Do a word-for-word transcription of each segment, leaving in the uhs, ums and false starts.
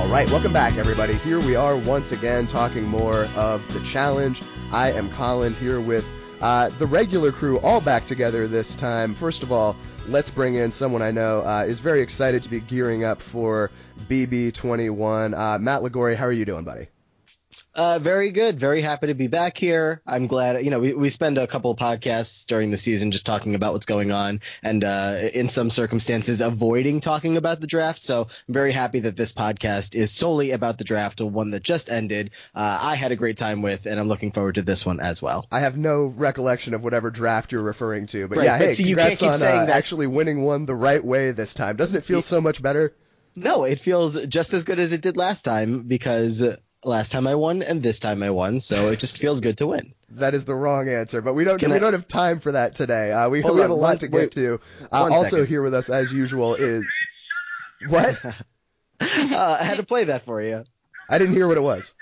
All right, welcome back, everybody. Here we are once again talking more of the challenge. I am Colin here with uh, the regular crew all back together this time. First of all, let's bring in someone I know uh, is very excited to be gearing up for B B twenty-one. Uh, Matt Liguori, how are you doing, buddy? Uh, very good. Very happy to be back here. I'm glad, you know, we, we spend a couple of podcasts during the season just talking about what's going on and uh, in some circumstances avoiding talking about the draft. So I'm very happy that this podcast is solely about the draft, one that just ended. Uh, I had a great time with, and I'm looking forward to this one as well. I have no recollection of whatever draft you're referring to, but right, yeah, but hey, see, congrats you can't keep on saying uh, that. actually winning one the right way this time. Doesn't it feel It, so much better? No, it feels just as good as it did last time because last time I won and this time I won, so it just feels good to win. That is the wrong answer, but we don't Can we I, don't have time for that today. Uh, we hold we have on, a lot one, to wait, get to. Uh, also second. here with us as usual is what? uh, I had to play that for you. I didn't hear what it was.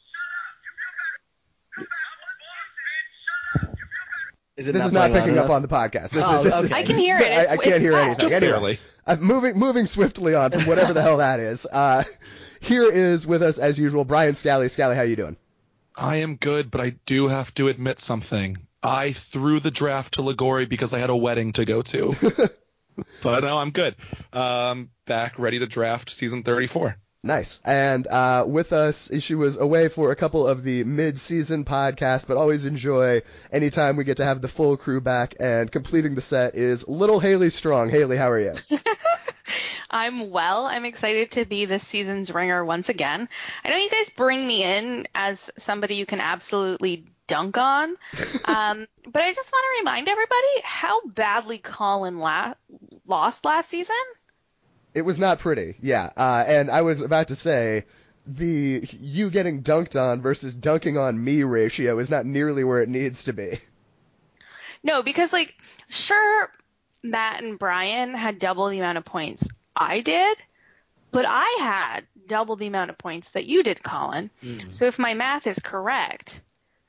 Is it this not is not picking up enough? on the podcast. This oh, is, this okay. is, I can hear it. I, It's, I can't it's hear fast. anything. Just anyway, barely. Uh, moving moving swiftly on from whatever the hell that is. Uh, here is with us as usual Brian Scally. Scally, how you doing? I am good, but I do have to admit something. I threw the draft to Liguori because I had a wedding to go to. But no, I'm good. Um, back ready to draft season thirty-four. Nice. And uh, with us, she was away for a couple of the mid-season podcasts, but always enjoy anytime we get to have the full crew back. And completing the set is little Haley Strong. Haley, how are you? I'm well. I'm excited to be this season's ringer once again. I know you guys bring me in as somebody you can absolutely dunk on, um, but I just want to remind everybody how badly Colin la- lost last season. It was not pretty, yeah. Uh, and I was about to say, the you getting dunked on versus dunking on me ratio is not nearly where it needs to be. No, because, like, sure, Matt and Brian had double the amount of points I did, but I had double the amount of points that you did, Colin. Mm. So if my math is correct,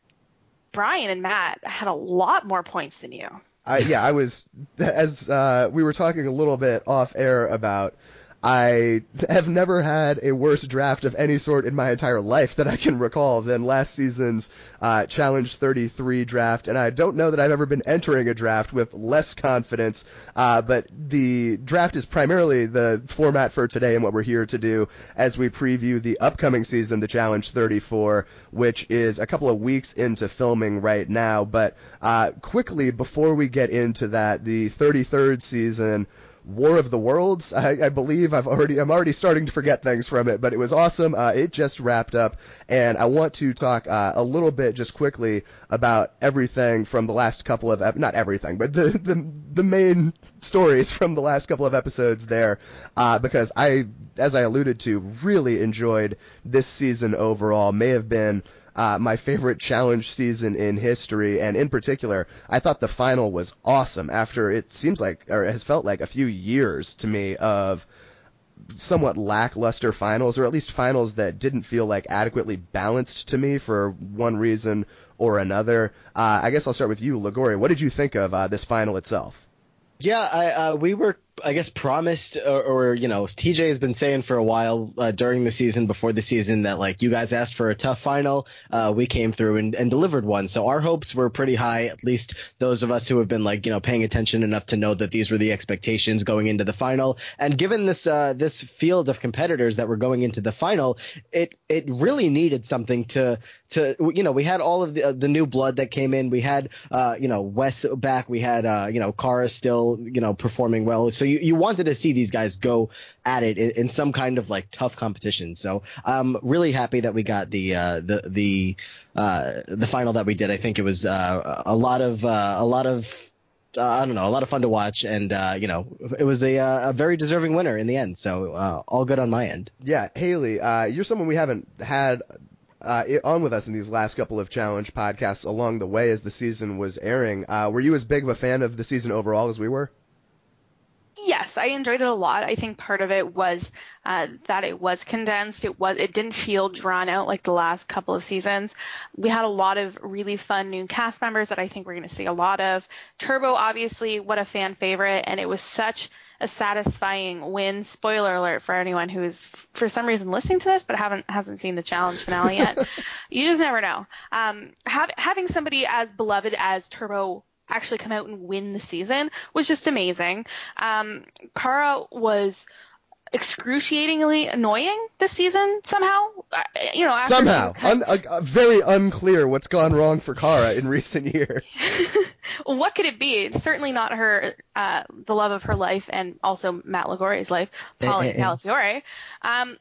Brian and Matt had a lot more points than you. I, yeah, I was, as uh, we were talking a little bit off air about, I have never had a worse draft of any sort in my entire life that I can recall than last season's uh, Challenge thirty-three draft, and I don't know that I've ever been entering a draft with less confidence, uh, but the draft is primarily the format for today and what we're here to do as we preview the upcoming season, the Challenge thirty-four, which is a couple of weeks into filming right now. But uh, quickly, before we get into that, the thirty-third season, War of the Worlds, I, I believe I've already, I'm already starting to forget things from it, but it was awesome. Uh, it just wrapped up, and I want to talk uh, a little bit just quickly about everything from the last couple of, ep- not everything, but the, the the main stories from the last couple of episodes there, uh, because I, as I alluded to, really enjoyed this season overall. May have been Uh, my favorite challenge season in history, and in particular, I thought the final was awesome after it seems like, or it has felt like a few years to me of somewhat lackluster finals, or at least finals that didn't feel like adequately balanced to me for one reason or another. Uh, I guess I'll start with you, Liguori. What did you think of uh, this final itself? Yeah, I, uh, we were, I guess, promised, or, or you know, T J has been saying for a while uh, during the season, before the season, that, like, you guys asked for a tough final. Uh, we came through and, and delivered one. So our hopes were pretty high, at least those of us who have been, like, you know, paying attention enough to know that these were the expectations going into the final. And given this uh, this field of competitors that were going into the final, it it really needed something to, to you know, we had all of the, uh, the new blood that came in. We had, uh, you know, Wes back. We had, uh, you know, Cara still, you know, performing well. So you, you wanted to see these guys go at it in, in some kind of, like, tough competition. So I'm really happy that we got the uh, the the uh, the final that we did. I think it was uh, a lot of uh, a lot of uh, I don't know, a lot of fun to watch, and uh, you know, it was a a very deserving winner in the end. So uh, all good on my end. Yeah, Haley, uh, you're someone we haven't had uh, on with us in these last couple of challenge podcasts along the way as the season was airing. Uh, were you as big of a fan of the season overall as we were? Yes, I enjoyed it a lot. I think part of it was uh, that it was condensed. It was it didn't feel drawn out like the last couple of seasons. We had a lot of really fun new cast members that I think we're going to see a lot of. Turbo, obviously, what a fan favorite, and it was such a satisfying win. Spoiler alert for anyone who is f- for some reason listening to this but haven't hasn't seen the challenge finale yet. You just never know. Um, have, having somebody as beloved as Turbo actually come out and win the season was just amazing. Um, Cara was excruciatingly annoying this season somehow. You know, after somehow, kind Un- uh, very unclear what's gone wrong for Cara in recent years. What could it be? It's certainly not her, uh, the love of her life, and also Matt Lagori's life, Pauline Eh, eh, eh. Calafiore. Um,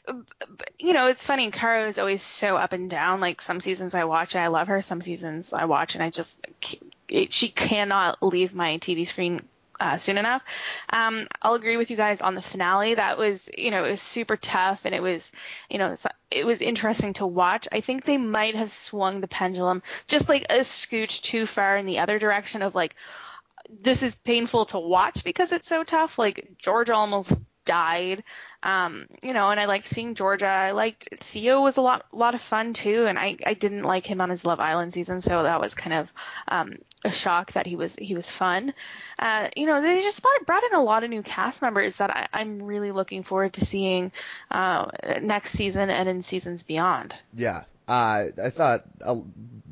you know, it's funny. Cara is always so up and down. Like some seasons I watch and I love her. Some seasons I watch and I just it, she cannot leave my T V screen uh, soon enough. Um, I'll agree with you guys on the finale. That was, you know, it was super tough and it was, you know, it was interesting to watch. I think they might have swung the pendulum just like a scooch too far in the other direction of like, this is painful to watch because it's so tough. Like Georgia almost died, um, you know, and I liked seeing Georgia. I liked Theo was a lot, lot of fun too, and I, I didn't like him on his Love Island season, so that was kind of um, a shock that he was he was fun. Uh, you know, they just brought, brought in a lot of new cast members that I, I'm really looking forward to seeing uh, next season and in seasons beyond. Yeah, uh, I thought a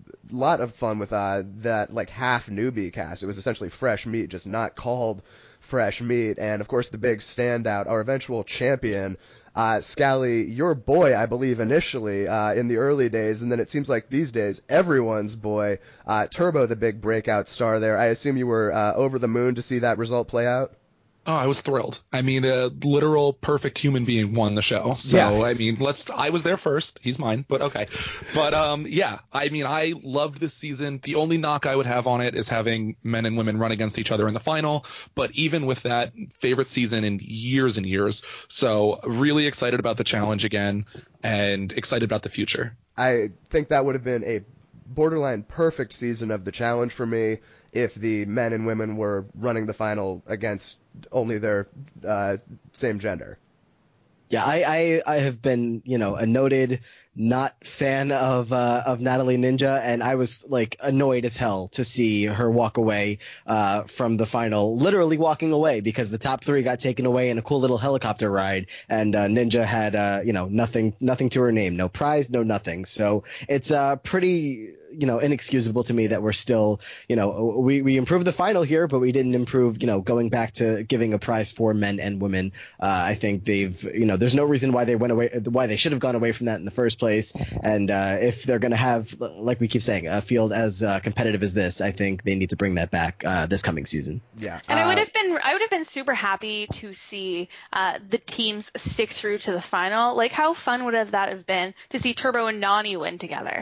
lot of fun with uh, that like half newbie cast. It was essentially fresh meat, just not called fresh meat. And of course, the big standout, our eventual champion, uh, Scally, your boy, I believe initially uh, in the early days, and then it seems like these days everyone's boy, uh, Turbo, the big breakout star there. I assume you were uh, over the moon to see that result play out. Oh, I was thrilled. I mean, a literal perfect human being won the show. So, Yeah. I mean, let's, I was there first. He's mine, but okay. But, um, yeah, I mean, I loved this season. The only knock I would have on it is having men and women run against each other in the final. But even with that, favorite season in years and years. So really excited about the challenge again and excited about the future. I think that would have been a borderline perfect season of the challenge for me if the men and women were running the final against only their uh, same gender. Yeah, I, I, I have been, you know, a noted not fan of uh, of Natalie Ninja, and I was like annoyed as hell to see her walk away uh, from the final, literally walking away because the top three got taken away in a cool little helicopter ride, and uh, Ninja had, uh, you know, nothing, nothing to her name, no prize, no nothing. So it's uh, pretty, you know, inexcusable to me that we're still, you know, we, we improved the final here, but we didn't improve, you know, going back to giving a prize for men and women. Uh, I think they've, you know, there's no reason why they went away, why they should have gone away from that in the first place. And uh, if they're going to have, like we keep saying, a field as uh, competitive as this, I think they need to bring that back uh, this coming season. Yeah. And uh, I would have been, I would have been super happy to see uh, the teams stick through to the final. Like, how fun would have that have been to see Turbo and Nani win together?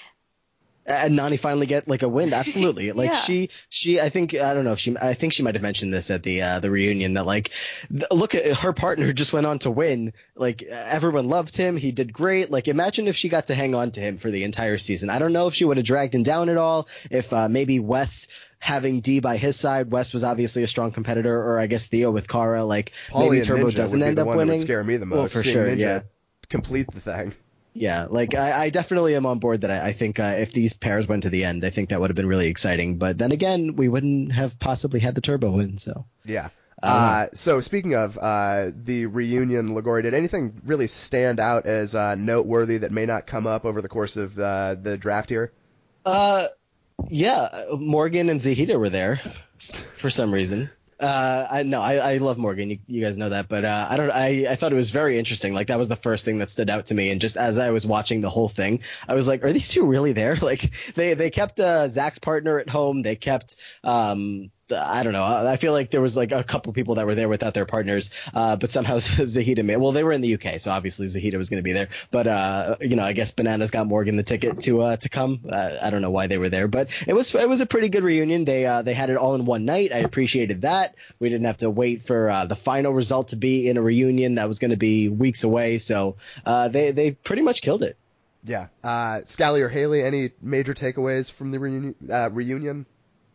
And Nani finally get like a win. Absolutely. Like Yeah. she, she, I think, I don't know if she, I think she might have mentioned this at the, uh, the reunion that like, th- look at her partner just went on to win. Like everyone loved him. He did great. Like imagine if she got to hang on to him for the entire season. I don't know if she would have dragged him down at all. If, uh, maybe Wes having D by his side, Wes was obviously a strong competitor, or I guess Theo with Cara, like Pauly maybe and Turbo Ninja doesn't would be end the up one winning. that would scare me the most. Well, for seeing sure. Ninja Yeah. complete the thing. Yeah, like I, I definitely am on board that I, I think uh, if these pairs went to the end, I think that would have been really exciting. But then again, we wouldn't have possibly had the Turbo win. So Yeah. I don't know. Uh, so speaking of uh, the reunion, Lagori, did anything really stand out as uh, noteworthy that may not come up over the course of uh, the draft here? Uh, yeah, Morgan and Zahida were there for some reason. Uh, I no, I, I love Morgan. You, you guys know that, but uh, I don't. I, I thought it was very interesting. Like that was the first thing that stood out to me. And just as I was watching the whole thing, I was like, are these two really there? Like they they kept uh, Zach's partner at home. They kept um. I don't know. I feel like there was like a couple people that were there without their partners, uh, but somehow Zahida made. Well, they were in the U K, so obviously Zahida was going to be there. But uh, you know, I guess Bananas got Morgan the ticket to uh, to come. Uh, I don't know why they were there, but it was it was a pretty good reunion. They uh, they had it all in one night. I appreciated that. We didn't have to wait for uh, the final result to be in a reunion that was going to be weeks away. So uh, they they pretty much killed it. Yeah. Uh, Scally or Haley, any major takeaways from the reunion? Uh, reunion?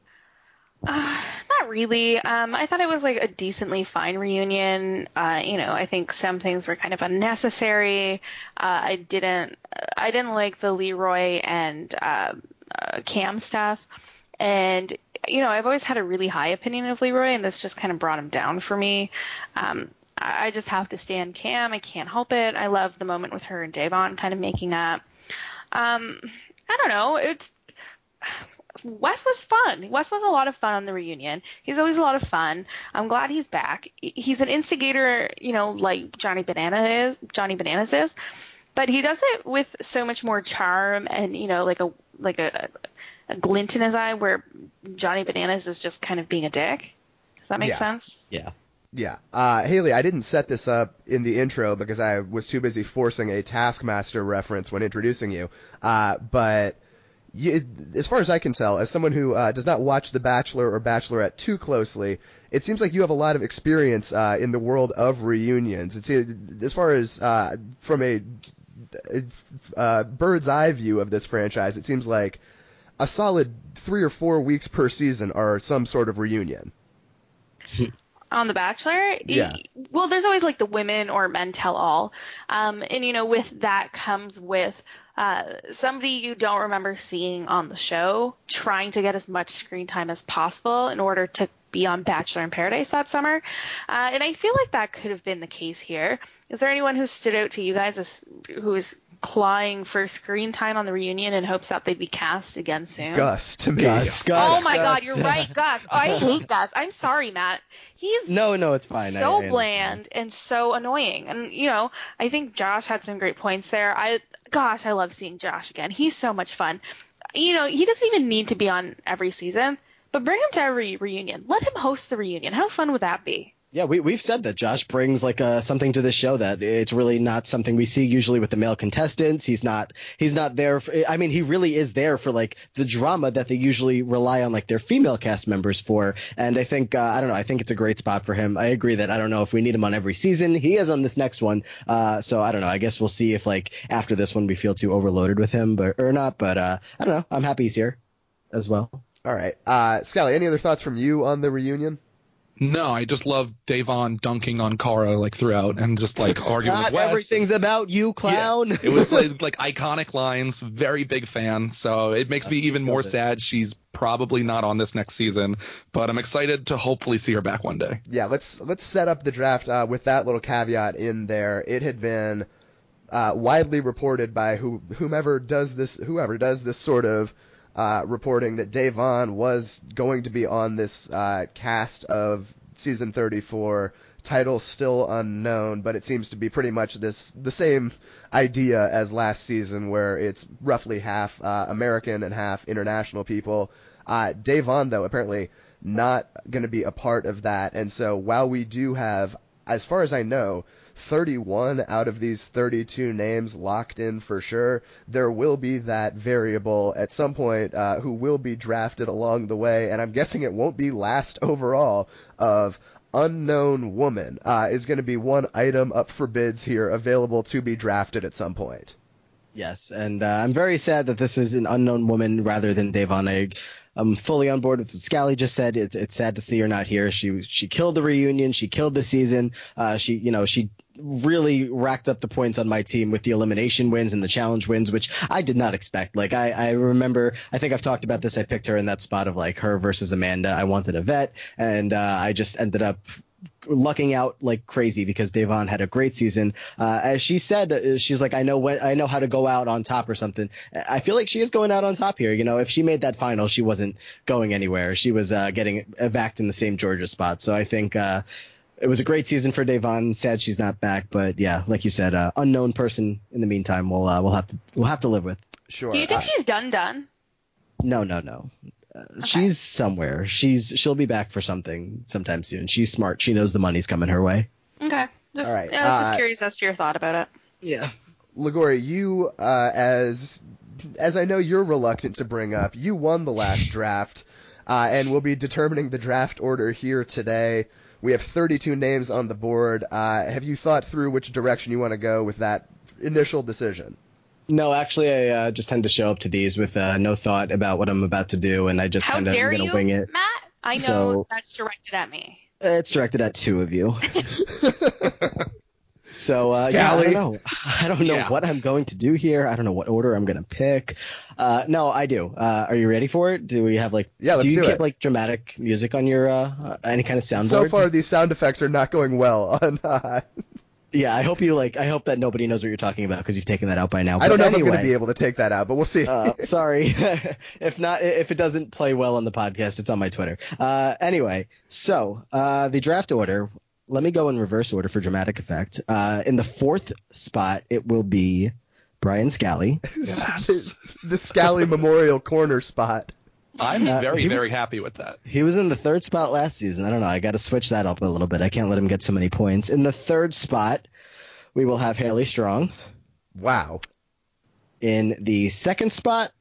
Uh, not really. Um, I thought it was like a decently fine reunion. Uh, you know, I think some things were kind of unnecessary. Uh, I didn't, I didn't like the Leroy and uh, uh, Cam stuff. And you know, I've always had a really high opinion of Leroy, and this just kind of brought him down for me. Um, I I just have to stand Cam. I can't help it. I love the moment with her and Davon kind of making up. Um, I don't know. It's Wes was fun. Wes was a lot of fun on the reunion. He's always a lot of fun. I'm glad he's back. He's an instigator, you know, like Johnny Banana is. Johnny Bananas is, but he does it with so much more charm and, you know, like a like a, a glint in his eye, where Johnny Bananas is just kind of being a dick. Does that make Yeah. sense? Yeah. Yeah. Uh, Haley, I didn't set this up in the intro because I was too busy forcing a Taskmaster reference when introducing you. Uh, but you, as far as I can tell, as someone who uh, does not watch The Bachelor or Bachelorette too closely, it seems like you have a lot of experience uh, in the world of reunions. It's as far as uh, from a uh, bird's eye view of this franchise, it seems like a solid three or four weeks per season are some sort of reunion. On The Bachelor? Yeah. Well, there's always like the women or men tell all. Um, and, you know, with that comes with uh, somebody you don't remember seeing on the show trying to get as much screen time as possible in order to be on Bachelor in Paradise that summer. Uh, and I feel like that could have been the case here. Is there anyone who stood out to you guys as who is clawing for screen time on the reunion in hopes that they'd be cast again soon? Gus, to me. Gus, Gus. Oh my Gus. God, you're right, Gus. Oh, I hate Gus. I'm sorry, Matt. He's No, no, it's fine. so I, I bland and so annoying. And, you know, I think Josh had some great points there. I, gosh, I love seeing Josh again. He's so much fun. You know, he doesn't even need to be on every season, but bring him to every reunion. Let him host the reunion. How fun would that be? Yeah, we, we've said that Josh brings like uh, something to the show that it's really not something we see usually with the male contestants. He's not he's not there. For, I mean, he really is there for like the drama that they usually rely on like their female cast members for. And I think, uh, I don't know, I think it's a great spot for him. I agree that I don't know if we need him on every season. He is on this next one. Uh, so I don't know. I guess we'll see if like after this one we feel too overloaded with him but or not. But uh, I don't know. I'm happy he's here as well. All right. Uh, Scally, any other thoughts from you on the reunion? No, I just love Davon dunking on Cara like throughout and just like arguing Not with Wes. everything's about you, clown. Yeah, it was like, like iconic lines. Very big fan. So it makes me even more sad she's probably not on this next season. But I'm excited to hopefully see her back one day. Yeah, let's let's set up the draft uh, with that little caveat in there. It had been uh, widely reported by who, whomever does this, whoever does this sort of uh, reporting that Davon was going to be on this uh, cast of season thirty-four. Title still unknown, but it seems to be pretty much this the same idea as last season, where it's roughly half uh, American and half international people. Uh, Davon, though, apparently not going to be a part of that, and so while we do have, as far as I know, thirty-one out of these thirty-two names locked in for sure, there will be that variable at some point uh, who will be drafted along the way, and I'm guessing it won't be last overall, of unknown woman uh, is going to be one item up for bids here, available to be drafted at some point. Yes, and uh, I'm very sad that this is an unknown woman rather than Davon. I, I'm fully on board with what Scally just said. It's, it's sad to see her not here. She she killed the reunion. She killed the season. Uh, she you know she really racked up the points on my team with the elimination wins and the challenge wins, which I did not expect. Like I, I remember, I think I've talked about this. I picked her in that spot of like her versus Amanda. I wanted a vet, and uh, I just ended up lucking out like crazy because Davon had a great season. Uh, as she said, uh, she's like, I know what, I know how to go out on top or something. I feel like she is going out on top here. You know, if she made that final, she wasn't going anywhere. She was uh, getting evac in the same Georgia spot. So I think uh, it was a great season for Davon. Sad she's not back, but yeah, like you said, uh, unknown person in the meantime, we'll uh, we'll have to we'll have to live with. Sure. Do you think uh, she's done done? No, no, no. Uh, Okay. She's somewhere. She's she'll be back for something sometime soon. She's smart. She knows the money's coming her way. Okay. Just, All right, I was uh, just curious as to your thought about it. Yeah. Ligori, you, uh, as as I know you're reluctant to bring up, you won the last draft, uh, and we'll be determining the draft order here today. We have thirty-two names on the board. Uh, have you thought through which direction you want to go with that initial decision? No, actually, I uh, just tend to show up to these with uh, no thought about what I'm about to do, and I just How kind of dare gonna you, wing it. Matt? I know So- that's directed at me. Uh, It's directed at two of you. So uh, yeah, I Scally. don't know. I don't know Yeah. what I'm going to do here. I don't know what order I'm going to pick. Uh, no, I do. Uh, are you ready for it? Do we have like? Yeah, let's do you do keep it. like dramatic music on your uh, uh, any kind of soundboard? So far, these sound effects are not going well. On, uh, Yeah, I hope you like. I hope that nobody knows what you're talking about because you've taken that out by now. I don't But know if I'm anyway, going to be able to take that out, but we'll see. uh, sorry. If not, if it doesn't play well on the podcast, it's on my Twitter. Uh, anyway, so uh, the draft order. Let me go in reverse order for dramatic effect. Uh, in the fourth spot, it will be Brian Scally. Yes. The Scally Memorial corner spot. I'm Uh, very, he was- very happy with that. He was in the third spot last season. I don't know. I got to switch that up a little bit. I can't let him get so many points. In the third spot, we will have Haley Strong. Wow. In the second spot,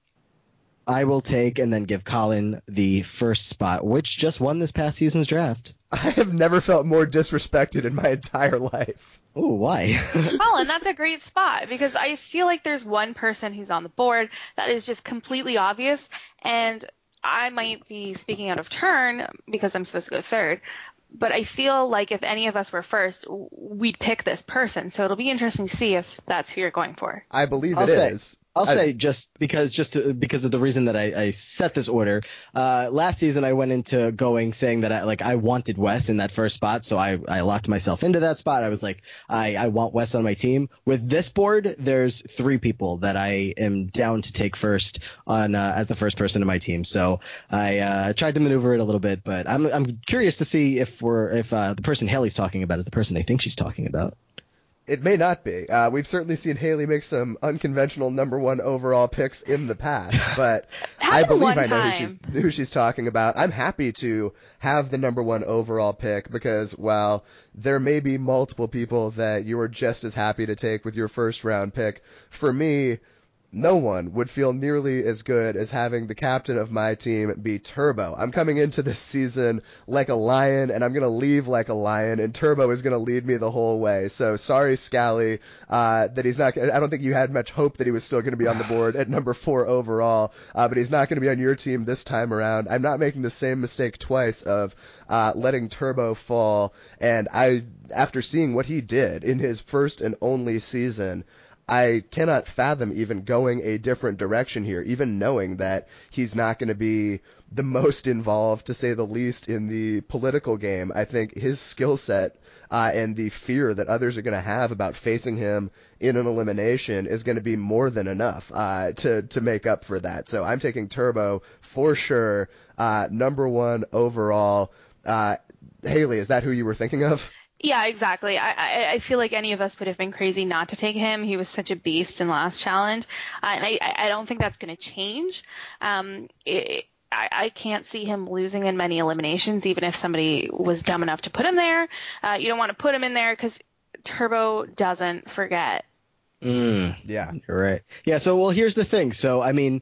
I will take and then give Colin the first spot, which just won this past season's draft. I have never felt more disrespected in my entire life. Oh, why? Colin, that's a great spot because I feel like there's one person who's on the board that is just completely obvious, and I might be speaking out of turn because I'm supposed to go third, but I feel like if any of us were first, we'd pick this person. So it'll be interesting to see if that's who you're going for. I believe I'll it say- is. I'll I- say just because just to, because of the reason that I, I set this order. Uh, last season I went into going saying that I like I wanted Wes in that first spot, so I, I locked myself into that spot. I was like I, I want Wes on my team. With this board, there's three people that I am down to take first on uh, as the first person in my team. So I uh, tried to maneuver it a little bit, but I'm I'm curious to see if we're if uh, the person Haley's talking about is the person I think she's talking about. It may not be. Uh, we've certainly seen Haley make some unconventional number one overall picks in the past, but I Happened believe one I know who she's, time. who she's talking about. I'm happy to have the number one overall pick because while there may be multiple people that you are just as happy to take with your first round pick, for me, no one would feel nearly as good as having the captain of my team be Turbo. I'm coming into this season like a lion, and I'm going to leave like a lion, and Turbo is going to lead me the whole way. So sorry, Scally, uh, that he's not. I don't think you had much hope that he was still going to be on the board at number four overall, uh, but he's not going to be on your team this time around. I'm not making the same mistake twice of uh, letting Turbo fall, and I, after seeing what he did in his first and only season, I cannot fathom even going a different direction here, even knowing that he's not going to be the most involved, to say the least, in the political game. I think his skill set uh, and the fear that others are going to have about facing him in an elimination is going to be more than enough uh, to to make up for that. So I'm taking Turbo for sure, uh, number one overall. Uh, Haley, is that who you were thinking of? Yeah, exactly. I, I I feel like any of us would have been crazy not to take him. He was such a beast in last challenge, uh, and I I don't think that's going to change. Um, it, I, I can't see him losing in many eliminations, even if somebody was dumb enough to put him there. Uh, you don't want to put him in there because Turbo doesn't forget. Mm, Yeah. you're right. Yeah. So well, here's the thing. So I mean.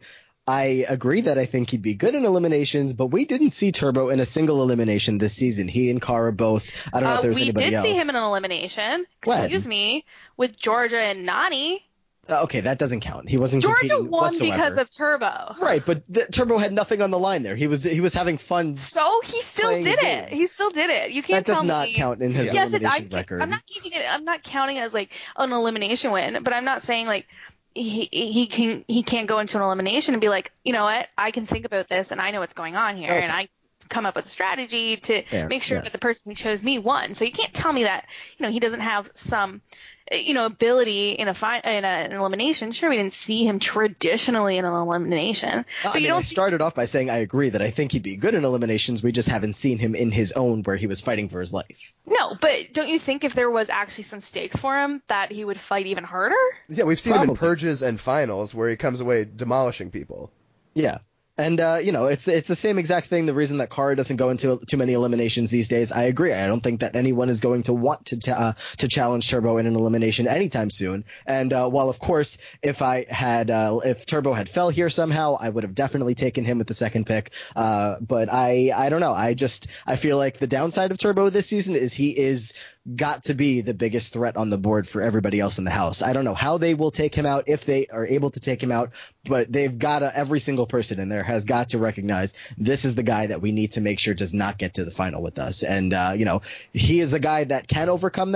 I agree that I think he'd be good in eliminations, but we didn't see Turbo in a single elimination this season. He and Kara both. I don't know Uh, if there was we anybody did else. see him in an elimination. When? Excuse me, with Georgia and Nani. Uh, okay, that doesn't count. He wasn't Georgia competing won whatsoever. because of Turbo. Right, but the, Turbo had nothing on the line there. He was he was having fun. So he still Playing did a it. game. He still did it. You can't That does tell not me. count in his Yes, it, elimination I, record. I'm not giving it. I'm not counting it as like an elimination win, but I'm not saying like he he can he can't go into an elimination and be like, you know what, I can think about this and I know what's going on here, Okay. and I come up with a strategy to Fair, make sure yes. that the person who chose me won. So you can't tell me that you know he doesn't have some you know ability in a fi- in a, an elimination. Sure, we didn't see him traditionally in an elimination, I but mean, you I don't. started off by saying I agree that I think he'd be good in eliminations. We just haven't seen him in his own where he was fighting for his life. No, but don't you think if there was actually some stakes for him that he would fight even harder? Yeah, we've seen him in Probably. purges and finals where he comes away demolishing people. Yeah. And, uh, you know, it's it's the same exact thing. The reason that Kara doesn't go into too many eliminations these days, I agree. I don't think that anyone is going to want to ta- uh, to challenge Turbo in an elimination anytime soon. And uh, while, of course, if I had uh, if Turbo had fell here somehow, I would have definitely taken him with the second pick. Uh, but I I don't know. I just I feel like the downside of Turbo this season is he is got to be the biggest threat on the board for everybody else in the house. I don't know how they will take him out, if they are able to take him out, but they've got to, every single person in there has got to recognize this is the guy that we need to make sure does not get to the final with us. And, uh, you know, he is a guy that can overcome that,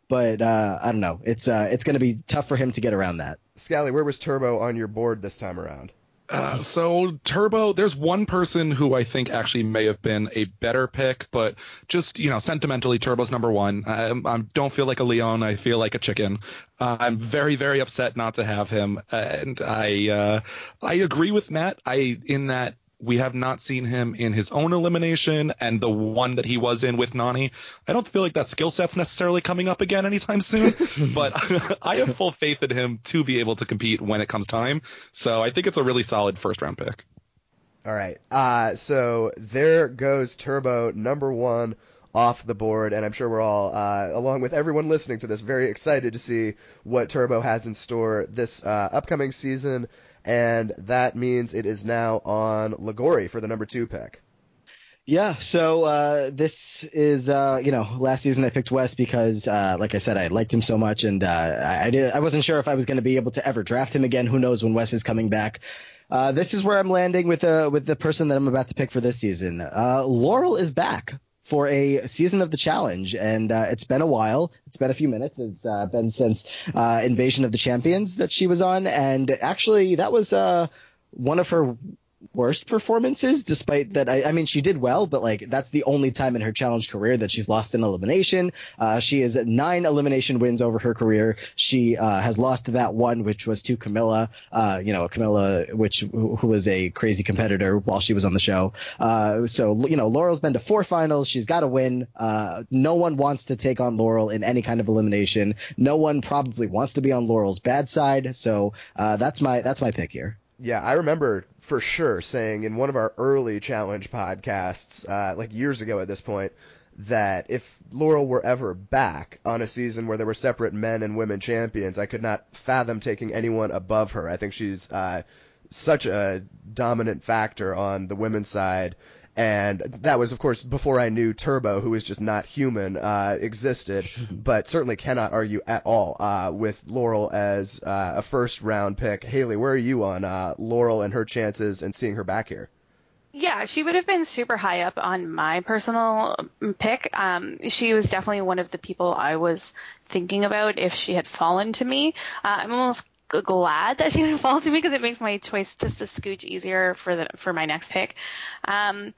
but uh, I don't know. It's uh, it's going to be tough for him to get around that. Scally, where was Turbo on your board this time around? Uh, so Turbo, there's one person who I think actually may have been a better pick, but just, you know, sentimentally, Turbo's number one. I, I don't feel like a Leon. I feel like a chicken. Uh, I'm very, very upset not to have him. And I, uh, I agree with Matt. I, in that we have not seen him in his own elimination and the one that he was in with Nany. I don't feel like that skill set's necessarily coming up again anytime soon, but I have full faith in him to be able to compete when it comes time. So I think it's a really solid first round pick. All right. Uh, so there goes Turbo, number one off the board, and I'm sure we're all, uh, along with everyone listening to this, very excited to see what Turbo has in store this uh, upcoming season. And that means it is now on Ligori for the number two pick. Yeah, so uh, this is, uh, you know, last season I picked Wes because, uh, like I said, I liked him so much, and uh, I, I, did, I wasn't sure if I was going to be able to ever draft him again. Who knows when Wes is coming back. Uh, this is where I'm landing with, uh, with the person that I'm about to pick for this season. Uh, Laurel is back for a season of the challenge, and uh, it's been a while. It's been a few minutes. It's uh, been since uh, Invasion of the Champions that she was on, and actually that was uh, one of her worst performances, despite that. I, I mean, she did well, but like that's the only time in her challenge career that she's lost an elimination. Uh, she has nine elimination wins over her career. She uh, has lost that one, which was to Camilla, uh, you know, Camilla, which who, who was a crazy competitor while she was on the show. Uh, so, you know, Laurel's been to four finals. She's got to win. Uh, no one wants to take on Laurel in any kind of elimination. No one probably wants to be on Laurel's bad side. So uh, that's my that's my pick here. Yeah, I remember for sure saying in one of our early challenge podcasts, uh, like years ago at this point, that if Laurel were ever back on a season where there were separate men and women champions, I could not fathom taking anyone above her. I think she's uh, such a dominant factor on the women's side. And that was, of course, before I knew Turbo, who is just not human, uh, existed, but certainly cannot argue at all uh, with Laurel as uh, a first-round pick. Haley, where are you on uh, Laurel and her chances and seeing her back here? Yeah, she would have been super high up on my personal pick. Um, she was definitely one of the people I was thinking about if she had fallen to me. Uh, I'm almost glad that she didn't fall to me because it makes my choice just a scooch easier for the for my next pick. Um,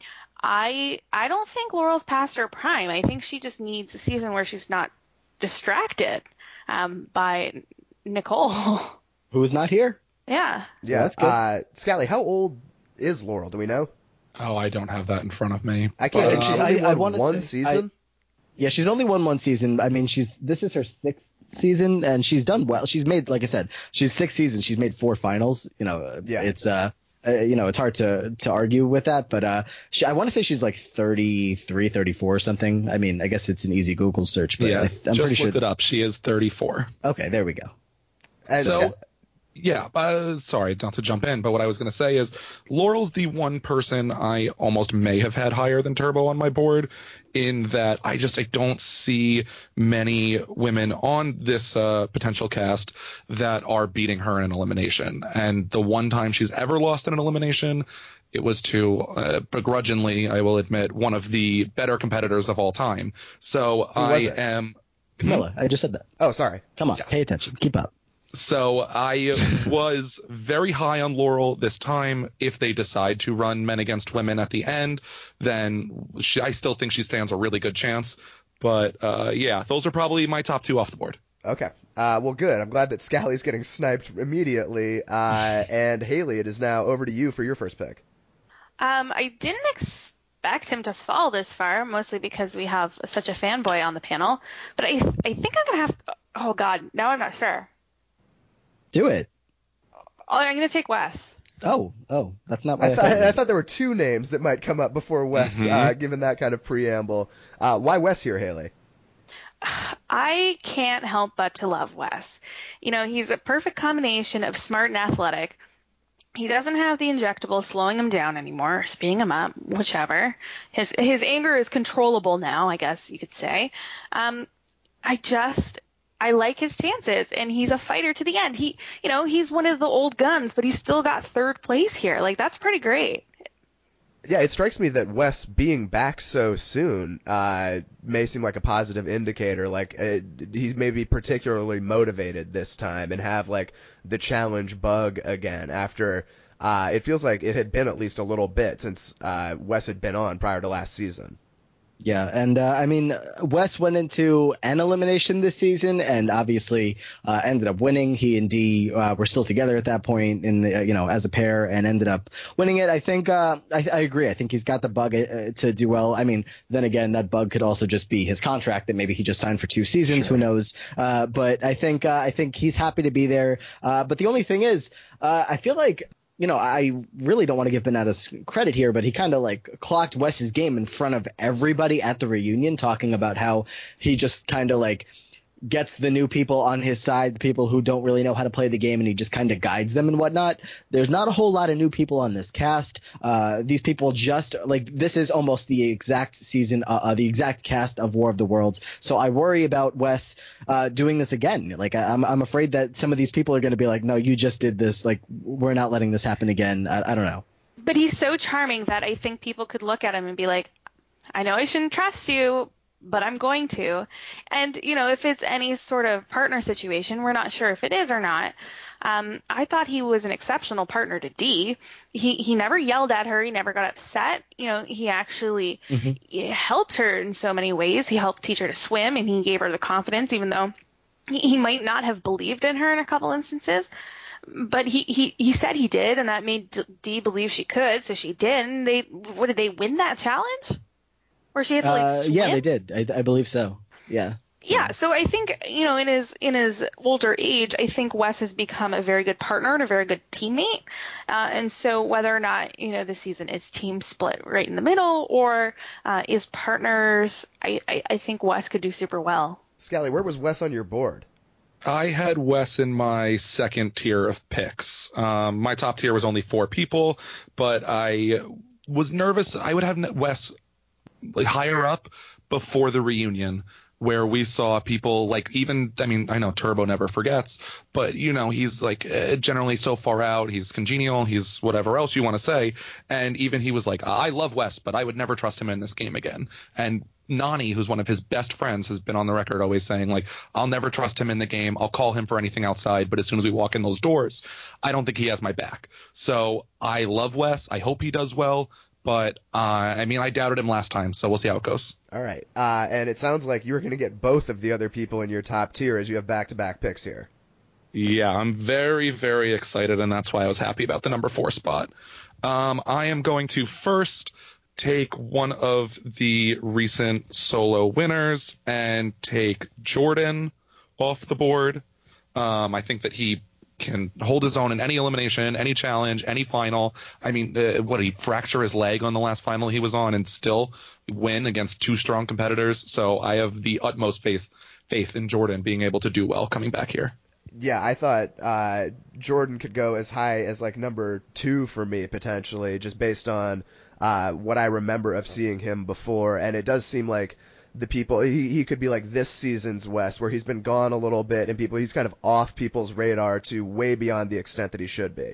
I I don't think Laurel's past her prime. I think she just needs a season where she's not distracted um, by Nicole. Who's not here? Yeah. So yeah, that's good. Uh, Scally, how old is Laurel? Do we know? Oh, I don't have that in front of me. I can't. But, And she's um, only I- I won wanna one say- season. Yeah, she's only won one season. I mean, she's this is her sixth season, and she's done well. She's made, like I said, she's six seasons. She's made four finals. You know, Yeah. it's uh, uh, you know, it's hard to to argue with that. But uh, she, I want to say she's like thirty-three, thirty-four or something. I mean, I guess it's an easy Google search, but yeah, I, I'm just pretty sure. looked it up. She is thirty-four. Okay, there we go. And So, Sca- yeah, uh, sorry, not to jump in, but what I was going to say is Laurel's the one person I almost may have had higher than Turbo on my board, in that I just I don't see many women on this uh, potential cast that are beating her in an elimination. And the one time she's ever lost in an elimination, it was to, uh, begrudgingly, I will admit, one of the better competitors of all time. So Who I was it? am... Camilla, I just said that. oh, sorry. Come on, Yes. pay attention. Keep up. So I was very high on Laurel this time. If they decide to run men against women at the end, then she, I still think she stands a really good chance. But uh, yeah, those are probably my top two off the board. Okay. Uh, well, good. I'm glad that Scally's getting sniped immediately. Uh, and Haley, it is now over to you for your first pick. Um, I didn't expect him to fall this far, mostly because we have such a fanboy on the panel. But I I think I'm gonna have. Oh God, now I'm not sure. Do it. Oh, I'm gonna take Wes. Oh, oh, that's not what I, I, thought, thought. I thought there were two names that might come up before Wes, Mhm. uh, given that kind of preamble. Uh, why Wes here, Haley? I can't help but to love Wes. You know, he's a perfect combination of smart and athletic. He doesn't have the injectable slowing him down anymore, speeding him up, whichever. His his anger is controllable now, I guess you could say. Um, I just I like his chances, and he's a fighter to the end. He, you know, he's one of the old guns, but he's still got third place here. Like, that's pretty great. Yeah, it strikes me that Wes being back so soon uh, may seem like a positive indicator. Like uh, he may be particularly motivated this time and have like the challenge bug again after uh, it feels like it had been at least a little bit since uh, Wes had been on prior to last season. Yeah, and uh, I mean, Wes went into an elimination this season, and obviously uh, ended up winning. He and Dee uh, were still together at that point, in the, you know, as a pair, and ended up winning it. I think uh, I, I agree. I think he's got the bug uh, to do well. I mean, then again, that bug could also just be his contract that maybe he just signed for two seasons. Sure. Who knows? Uh, but I think uh, I think he's happy to be there. Uh, but the only thing is, uh, I feel like. You know, I really don't want to give Benatas credit here, but he kind of like clocked Wes's game in front of everybody at the reunion, talking about how he just kind of like gets the new people on his side, the people who don't really know how to play the game, and he just kind of guides them and whatnot. There's not a whole lot of new people on this cast. Uh, these people just like this is almost the exact season, uh, uh, the exact cast of War of the Worlds. So I worry about Wes uh, doing this again. Like I, I'm, I'm afraid that some of these people are going to be like, no, you just did this. Like we're not letting this happen again. I, I don't know. But he's so charming that I think people could look at him and be like, I know I shouldn't trust you, but I'm going to. And, you know, if it's any sort of partner situation, we're not sure if it is or not. Um, I thought he was an exceptional partner to Dee. He he never yelled at her. He never got upset. You know, he actually mm-hmm. helped her in so many ways. He helped teach her to swim, and he gave her the confidence, even though he, he might not have believed in her in a couple instances. But he, he, he said he did, and that made Dee believe she could, so she did. And they, what, did they win that challenge? Or she had to like uh, swim? Yeah, they did. I, I believe so. Yeah. So. Yeah. So I think, you know, in his in his older age, I think Wes has become a very good partner and a very good teammate. Uh, and so whether or not, you know, this season is team split right in the middle or uh, is partners, I, I, I think Wes could do super well. Scally, where was Wes on your board? I had Wes in my second tier of picks. Um, my top tier was only four people, but I was nervous. I would have Wes like higher up before the reunion, where we saw people like even I mean I know Turbo never forgets, but you know he's like uh, generally so far out, he's congenial, he's whatever else you want to say, and even he was like, I love Wes, but I would never trust him in this game again. And Nani, who's one of his best friends, has been on the record always saying like, I'll never trust him in the game, I'll call him for anything outside, but as soon as we walk in those doors, I don't think he has my back. So I love Wes, I hope he does well. But, uh, I mean, I doubted him last time, so we'll see how it goes. All right. Uh, and it sounds like you're going to get both of the other people in your top tier as you have back-to-back picks here. Yeah, I'm very, very excited, and that's why I was happy about the number four spot. Um, I am going to first take one of the recent solo winners and take Jordan off the board. Um, I think that he can hold his own in any elimination, any challenge, any final. I mean, uh, what, did he fracture his leg on the last final he was on and still win against two strong competitors? So I have the utmost faith faith in Jordan being able to do well coming back here. Yeah, I thought uh, Jordan could go as high as like number two for me potentially, just based on uh, what I remember of seeing him before. And it does seem like the people he, he could be like this season's Wes, where he's been gone a little bit and people he's kind of off people's radar to way beyond the extent that he should be.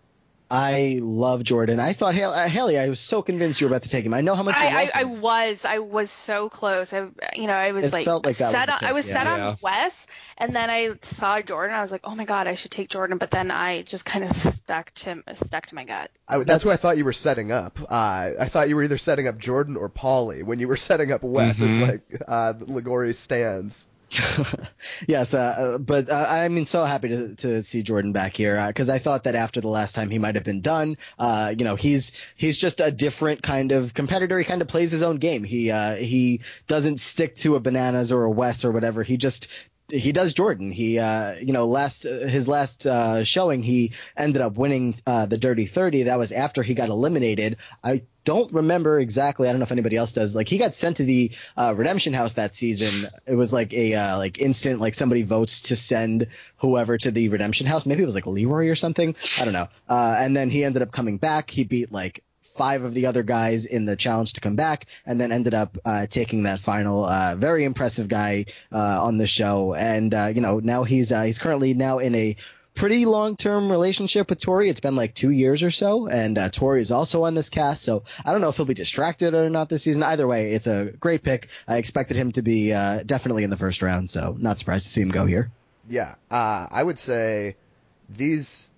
I love Jordan. I thought, uh, Haley, I was so convinced you were about to take him. I know how much you I, love I, him. I was, I was so close. I, you know, I was It like, felt like that set was on, the I pick, was yeah. set on Yeah. Wes, and then I saw Jordan. I was like, oh my god, I should take Jordan. But then I just kind of stuck to stuck to my gut. I, that's who I thought you were setting up. Uh, I thought you were either setting up Jordan or Paulie when you were setting up Wes Mm-hmm. as like uh, Ligori's stands. Yes, uh, but uh, I'm mean, so happy to, to see Jordan back here because uh, I thought that after the last time he might have been done. Uh, you know, he's he's just a different kind of competitor. He kind of plays his own game. He uh, he doesn't stick to a Bananas or a Wes or whatever. He just he does Jordan. He, uh, you know, last uh, his last uh, showing, he ended up winning uh, the Dirty thirty. That was after he got eliminated. I don't remember exactly. I don't know if anybody else does. Like he got sent to the uh, Redemption House that season. It was like a uh, like instant like somebody votes to send whoever to the Redemption House. Maybe it was like Leroy or something. I don't know. Uh, and then he ended up coming back. He beat like five of the other guys in the challenge to come back, and then ended up uh, taking that final. Uh, very impressive guy uh, on the show, and uh, you know now he's uh, he's currently now in a pretty long-term relationship with Tori. It's been like two years or so, and uh, Tori is also on this cast, so I don't know if he'll be distracted or not this season. Either way, it's a great pick. I expected him to be uh, definitely in the first round, so not surprised to see him go here. Yeah, uh, I would say these,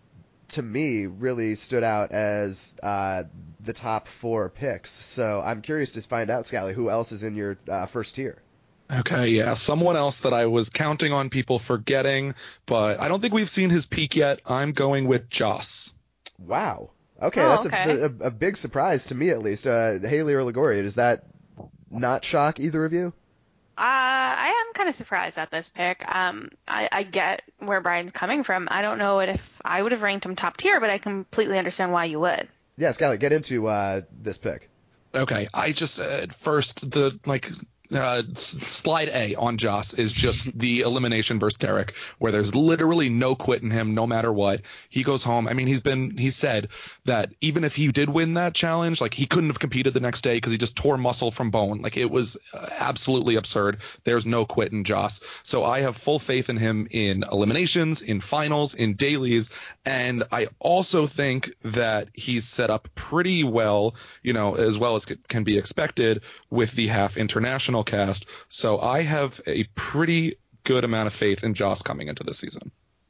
to me, really stood out as uh, the top four picks. So I'm curious to find out, Scally, who else is in your uh, first tier? Okay, yeah, someone else that I was counting on people forgetting, but I don't think we've seen his peak yet. I'm going with Joss. Wow. Okay, Oh, that's okay. A, a, a big surprise to me, at least. Uh, Haley or Ligori, does that not shock either of you? Uh, I am kind of surprised at this pick. Um, I, I get where Brian's coming from. I don't know if I would have ranked him top tier, but I completely understand why you would. Yeah, Scally, get into uh, this pick. Okay, I just uh, at first the like uh, s- slide A on Joss is just the elimination versus Derek, where there's literally no quitting him, no matter what. He goes home. I mean, he's been he said that even if he did win that challenge, like he couldn't have competed the next day because he just tore muscle from bone. Like it was uh, absolutely absurd. There's no quitting Joss. So I have full faith in him in eliminations, in finals, in dailies, and I also think that he's set up pretty well, you know, as well as can be expected with the half international cast. So I have a pretty good amount of faith in Joss coming into this season.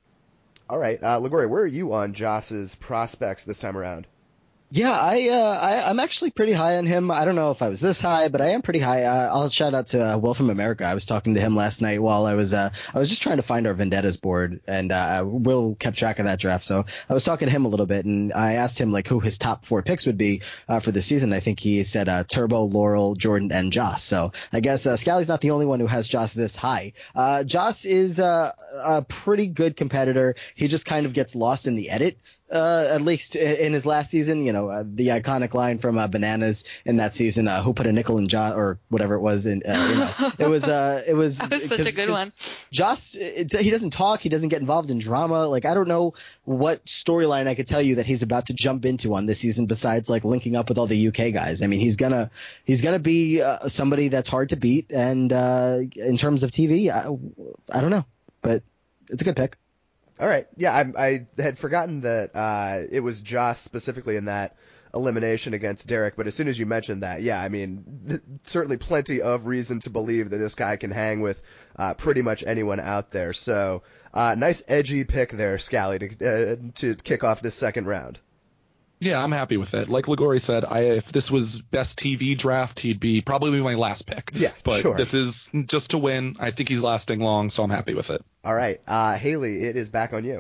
All right, uh, Ligori, where are you on Joss's prospects this time around? Yeah, I, uh, I, I'm actually pretty high on him. I don't know if I was this high, but I am pretty high. Uh, I'll shout out to uh, Will from America. I was talking to him last night while I was, uh, I was just trying to find our Vendettas board, and uh, Will kept track of that draft. So I was talking to him a little bit, and I asked him like who his top four picks would be uh, for the season. I think he said uh, Turbo, Laurel, Jordan, and Joss. So I guess uh, Scally's not the only one who has Joss this high. Uh, Joss is uh, a pretty good competitor. He just kind of gets lost in the edit. Uh, at least in his last season, you know, uh, the iconic line from uh, Bananas in that season, uh, who put a nickel in Joss or whatever it was. In, uh, you know, it was, uh, it was, That was such a good one. Joss, it, he doesn't talk. He doesn't get involved in drama. Like, I don't know what storyline I could tell you that he's about to jump into on this season besides like linking up with all the U K guys. I mean, he's gonna, he's gonna be uh, somebody that's hard to beat. And, uh, in terms of T V, I, I don't know, but it's a good pick. All right. Yeah, I, I had forgotten that uh, it was Joss specifically in that elimination against Derek, but as soon as you mentioned that, yeah, I mean, th- certainly plenty of reason to believe that this guy can hang with uh, pretty much anyone out there. So, uh, nice edgy pick there, Scally, to, uh, to kick off this second round. Yeah, I'm happy with it. Like Ligori said, I if this was best T V draft, he'd be probably my last pick. Yeah, but sure. This is just to win. I think he's lasting long, so I'm happy with it. All right. Uh, Haley, it is back on you.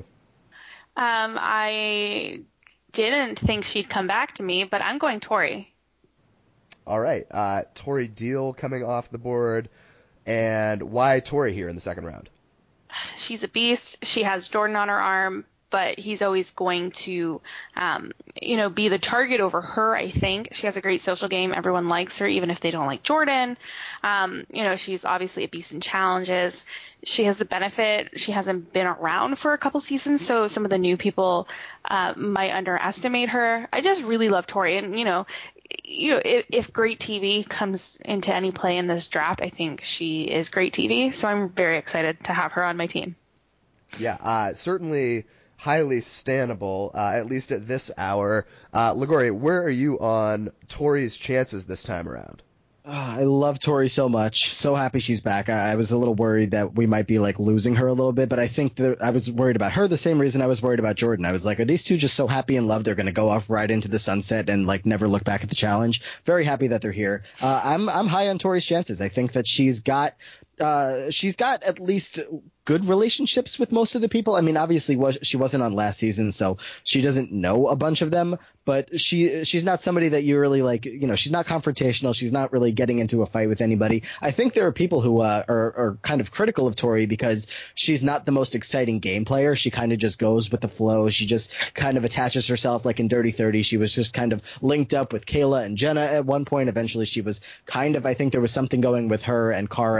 Um, I didn't think she'd come back to me, but I'm going Tori. All right. Uh, Tori Deal coming off the board. And why Tori here in the second round? She's a beast. She has Jordan on her arm, but he's always going to, um, you know, be the target over her, I think. She has a great social game. Everyone likes her, even if they don't like Jordan. Um, you know, she's obviously a beast in challenges. She has the benefit. She hasn't been around for a couple seasons, so some of the new people uh, might underestimate her. I just really love Tori. And, you know, you know, if, if great T V comes into any play in this draft, I think she is great T V. So I'm very excited to have her on my team. Yeah, uh, certainly highly standable, uh, at least at this hour. Uh, Ligori, where are you on Tori's chances this time around? Oh, I love Tori so much. So happy she's back. I, I was a little worried that we might be like losing her a little bit, but I think that I was worried about her the same reason I was worried about Jordan. I was like, are these two just so happy in love they're going to go off right into the sunset and like never look back at the challenge? Very happy that they're here. Uh, I'm I'm high on Tori's chances. I think that she's got uh, she's got at least good relationships with most of the people. I mean, obviously was she wasn't on last season, so she doesn't know a bunch of them, but she she's not somebody that you really like, you know, she's not confrontational. She's not really getting into a fight with anybody. I think there are people who uh, are, are kind of critical of Tori because she's not the most exciting game player. She kind of just goes with the flow. She just kind of attaches herself like in Dirty thirty. She was just kind of linked up with Kayla and Jenna at one point. Eventually she was kind of, I think there was something going with her and Cara and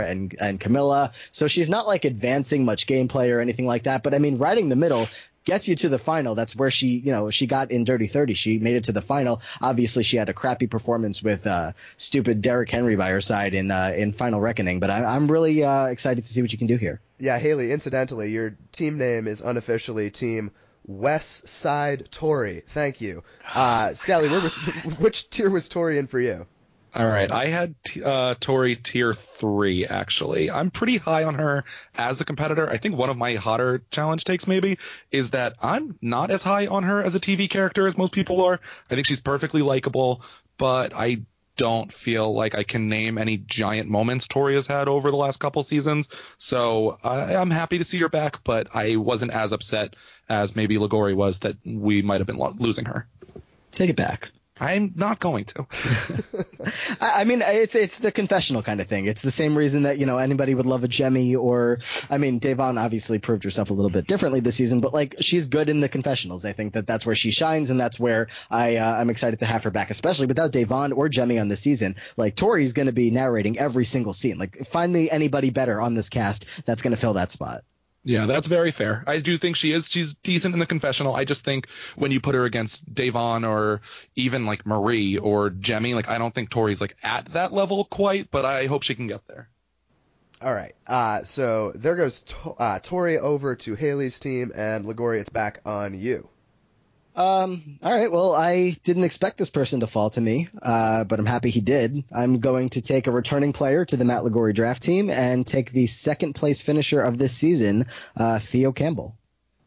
and Camilla. So she's not like advancing much gameplay or anything like that. But I mean, riding the middle gets you to the final. That's where she, you know, she got in Dirty thirty. She made it to the final. Obviously, she had a crappy performance with uh, stupid Derrick Henry by her side in uh, in Final Reckoning. But I, I'm really uh, excited to see what you can do here. Yeah, Haley, incidentally, your team name is unofficially Team West Side Tori. Thank you. Uh, Scally, where was, which tier was Tori in for you? All right, I had uh, Tori tier three, actually. I'm pretty high on her as a competitor. I think one of my hotter challenge takes maybe is that I'm not as high on her as a T V character as most people are. I think she's perfectly likable, but I don't feel like I can name any giant moments Tori has had over the last couple seasons. So I, I'm happy to see her back, but I wasn't as upset as maybe Ligori was that we might have been lo- losing her. Take it back. I'm not going to. I mean, it's it's the confessional kind of thing. It's the same reason that, you know, anybody would love a Jemmy or, I mean, Devon obviously proved herself a little bit differently this season, but like she's good in the confessionals. I think that that's where she shines, and that's where I uh, I'm excited to have her back, especially without Devon or Jemmy on this season. Like Tori's going to be narrating every single scene. Like find me anybody better on this cast that's going to fill that spot. Yeah, that's very fair. I do think she is. She's decent in the confessional. I just think when you put her against Devon or even like Marie or Jemmy, like I don't think Tori's like at that level quite, but I hope she can get there. All right. Uh, so there goes to- uh, Tori over to Haley's team, and Ligori, it's back on you. Um, all right. Well, I didn't expect this person to fall to me, uh, but I'm happy he did. I'm going to take a returning player to the Matt Ligori draft team and take the second place finisher of this season, uh, Theo Campbell.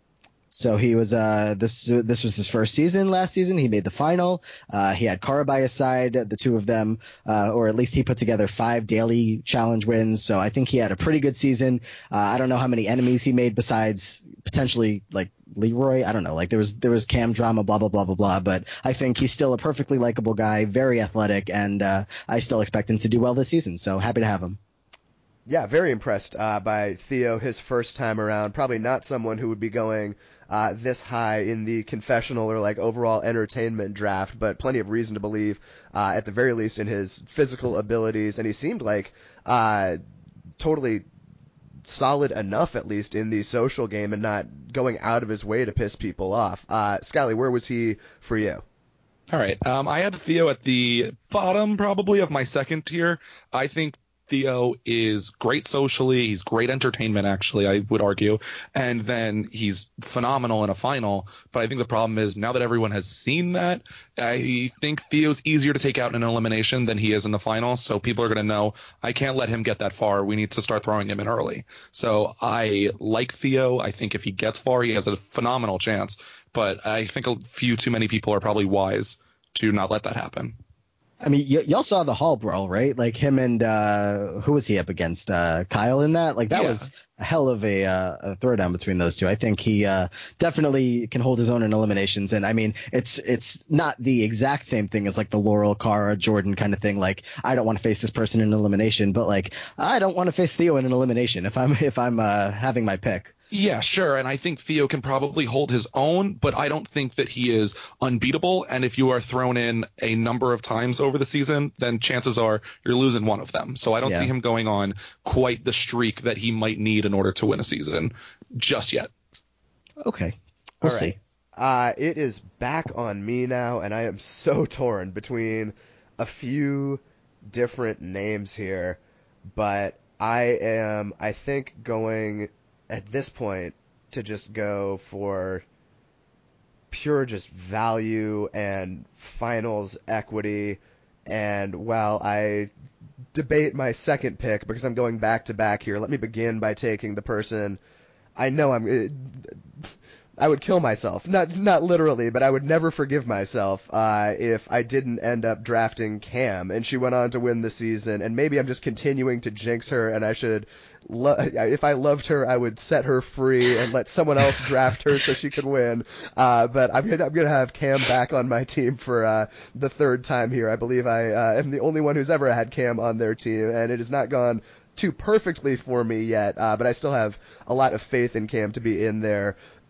So he was uh this this was his first season last season. He made the final. Uh, he had Kara by his side, the two of them, uh, or at least he put together five daily challenge wins. So I think he had a pretty good season. Uh, I don't know how many enemies he made besides potentially like Leroy. I don't know. Like there was there was Cam drama, blah blah blah blah blah. But I think he's still a perfectly likable guy, very athletic, and uh, I still expect him to do well this season. So happy to have him. Yeah, very impressed uh, by Theo his first time around. Probably not someone who would be going uh, this high in the confessional or like overall entertainment draft, but plenty of reason to believe, uh, at the very least, in his physical abilities. And he seemed like uh, totally solid enough, at least in the social game, and not going out of his way to piss people off. Uh, Scally, where was he for you? All right. Um, I had Theo at the bottom probably of my second tier. I think Theo is great socially. He's great entertainment, actually, I would argue. And then he's phenomenal in a final. But I think the problem is now that everyone has seen that, I think Theo's easier to take out in an elimination than he is in the final. So people are going to know, I can't let him get that far. We need to start throwing him in early. So I like Theo. I think if he gets far, he has a phenomenal chance. But I think a few too many people are probably wise to not let that happen. I mean, y- y'all saw the Hall brawl, right? Like him and uh, who was he up against? Uh, Kyle in that? Like that Yeah. was a hell of a, uh, a throwdown between those two. I think he uh, definitely can hold his own in eliminations. And I mean, it's it's not the exact same thing as like the Laurel, Cara, Jordan kind of thing. Like I don't want to face this person in elimination, but like I don't want to face Theo in an elimination if I'm if I'm uh, having my pick. Yeah, sure. And I think Theo can probably hold his own, but I don't think that he is unbeatable. And if you are thrown in a number of times over the season, then chances are you're losing one of them. So I don't Yeah. see him going on quite the streak that he might need in order to win a season just yet. Okay, we'll All right. see. Uh, it is back on me now, and I am so torn between a few different names here, but I am, I think, going at this point to just go for pure just value and finals equity. And while I debate my second pick because I'm going back to back here, let me begin by taking the person I know I'm. I would kill myself, not not literally, but I would never forgive myself uh, if I didn't end up drafting Cam, and she went on to win the season. And maybe I'm just continuing to jinx her, and I should, lo- if I loved her, I would set her free and let someone else draft her so she could win. Uh, but I'm gonna I'm gonna have Cam back on my team for uh, the third time here. I believe I uh, am the only one who's ever had Cam on their team, and it has not gone too perfectly for me yet, uh, but I still have a lot of faith in Cam to be in there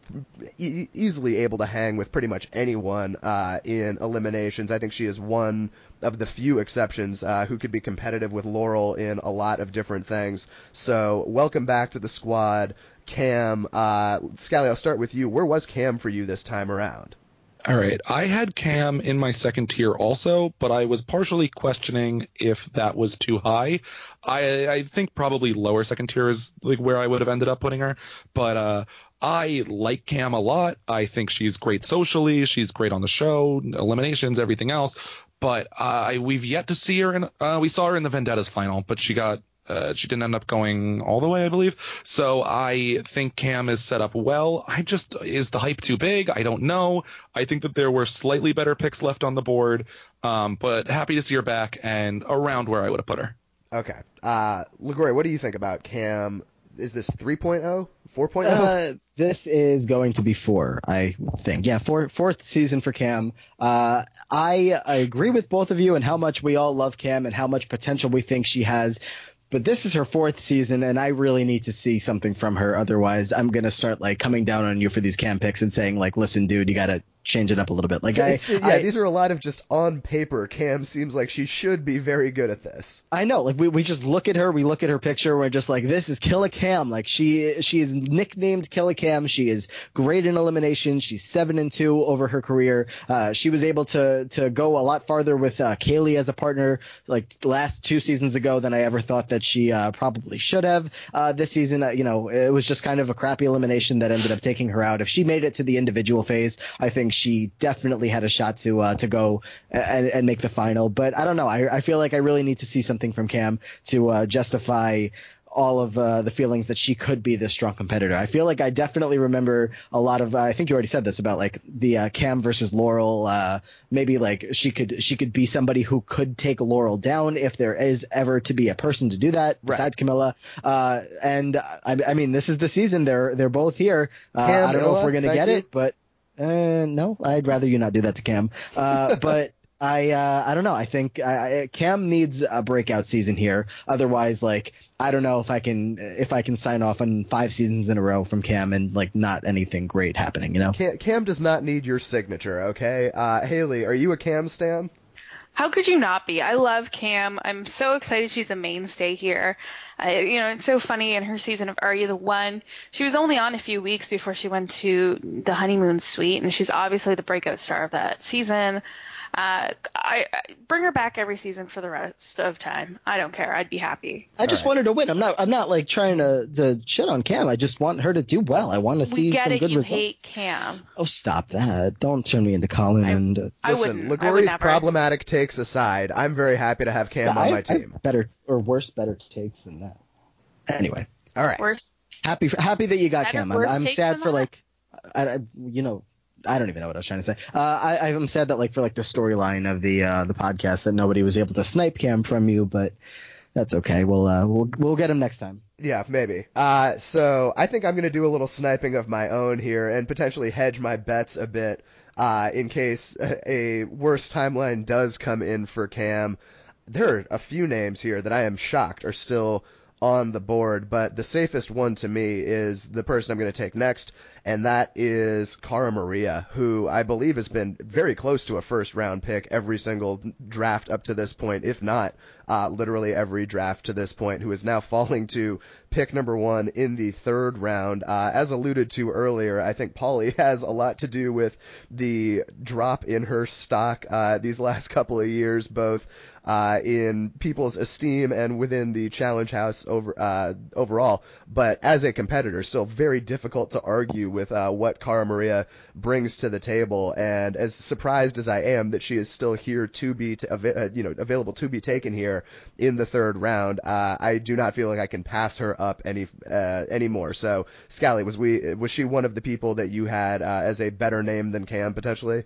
e- easily able to hang with pretty much anyone uh, in eliminations. I think she is one of the few exceptions uh, who could be competitive with Laurel in a lot of different things. So welcome back to the squad, Cam. Uh, Scally, I'll start with you. Where was Cam for you this time around? All right. I had Cam in my second tier also, but I was partially questioning if that was too high. I, I think probably lower second tier is like where I would have ended up putting her. But uh, I like Cam a lot. I think she's great socially. She's great on the show, eliminations, everything else. But uh, we've yet to see her in. Uh, we saw her in the Vendettas final, but she got. Uh, she didn't end up going all the way, I believe. So I think Cam is set up well. I just, is the hype too big? I don't know. I think that there were slightly better picks left on the board, um, but happy to see her back and around where I would have put her. Okay. Uh, LaGloria, what do you think about Cam? Is this three point oh? four point oh? Uh, this is going to be four, I think. Yeah, four, fourth season for Cam. Uh, I, I agree with both of you and how much we all love Cam and how much potential we think she has. But this is her fourth season, and I really need to see something from her. Otherwise, I'm going to start like coming down on you for these Cam picks and saying like, listen, dude, you got to change it up a little bit. Like, I, It's, yeah, I, these are a lot of just on paper. Cam seems like she should be very good at this. I know, like we, we just look at her, we look at her picture, we're just like, this is Killa Cam. Like she she is nicknamed Killa Cam. She is great in elimination. She's seven and two over her career. Uh, she was able to to go a lot farther with uh, Kaylee as a partner, like the last two seasons ago than I ever thought that she uh, probably should have. Uh, this season, uh, you know, it was just kind of a crappy elimination that ended up taking her out. If she made it to the individual phase, I think she definitely had a shot to uh, to go and, and make the final. But I don't know. I, I feel like I really need to see something from Cam to uh, justify all of uh, the feelings that she could be this strong competitor. I feel like I definitely remember a lot of, uh, I think you already said this about like the uh, Cam versus Laurel. Uh, maybe like she could, she could be somebody who could take Laurel down if there is ever to be a person to do that besides Right. Camilla. Uh, and I, I mean, this is the season. They're, they're both here. Uh, Cam, I don't know Illa, if we're going to thank get you. it, but uh, no, I'd rather you not do that to Cam. Uh, but I uh, I don't know. I think I, I, Cam needs a breakout season here. Otherwise, like I don't know if I can if I can sign off on five seasons in a row from Cam and like not anything great happening. You know, Cam, Cam does not need your signature. Okay, uh, Haley, are you a Cam stan? How could you not be? I love Cam. I'm so excited she's a mainstay here. I, you know, it's so funny in her season of Are You the One? She was only on a few weeks before she went to the honeymoon suite, and she's obviously the breakout star of that season. Uh, I, I bring her back every season for the rest of time. I don't care. I'd be happy. I just right. want her to win. I'm not I'm not like trying to, to shit on Cam. I just want her to do well. I want to see We get some it. good You results. hate Cam. Oh, stop that! Don't turn me into Colin. I- and uh, I Listen, wouldn't. I would LaGloria's never. problematic takes aside, I'm very happy to have Cam I, on my I team. have better or worse better takes than that. Anyway. All right. Worse. Happy happy that you got Better- Cam. I'm, worse I'm takes sad than for that? like, I, I, you know, I don't even know what I was trying to say. Uh, I, I'm sad that like for like the storyline of the uh, the podcast that nobody was able to snipe Cam from you, but that's okay. We'll uh, we'll we'll get him next time. Yeah, maybe. Uh, so I think I'm going to do a little sniping of my own here and potentially hedge my bets a bit uh, in case a, a worse timeline does come in for Cam. There are a few names here that I am shocked are still on the board, but the safest one to me is the person I'm going to take next, and that is Cara Maria, who I believe has been very close to a first round pick every single draft up to this point, if not uh, literally every draft to this point, who is now falling to pick number one in the third round. Uh, as alluded to earlier, I think Pauly has a lot to do with the drop in her stock uh, these last couple of years, both uh, in people's esteem and within the challenge house over uh, overall. But as a competitor, still very difficult to argue with uh, what Cara Maria brings to the table. And as surprised as I am that she is still here to be, to, uh, you know, available to be taken here in the third round, uh, I do not feel like I can pass her up any uh, anymore. So, Scally, was we was she one of the people that you had uh, as a better name than Cam potentially?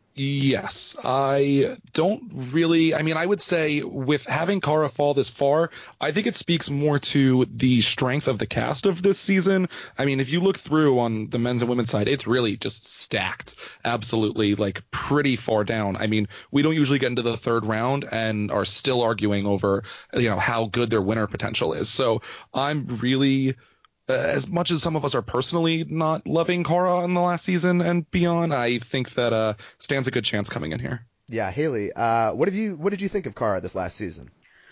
Yes, I don't really. I mean, I would say with having Cara fall this far, I think it speaks more to the strength of the cast of this season. I mean, if you look through on the men's and women's side, it's really just stacked, absolutely, like pretty far down. I mean, we don't usually get into the third round and are still arguing over, you know, how good their winner potential is. So I'm really uh, as much as some of us are personally not loving Cara in the last season and beyond, I think that uh, stands a good chance coming in here. Yeah, Haley, uh, what have you what did you think of Cara this last season?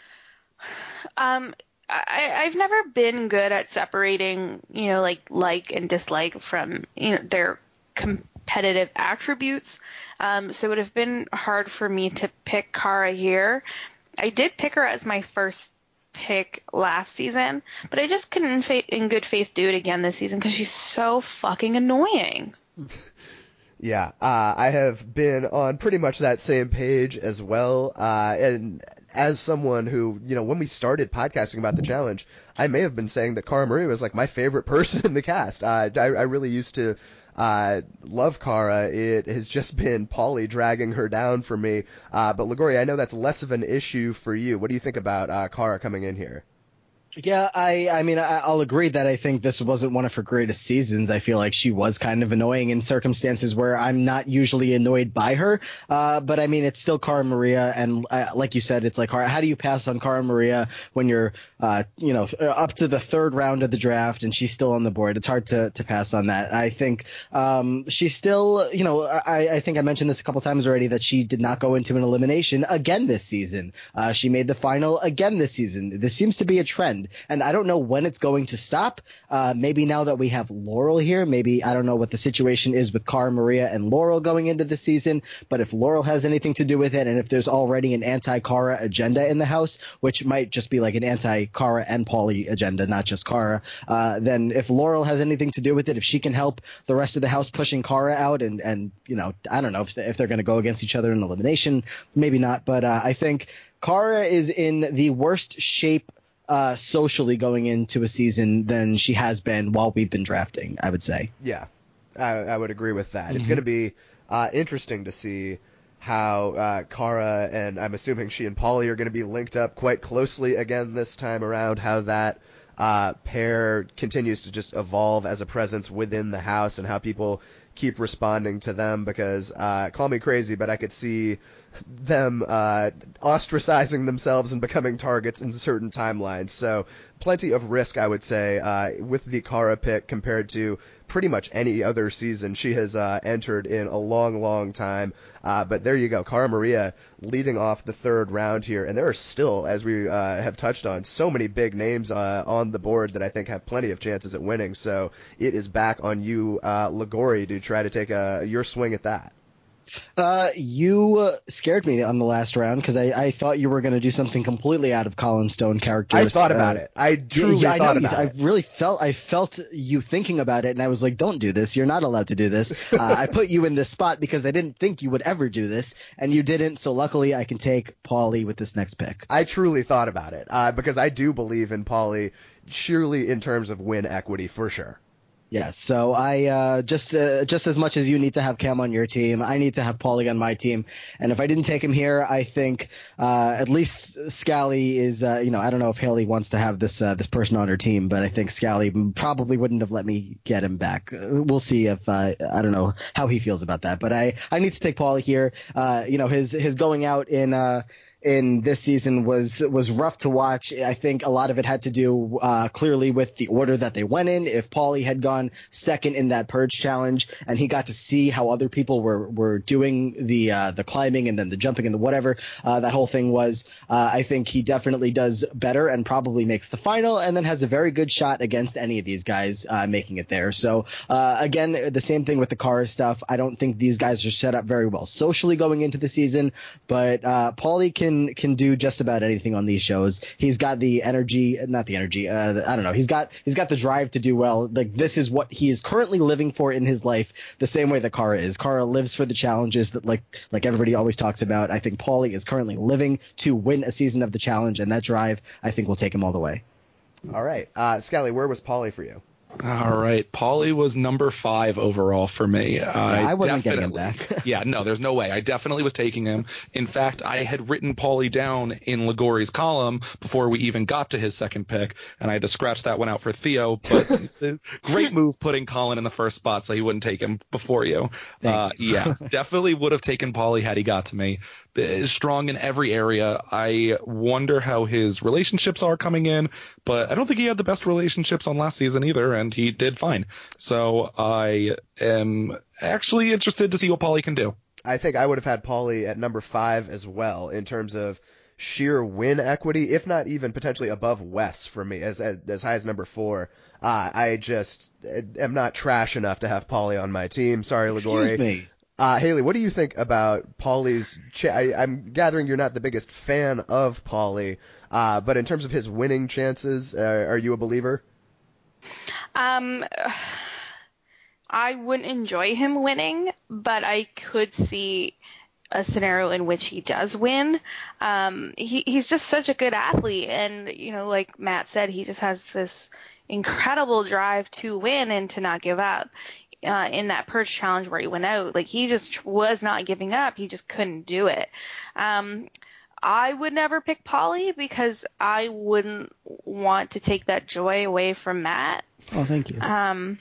Um, I, I've never been good at separating, you know, like like and dislike from, you know, their competitive attributes. Um, so it would have been hard for me to pick Cara here. I did pick her as my first pick last season, but I just couldn't fa- in good faith do it again this season because she's so fucking annoying. Yeah, uh, I have been on pretty much that same page as well. Uh, and as someone who, you know, when we started podcasting about the challenge, I may have been saying that Cara Maria was like my favorite person in the cast. Uh, I, I really used to uh, love Cara. It has just been Paulie dragging her down for me. Uh, but Liguori, I know that's less of an issue for you. What do you think about uh, Cara coming in here? Yeah, I, I mean, I, I'll agree that I think this wasn't one of her greatest seasons. I feel like she was kind of annoying in circumstances where I'm not usually annoyed by her. Uh, but I mean, it's still Cara Maria. And uh, like you said, it's like, how do you pass on Cara Maria when you're, uh, you know, up to the third round of the draft and she's still on the board? It's hard to, to pass on that. I think um, she's still, you know, I, I think I mentioned this a couple times already that she did not go into an elimination again this season. Uh, she made the final again this season. This seems to be a trend. And I don't know when it's going to stop. Uh, maybe now that we have Laurel here, maybe I don't know what the situation is with Cara Maria and Laurel going into the season. But if Laurel has anything to do with it, and if there's already an anti-Cara agenda in the house, which might just be like an anti-Cara and Paulie agenda, not just Cara, uh, then if Laurel has anything to do with it, if she can help the rest of the house pushing Cara out, and and you know, I don't know if, if they're going to go against each other in elimination, maybe not. But uh, I think Cara is in the worst shape Uh, socially going into a season than she has been while we've been drafting, I would say. Yeah, I, I would agree with that. Mm-hmm. It's going to be uh, interesting to see how uh, Cara and I'm assuming she and Paulie are going to be linked up quite closely again this time around, how that uh, pair continues to just evolve as a presence within the house and how people keep responding to them because, uh, call me crazy, but I could see them uh, ostracizing themselves and becoming targets in certain timelines. So plenty of risk, I would say, uh, with the Cara pick compared to pretty much any other season she has uh, entered in a long, long time. Uh, but there you go, Cara Maria leading off the third round here. And there are still, as we uh, have touched on, so many big names uh, on the board that I think have plenty of chances at winning. So it is back on you, uh, Liguori, to try to take a, your swing at that. Uh, you uh, scared me on the last round because I, I thought you were going to do something completely out of Colin Stone characters. I thought about uh, it. I truly yeah, I thought know about you, it. I really felt I felt you thinking about it, and I was like, "Don't do this. You're not allowed to do this." Uh, I put you in this spot because I didn't think you would ever do this, and you didn't. So luckily, I can take Paulie with this next pick. I truly thought about it uh, because I do believe in Paulie, surely in terms of win equity for sure. Yeah, so I uh, just uh, just as much as you need to have Cam on your team, I need to have Paulie on my team. And if I didn't take him here, I think uh, at least Scally is, uh, you know, I don't know if Haley wants to have this uh, this person on her team, but I think Scally probably wouldn't have let me get him back. We'll see if uh, I don't know how he feels about that, but I, I need to take Paulie here. Uh, you know, his his going out in. Uh, in this season was was rough to watch. I think a lot of it had to do uh, clearly with the order that they went in. If Paulie had gone second in that purge challenge and he got to see how other people were were doing the uh, the climbing and then the jumping and the whatever uh, that whole thing was, uh, I think he definitely does better and probably makes the final and then has a very good shot against any of these guys uh, making it there. So uh, again, the same thing with the Cara stuff. I don't think these guys are set up very well socially going into the season, but uh, Paulie can can do just about anything on these shows. He's got the energy, not the energy. Uh, I don't know. He's got he's got the drive to do well. Like this is what he is currently living for in his life, the same way that Cara is. Cara lives for the challenges that like like everybody always talks about. I think Paulie is currently living to win a season of the challenge, and that drive I think will take him all the way. All right, uh, Scally, where was Paulie for you? All right. Paulie was number five overall for me. Yeah, I wasn't getting him definitely- back. yeah, no, there's no way. I definitely was taking him. In fact, I had written Paulie down in Ligori's column before we even got to his second pick, and I had to scratch that one out for Theo. But great move putting Colin in the first spot so he wouldn't take him before you. Thank Uh, you. yeah, definitely would have taken Paulie had he got to me. Uh, Strong in every area. I wonder how his relationships are coming in, but I don't think he had the best relationships on last season either, and he did fine. So I am actually interested to see what Paulie can do. I think I would have had Paulie at number five as well in terms of sheer win equity, if not even potentially above Wes for me as as, as high as number four. Uh, I just am not trash enough to have Paulie on my team. Sorry, Ligori. Excuse me. Uh, Haley, what do you think about Paulie's? Ch- I, I'm gathering you're not the biggest fan of Paulie, uh, but in terms of his winning chances, uh, are you a believer? Um, I wouldn't enjoy him winning, but I could see a scenario in which he does win. Um, he, he's just such a good athlete, and you know, like Matt said, he just has this incredible drive to win and to not give up. Uh, in that Purge challenge where he went out, like he just was not giving up. He just couldn't do it. Um, I would never pick Paulie because I wouldn't want to take that joy away from Matt. Oh, thank you. Um,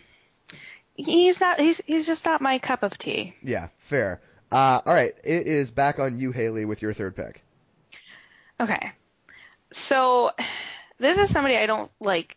he's not. He's he's just not my cup of tea. Yeah, fair. Uh, all right, it is back on you, Haley, with your third pick. Okay, so this is somebody I don't like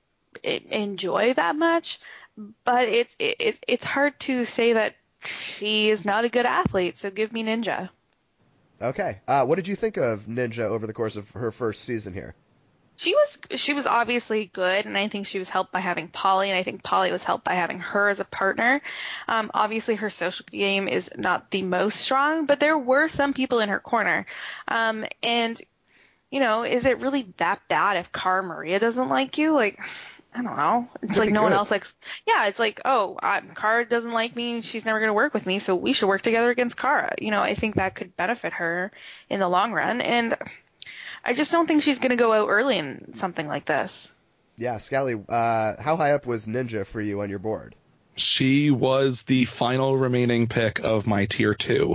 e- enjoy that much, but it's it's it's hard to say that she is not a good athlete. So give me Ninja. Okay. Uh, what did you think of Ninja over the course of her first season here? She was she was obviously good, and I think she was helped by having Paulie, and I think Paulie was helped by having her as a partner. Um, obviously, her social game is not the most strong, but there were some people in her corner. Um, and, you know, is it really that bad if Cara Maria doesn't like you? Like, I don't know. It's like Pretty no one good. else likes. Yeah, it's like, oh, I, Cara doesn't like me. She's never going to work with me, so we should work together against Cara. You know, I think that could benefit her in the long run, and I just don't think she's going to go out early in something like this. Yeah, Scally, uh, how high up was Ninja for you on your board? She was the final remaining pick of my tier two.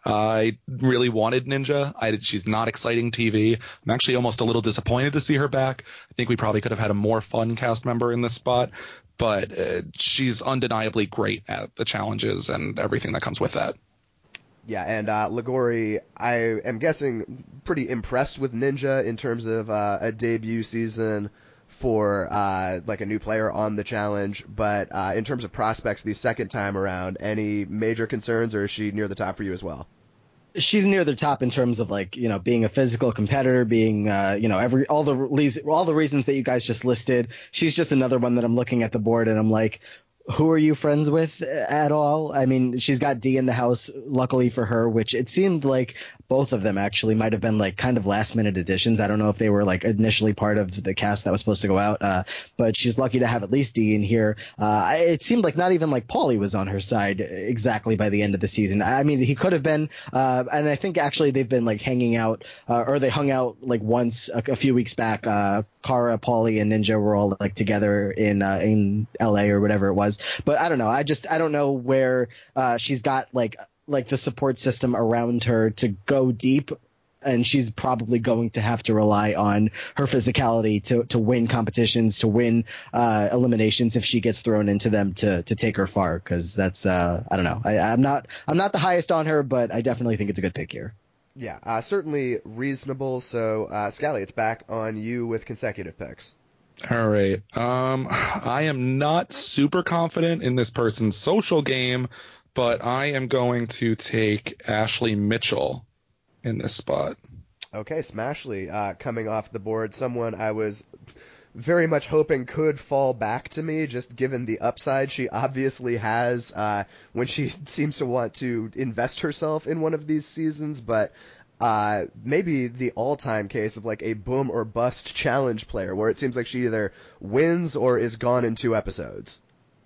I really wanted Ninja. I, she's not exciting T V. I'm actually almost a little disappointed to see her back. I think we probably could have had a more fun cast member in this spot, but uh, she's undeniably great at the challenges and everything that comes with that. Yeah, and uh, Ligori, I am guessing pretty impressed with Ninja in terms of uh, a debut season for uh, like a new player on the challenge, but uh, in terms of prospects the second time around, any major concerns, or is she near the top for you as well? She's near the top in terms of like, you know, being a physical competitor, being, uh, you know, every, all the, re- all the reasons that you guys just listed. She's just another one that I'm looking at the board and I'm like, who are you friends with at all? I mean, she's got Dee in the house, luckily for her, which it seemed like both of them actually might have been like kind of last minute additions. I don't know if they were like initially part of the cast that was supposed to go out, uh, but she's lucky to have at least Dee in here. Uh, it seemed like not even like Paulie was on her side exactly by the end of the season. I mean, he could have been, uh, and I think actually they've been like hanging out, uh, or they hung out like once a, a few weeks back. Uh, Cara, Paulie, and Ninja were all like together in uh, in L A or whatever it was. But I don't know. I just I don't know where uh, she's got like like the support system around her to go deep, and she's probably going to have to rely on her physicality to to win competitions, to win uh, eliminations if she gets thrown into them to to take her far. Because that's uh, I don't know. I, I'm not I'm not the highest on her, but I definitely think it's a good pick here. Yeah, uh, certainly reasonable. So, uh, Scally, it's back on you with consecutive picks. All right. Um, I am not super confident in this person's social game, but I am going to take Ashley Mitchell in this spot. Okay, Smashly, uh, coming off the board, someone I was very much hoping could fall back to me, just given the upside she obviously has uh, when she seems to want to invest herself in one of these seasons, but uh, maybe the all-time case of like a boom or bust challenge player, where it seems like she either wins or is gone in two episodes.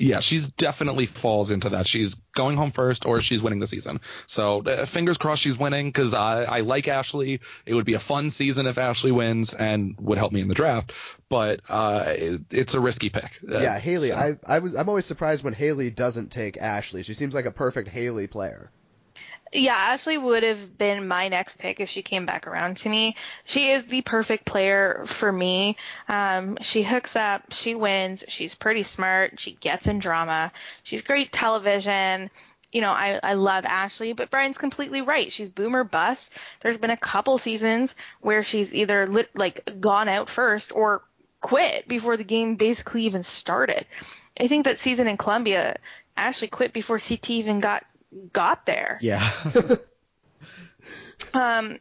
yeah, she's definitely falls into that. She's going home first or she's winning the season. So uh, fingers crossed she's winning because I, I like Ashley. It would be a fun season if Ashley wins and would help me in the draft. But uh, it, it's a risky pick. Uh, Yeah, Haley. so. I I was I'm always surprised when Haley doesn't take Ashley. She seems like a perfect Haley player. Yeah, Ashley would have been my next pick if she came back around to me. She is the perfect player for me. Um, she hooks up, she wins, she's pretty smart, she gets in drama, she's great television. You know, I, I love Ashley, but Brian's completely right. She's boom or bust. There's been a couple seasons where she's either lit, like gone out first or quit before the game basically even started. I think that season in Columbia, Ashley quit before C T even got got there. Yeah. um,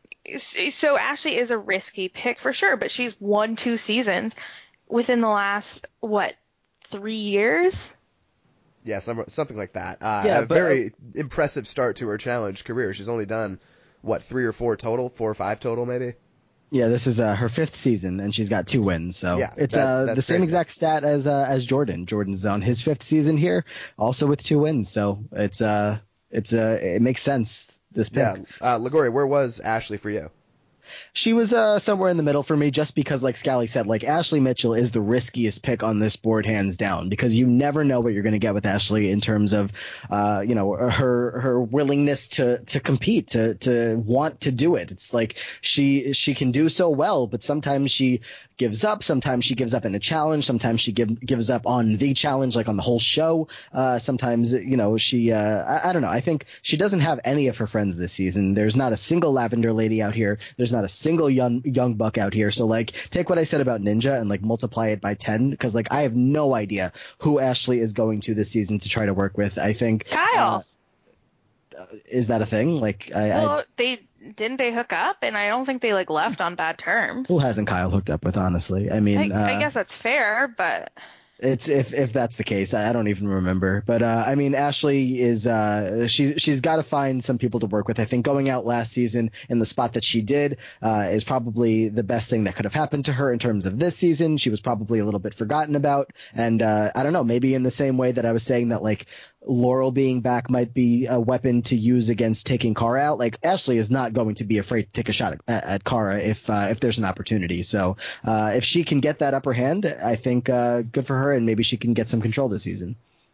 so Ashley is a risky pick for sure, but she's won two seasons within the last, what, three years? Yeah, some, something like that. Uh, Yeah, a but, very uh, impressive start to her challenge career. She's only done, what, three or four total? Four or five total, maybe? Yeah, this is uh, her fifth season, and she's got two wins. So Yeah, it's that- uh, that's the same crazy. exact stat as uh, as Jordan. Jordan's on his fifth season here, also with two wins. So it's uh, it's uh, it makes sense. This pick. Yeah. Uh, Ligori, where was Ashley for you? She was uh, somewhere in the middle for me, just because, like Scally said, like Ashley Mitchell is the riskiest pick on this board, hands down, because you never know what you're going to get with Ashley in terms of, uh, you know, her her willingness to to compete, to to want to do it. It's like she she can do so well, but sometimes she gives up. Sometimes she gives up in a challenge. Sometimes she give, gives up on the challenge, like on the whole show. Uh, sometimes, you know, she, uh, I, I don't know. I think she doesn't have any of her friends this season. There's not a single Lavender lady out here. There's not a single young, young buck out here. So like, take what I said about Ninja and like multiply it by ten. Cause like, I have no idea who Ashley is going to this season to try to work with. I think, Kyle. uh, is that a thing? Like, I, Well, I they didn't they hook up, and I don't think they like left on bad terms. who hasn't Kyle hooked up with, honestly? I mean, I, uh, I guess that's fair, but It's if if that's the case, I I don't even remember. But uh, I mean, Ashley is uh, she's she's got to find some people to work with. I think going out last season in the spot that she did uh, is probably the best thing that could have happened to her in terms of this season. She was probably a little bit forgotten about, and uh, I don't know, maybe in the same way that I was saying that like Laurel being back might be a weapon to use against taking Kara out. Like Ashley is not going to be afraid to take a shot at, at Kara if uh, if there's an opportunity. So uh, if she can get that upper hand, I think uh, good for her, and maybe she can get some control this season.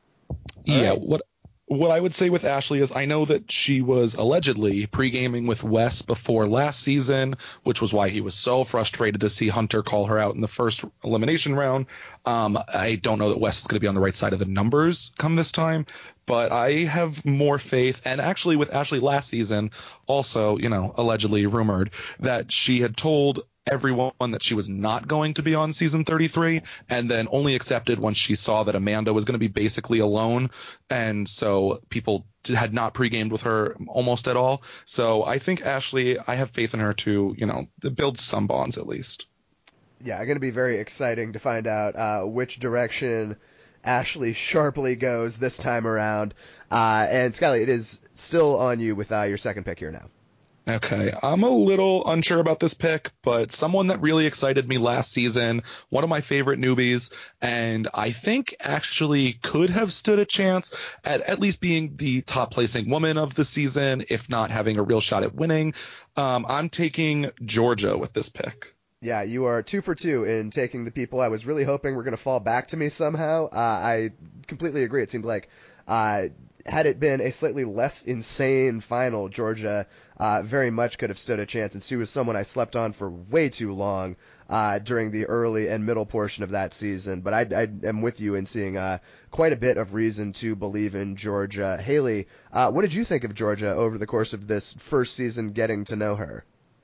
Yeah, right. what what I would say with Ashley is I know that she was allegedly pre-gaming with Wes before last season, which was why he was so frustrated to see Hunter call her out in the first elimination round. Um, I don't know that Wes is going to be on the right side of the numbers come this time, but I have more faith. And actually with Ashley last season, also, you know, allegedly rumored that she had told everyone that she was not going to be on season thirty-three, and then only accepted once she saw that Amanda was going to be basically alone, and so people had not pre-gamed with her almost at all. So I think Ashley, I have faith in her to, you know, build some bonds at least. Yeah, going to be very exciting to find out uh, which direction Ashley sharply goes this time around. Uh, and Scully, it is still on you with uh, your second pick here now. Okay, I'm a little unsure about this pick, but someone that really excited me last season, one of my favorite newbies, and I think actually could have stood a chance at at least being the top placing woman of the season, if not having a real shot at winning. Um, I'm taking Georgia with this pick. Yeah, you are two for two in taking the people I was really hoping were going to fall back to me somehow. Uh, I completely agree. It seemed like uh, had it been a slightly less insane final, Georgia uh, very much could have stood a chance. And Sue was someone I slept on for way too long uh, during the early and middle portion of that season. But I, I am with you in seeing uh, quite a bit of reason to believe in Georgia. Haley, uh, what did you think of Georgia over the course of this first season getting to know her?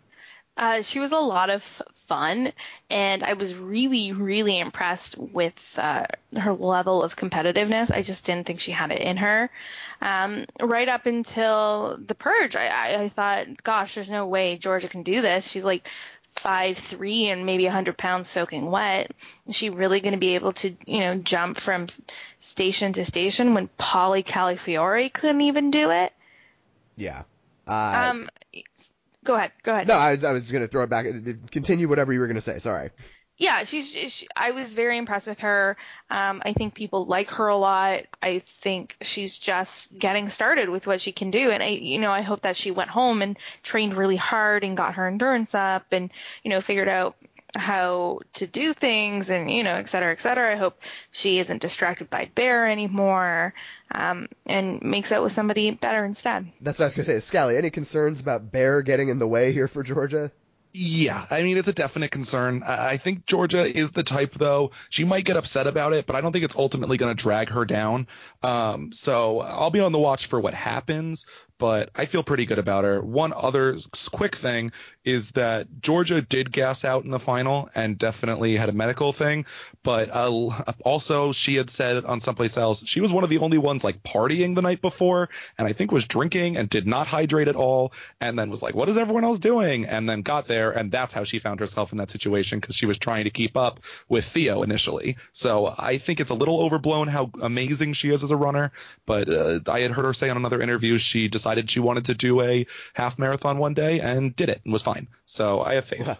Uh, she was a lot of fun, and I was really, really impressed with uh, her level of competitiveness. I just didn't think she had it in her. Um, right up until the purge, I, I, I thought, gosh, there's no way Georgia can do this. She's like five three and maybe one hundred pounds soaking wet. Is she really going to be able to, you know, jump from station to station when Polly Calafiore couldn't even do it? Yeah. Uh, Um, Go ahead. Go ahead. No, I was I was going to throw it back. Continue whatever you were going to say. Sorry. yeah, she's. She, I was very impressed with her. Um, I think people like her a lot. I think she's just getting started with what she can do, and I, you know, I hope that she went home and trained really hard and got her endurance up, and you know, figured out how to do things, and you know, et cetera, et cetera. I hope she isn't distracted by Bear anymore, um, and makes out with somebody better instead. That's what I was going to say. Scally, any concerns about Bear getting in the way here for Georgia? Yeah, I mean, it's a definite concern. I I think Georgia is the type, though. She might get upset about it, but I don't think it's ultimately going to drag her down. Um, so I'll be on the watch for what happens, but I feel pretty good about her. One other quick thing is that Georgia did gas out in the final and definitely had a medical thing, but uh, also she had said on someplace else she was one of the only ones like partying the night before, and I think was drinking and did not hydrate at all, and then was like, what is everyone else doing? And then got there, and that's how she found herself in that situation, because she was trying to keep up with Theo initially. So I think it's a little overblown how amazing she is as a runner, but uh, I had heard her say on another interview she decided she wanted to do a half marathon one day and did it and was fine. So I have faith.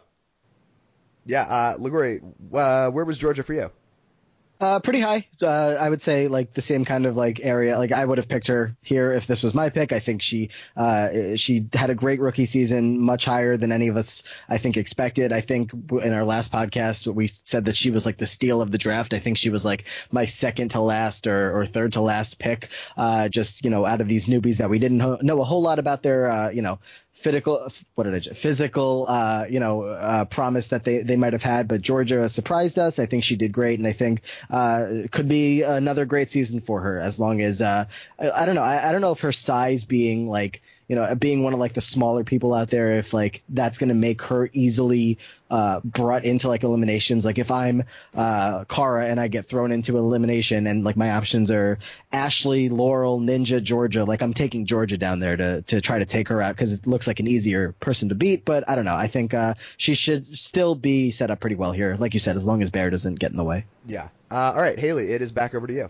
Yeah, uh, Liguori, uh, where was Georgia for you? Uh, pretty high. Uh, I would say like the same kind of like area. Like I would have picked her here if this was my pick. I think she, uh, she had a great rookie season, much higher than any of us, I think, expected. I think in our last podcast, we said that she was like the steal of the draft. I think she was like my second to last or, or third to last pick. Uh, just, you know, out of these newbies that we didn't know a whole lot about their, uh, you know, physical, what did I say? Physical, uh, you know, uh, promise that they, they might have had, but Georgia surprised us. I think she did great, and I think uh, could be another great season for her as long as uh, I, I don't know. I, I don't know if her size being like, you know, being one of like the smaller people out there, if like that's going to make her easily uh, brought into like eliminations. Like if I'm uh, Cara and I get thrown into elimination and like my options are Ashley, Laurel, Ninja, Georgia, like I'm taking Georgia down there to to try to take her out because it looks like an easier person to beat. But I don't know. I think uh, she should still be set up pretty well here. Like you said, as long as Bear doesn't get in the way. Yeah. Uh, all right, Haley, it is back over to you.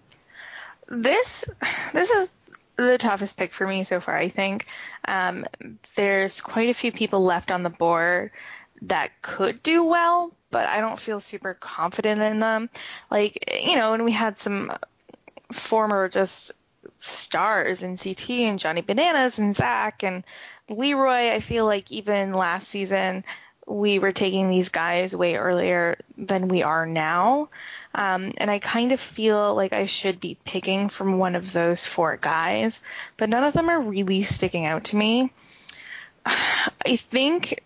This this is the toughest pick for me so far, I think. Um, there's quite a few people left on the board that could do well, but I don't feel super confident in them. Like, you know, and we had some former just stars in C T and Johnny Bananas and Zach and Leroy. I feel like even last season we were taking these guys way earlier than we are now. Um, and I kind of feel like I should be picking from one of those four guys, but none of them are really sticking out to me. I think,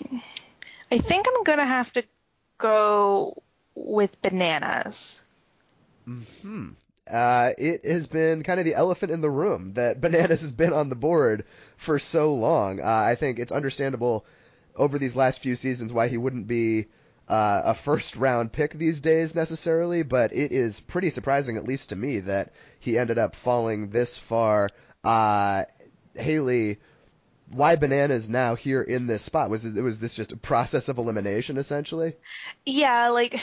I think I'm going to have to go with Bananas. Hmm. Uh, it has been kind of the elephant in the room that Bananas has been on the board for so long. Uh, I think it's understandable over these last few seasons why he wouldn't be uh, a first round pick these days necessarily, but it is pretty surprising, at least to me, that he ended up falling this far. Uh, Haley, why Bananas now here in this spot? Was it was this just a process of elimination essentially? Yeah, like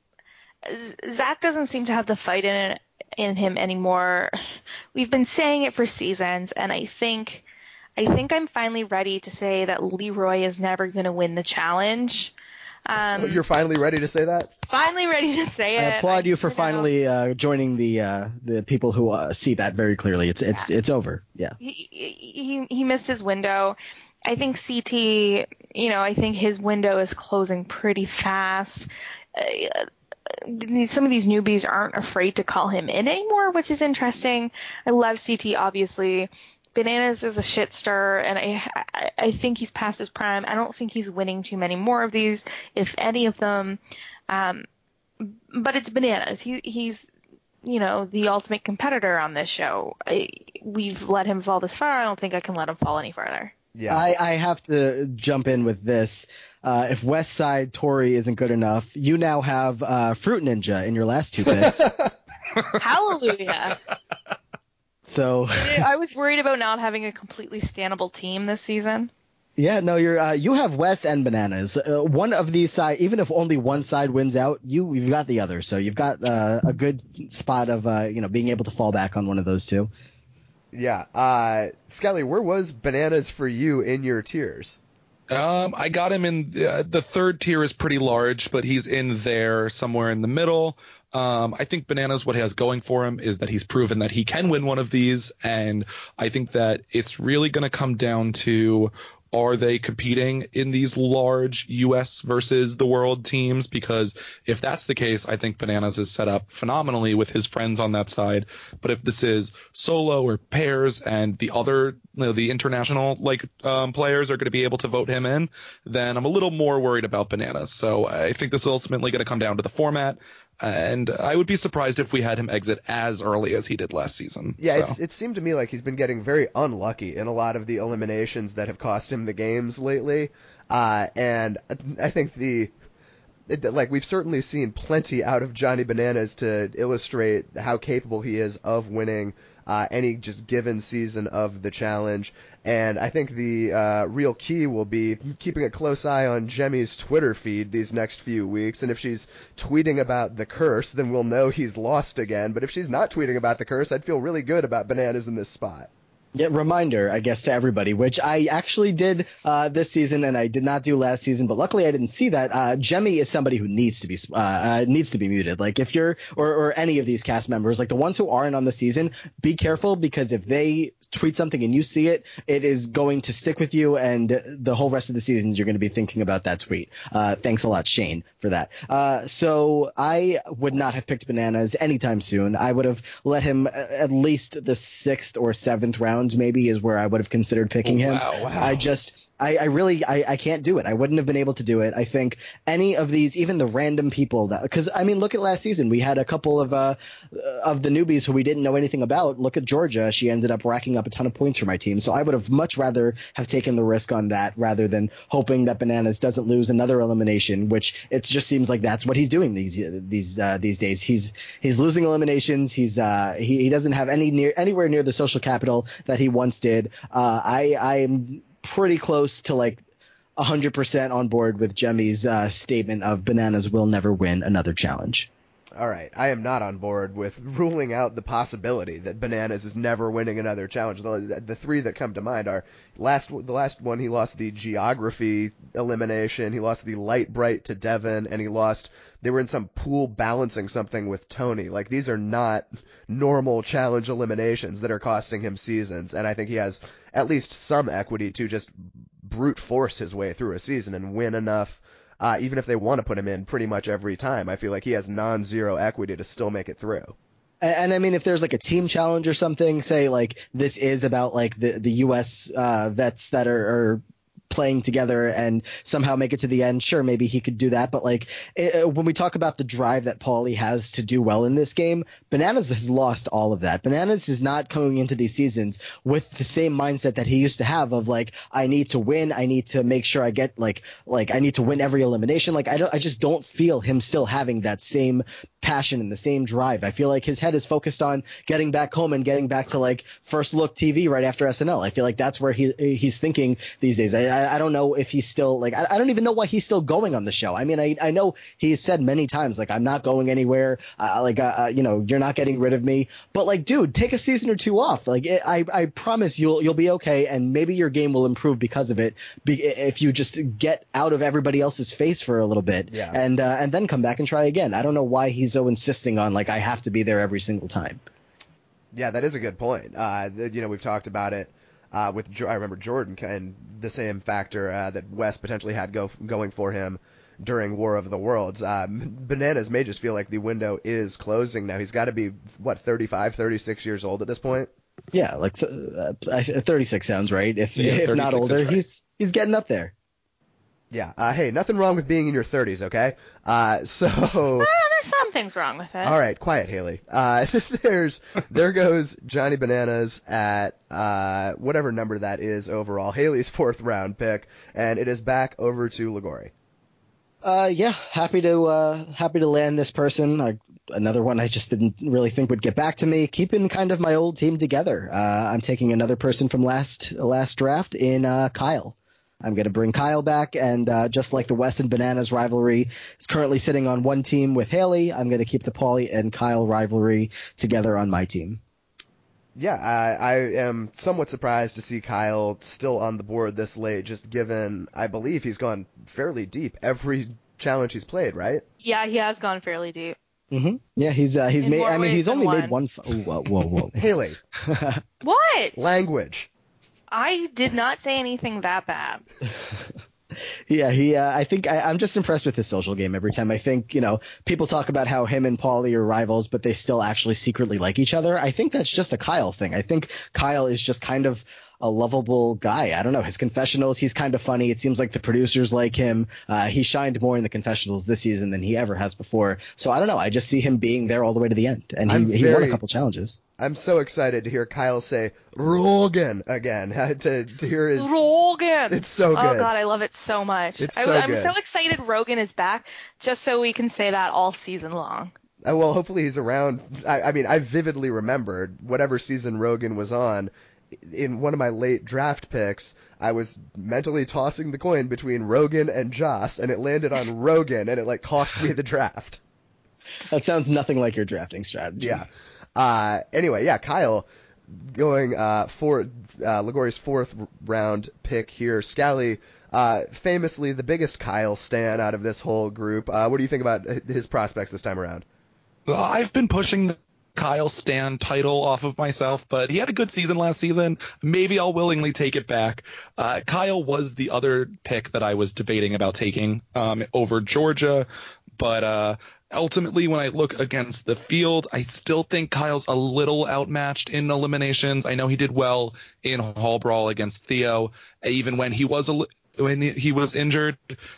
Zach doesn't seem to have the fight in it, in him anymore. We've been saying it for seasons, and I think I think I'm finally ready to say that Leroy is never going to win the challenge. Um, You're finally ready to say that? Finally ready to say it. I applaud you for you know, finally uh, joining the uh, the people who uh, see that very clearly. It's it's yeah. it's over. Yeah. He, he he missed his window. I think C T, you know, I think his window is closing pretty fast. Uh, some of these newbies aren't afraid to call him in anymore, which is interesting. I love C T, obviously. Bananas is a shit stir, and I, I I think he's past his prime. I don't think he's winning too many more of these, if any of them. Um, but it's Bananas. He he's you know the ultimate competitor on this show. I, we've let him fall this far. I don't think I can let him fall any further. Yeah. I, I have to jump in with this. Uh, if West Side Tory isn't good enough, you now have uh, Fruit Ninja in your last two picks. Hallelujah. So I was worried about not having a completely standable team this season. yeah, no, you're uh, you have Wes and Bananas. Uh, one of these side, even if only one side wins out, you you've got the other. So you've got uh, a good spot of uh, you know being able to fall back on one of those two. Yeah. Uh, Skelly, where was Bananas for you in your tiers? Um, I got him in uh, the third tier is pretty large, but he's in there somewhere in the middle. Um, I think Bananas, what he has going for him is that he's proven that he can win one of these, and I think that it's really going to come down to, are they competing in these large U S versus the world teams? Because if that's the case, I think Bananas is set up phenomenally with his friends on that side. But if this is solo or pairs and the other, you know, the international like um, players are going to be able to vote him in, then I'm a little more worried about Bananas. So I think this is ultimately going to come down to the format. And I would be surprised if we had him exit as early as he did last season. Yeah, so. it's, it seemed to me like he's been getting very unlucky in a lot of the eliminations that have cost him the games lately. Uh, and I think the, it, like, we've certainly seen plenty out of Johnny Bananas to illustrate how capable he is of winning uh, any just given season of the challenge. And I think the uh, real key will be keeping a close eye on Jemmy's Twitter feed these next few weeks. And if she's tweeting about the curse, then we'll know he's lost again. But if she's not tweeting about the curse, I'd feel really good about Bananas in this spot. Yeah, reminder, I guess, to everybody, which I actually did uh, this season and I did not do last season, but luckily I didn't see that. Uh, Jemmy is somebody who needs to be uh, uh, needs to be muted. Like if you're or, or any of these cast members, like the ones who aren't on the season, be careful, because if they tweet something and you see it, it is going to stick with you, and the whole rest of the season you're going to be thinking about that tweet. Uh, thanks a lot, Shane, for that. Uh, so I would not have picked Bananas anytime soon. I would have let him at least the sixth or seventh round. Maybe is where I would have considered picking him. Wow, wow. I just, I, I really, I, I can't do it. I wouldn't have been able to do it. I think any of these, even the random people that, because I mean, look at last season. We had a couple of uh of the newbies who we didn't know anything about. Look at Georgia. She ended up racking up a ton of points for my team. So I would have much rather have taken the risk on that rather than hoping that Bananas doesn't lose another elimination, which it just seems like that's what he's doing these these uh, these days. He's he's losing eliminations. He's uh he, he doesn't have any near anywhere near the social capital that he once did. Uh, I I'm pretty close to like one hundred percent on board with Jemmy's uh, statement of Bananas will never win another challenge. All right, I am not on board with ruling out the possibility that Bananas is never winning another challenge. The, the three that come to mind are last the last one, he lost the geography elimination, he lost the light bright to Devin, and he lost, they were in some pool balancing something with Tony. Like, these are not normal challenge eliminations that are costing him seasons, and I think he has at least some equity to just brute force his way through a season and win enough. Uh, even if they want to put him in pretty much every time, I feel like he has non-zero equity to still make it through. And, and I mean, if there's like a team challenge or something, say like this is about like the, the U S uh, vets that are, are playing together and somehow make it to the end, sure, maybe he could do that. But like it, when we talk about the drive that Paulie has to do well in this game, Bananas has lost all of that. Bananas is not coming into these seasons with the same mindset that he used to have of like, I need to win, I need to make sure I get like like I need to win every elimination. Like I don't, I just don't feel him still having that same passion and the same drive. I feel like his head is focused on getting back home and getting back to like First Look T V right after S N L. I feel like that's where he he's thinking these days. I, I don't know if he's still like, I, I don't even know why he's still going on the show. I mean, I, I know he's said many times, like, I'm not going anywhere. Uh, like, uh, you know, you're not getting rid of me, but like, dude, take a season or two off. Like, it, I, I promise you'll, you'll be okay. And maybe your game will improve because of it. Be, if you just get out of everybody else's face for a little bit yeah. and, uh, and then come back and try again. I don't know why he's so insisting on like, I have to be there every single time. Yeah, that is a good point. Uh, you know, we've talked about it. Uh, with I remember Jordan and the same factor uh, that Wes potentially had go, going for him during War of the Worlds. Um, Bananas may just feel like the window is closing now. He's got to be, what, thirty-five, thirty-six years old at this point? Yeah, like uh, thirty-six sounds right. If, yeah, if not older, right. he's he's getting up there. Yeah. Uh, hey, nothing wrong with being in your thirties, okay? Uh, so... Well, there's some things wrong with it. All right, quiet, Haley. Uh, there's there goes Johnny Bananas at uh, whatever number that is overall. Haley's fourth round pick, and it is back over to Liguori. Uh, yeah, happy to uh, happy to land this person. I, another one I just didn't really think would get back to me. Keeping kind of my old team together. Uh, I'm taking another person from last last draft in uh, Kyle. I'm going to bring Kyle back, and uh, just like the Wes and Bananas rivalry is currently sitting on one team with Haley, I'm going to keep the Paulie and Kyle rivalry together on my team. Yeah, I, I am somewhat surprised to see Kyle still on the board this late, just given I believe he's gone fairly deep every challenge he's played, right? Yeah, he has gone fairly deep. Mm-hmm. Yeah, he's uh, he's In made. more I mean, ways he's than only one. made one. F- oh, whoa, whoa, whoa. Haley, What? language. I did not say anything that bad. Yeah, he. Uh, I think I, I'm just impressed with his social game every time. I think you know people talk about how him and Paulie are rivals, but they still actually secretly like each other. I think that's just a Kyle thing. I think Kyle is just kind of a lovable guy. I don't know. His confessionals, he's kind of funny. It seems like the producers like him. Uh, he shined more in the confessionals this season than he ever has before. So I don't know. I just see him being there all the way to the end, and I'm he, he won a very- couple challenges. I'm so excited to hear Kyle say Rogan again. to to hear his. Rogan. It's so good. Oh god, I love it so much. It's I, so I'm good. so excited Rogan is back, just so we can say that all season long. Uh, well, hopefully he's around. I, I mean, I vividly remembered whatever season Rogan was on. In one of my late draft picks, I was mentally tossing the coin between Rogan and Joss, and it landed on Rogan, and it like cost me the draft. That sounds nothing like your drafting strategy. Yeah. Uh, anyway, yeah, Kyle going uh, for uh, Ligori's fourth round pick here. Scally, uh, famously the biggest Kyle stan out of this whole group. Uh, what do you think about his prospects this time around? Well, I've been pushing the Kyle Stan title off of myself, but he had a good season last season. Maybe I'll willingly take it back. Uh, Kyle was the other pick that I was debating about taking um, over Georgia, but uh, ultimately when I look against the field, I still think Kyle's a little outmatched in eliminations. I know he did well in Hall Brawl against Theo, even when he was a li- when he was injured.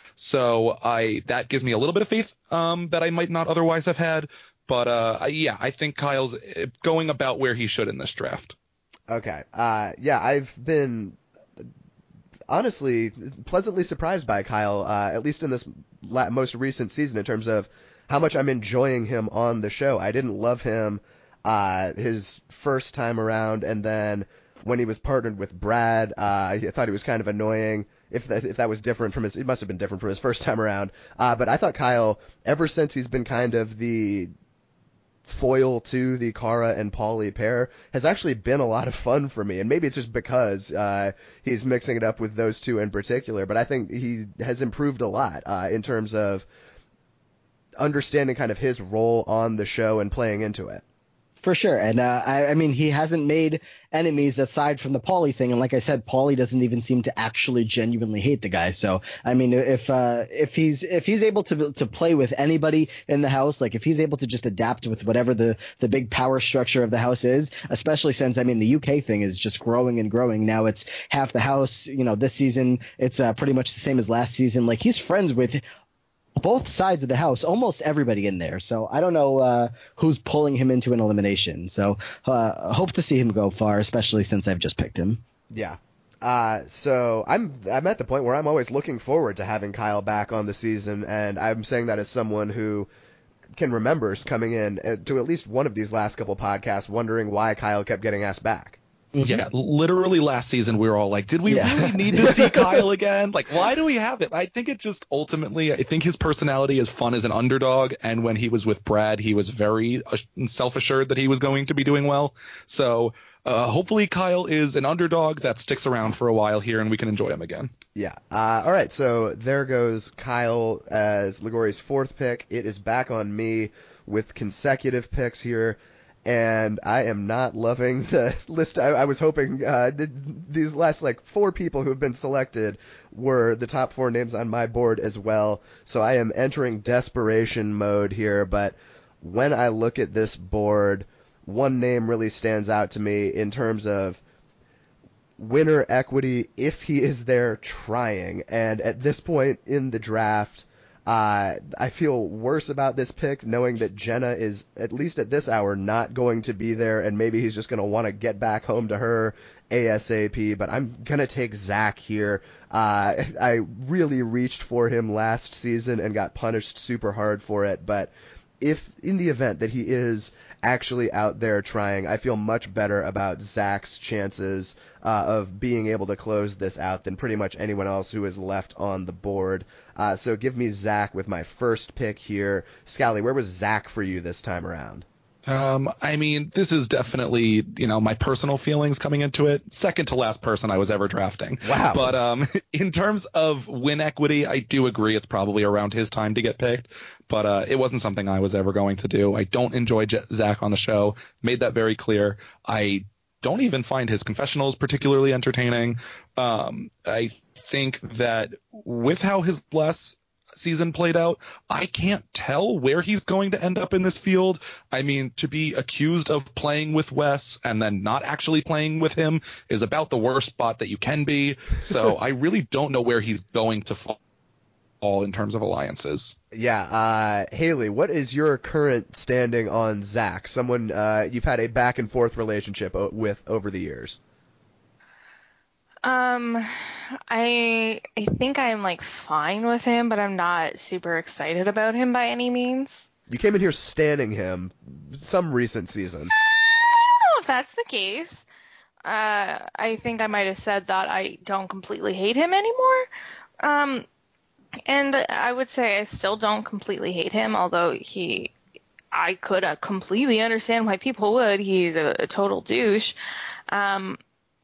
So I that gives me a little bit of faith um, that I might not otherwise have had. But, uh, yeah, I think Kyle's going about where he should in this draft. Okay. Uh, yeah, I've been honestly pleasantly surprised by Kyle, uh, at least in this la- most recent season, in terms of how much I'm enjoying him on the show. I didn't love him uh, his first time around, and then when he was partnered with Brad, uh, I thought he was kind of annoying. If that, if that was different from his, it must have been different from his first time around. Uh, but I thought Kyle, ever since he's been kind of the foil to the Kara and Paulie pair, has actually been a lot of fun for me. And maybe it's just because uh, he's mixing it up with those two in particular, but I think he has improved a lot uh, in terms of understanding kind of his role on the show and playing into it. For sure. And uh, I, I mean, he hasn't made enemies aside from the Paulie thing. And like I said, Paulie doesn't even seem to actually genuinely hate the guy. So, I mean, if uh, if he's if he's able to to play with anybody in the house, like if he's able to just adapt with whatever the, the big power structure of the house is, especially since, I mean, the U K thing is just growing and growing. Now it's half the house. You know, this season, it's uh, pretty much the same as last season. Like he's friends with both sides of the house, almost everybody in there. So I don't know uh, who's pulling him into an elimination. So uh, hope to see him go far, especially since I've just picked him. Yeah. Uh, so I'm I'm at the point where I'm always looking forward to having Kyle back on the season, and I'm saying that as someone who can remember coming in to at least one of these last couple podcasts wondering why Kyle kept getting asked back. Mm-hmm. Yeah, literally last season we were all like, did we Yeah. really need to see Kyle again? Like, why do we have it? I think it just ultimately, I think his personality is fun as an underdog. And when he was with Brad, he was very self-assured that he was going to be doing well. So uh, hopefully Kyle is an underdog that sticks around for a while here and we can enjoy him again. Yeah. Uh, all right. So there goes Kyle as Ligori's fourth pick. It is back on me with consecutive picks here. And I am not loving the list. I, I was hoping uh, th- these last like four people who have been selected were the top four names on my board as well. So I am entering desperation mode here. But when I look at this board, one name really stands out to me in terms of winner equity if he is there trying. And at this point in the draft, Uh, I feel worse about this pick knowing that Jenna is, at least at this hour, not going to be there, and maybe he's just going to want to get back home to her ASAP, but I'm going to take Zach here. Uh, I really reached for him last season and got punished super hard for it, but if in the event that he is actually out there trying, I feel much better about Zach's chances uh, of being able to close this out than pretty much anyone else who is left on the board. Uh, so give me Zach with my first pick here. Scally, where was Zach for you this time around? Um, I mean, this is definitely, you know, my personal feelings coming into it. Second to last person I was ever drafting. Wow. But um, in terms of win equity, I do agree it's probably around his time to get picked. But uh, it wasn't something I was ever going to do. I don't enjoy J- Zach on the show. Made that very clear. I don't even find his confessionals particularly entertaining. Um, I think that with how his last season played out, I can't tell where he's going to end up in this field. I mean, to be accused of playing with Wes and then not actually playing with him is about the worst spot that you can be. So I really don't know where he's going to fall in terms of alliances. Yeah, uh, Haley, what is your current standing on Zach? Someone uh, you've had a back and forth relationship o- with over the years. Um, I I think I'm like fine with him, but I'm not super excited about him by any means. You came in here standing him some recent season. I don't know if that's the case. Uh, I think I might have said that I don't completely hate him anymore. Um, and I would say I still don't completely hate him, although he, I could uh, completely understand why people would. He's a, a total douche. Um,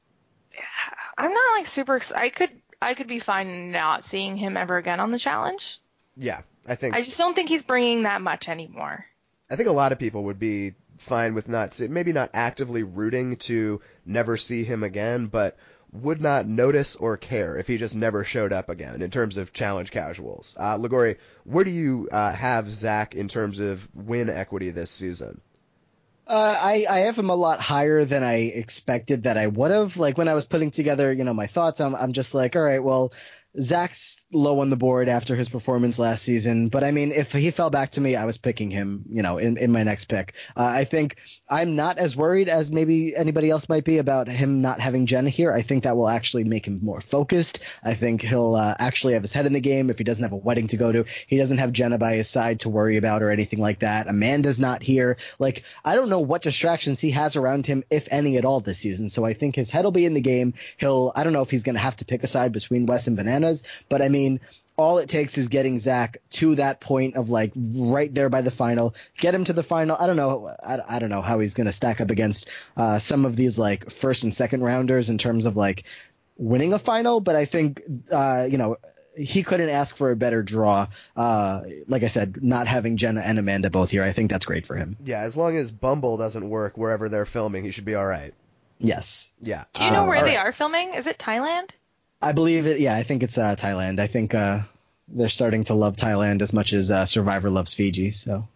I'm not like super. Ex- I could I could be fine not seeing him ever again on the challenge. Yeah, I think I just don't think he's bringing that much anymore. I think a lot of people would be fine with not see, maybe not actively rooting to never see him again, but would not notice or care if he just never showed up again in terms of challenge casuals. Uh, Ligori, where do you uh, have Zach in terms of win equity this season? Uh, I, I have him a lot higher than I expected that I would have. Like when I was putting together, you know, my thoughts, I'm, I'm just like, all right, well, Zach's low on the board after his performance last season. But I mean, if he fell back to me, I was picking him, you know, in, in my next pick. Uh, I think I'm not as worried as maybe anybody else might be about him not having Jenna here. I think that will actually make him more focused. I think he'll uh, actually have his head in the game if he doesn't have a wedding to go to. He doesn't have Jenna by his side to worry about or anything like that. Amanda's not here. Like, I don't know what distractions he has around him, if any at all this season. So I think his head will be in the game. He'll, I don't know if he's going to have to pick a side between Wes and Bananas, but I mean, all it takes is getting Zach to that point of like right there by the final, get him to the final. I don't know. I, I don't know how he's going to stack up against uh, some of these like first and second rounders in terms of like winning a final. But I think, uh, you know, he couldn't ask for a better draw. Uh, like I said, not having Jenna and Amanda both here, I think that's great for him. Yeah, as long as Bumble doesn't work wherever they're filming, he should be all right. Yes. Yeah. Do you know um, where all they right. are filming? Is it Thailand? I believe it. Yeah, I think it's uh, Thailand. I think uh, they're starting to love Thailand as much as uh, Survivor loves Fiji. So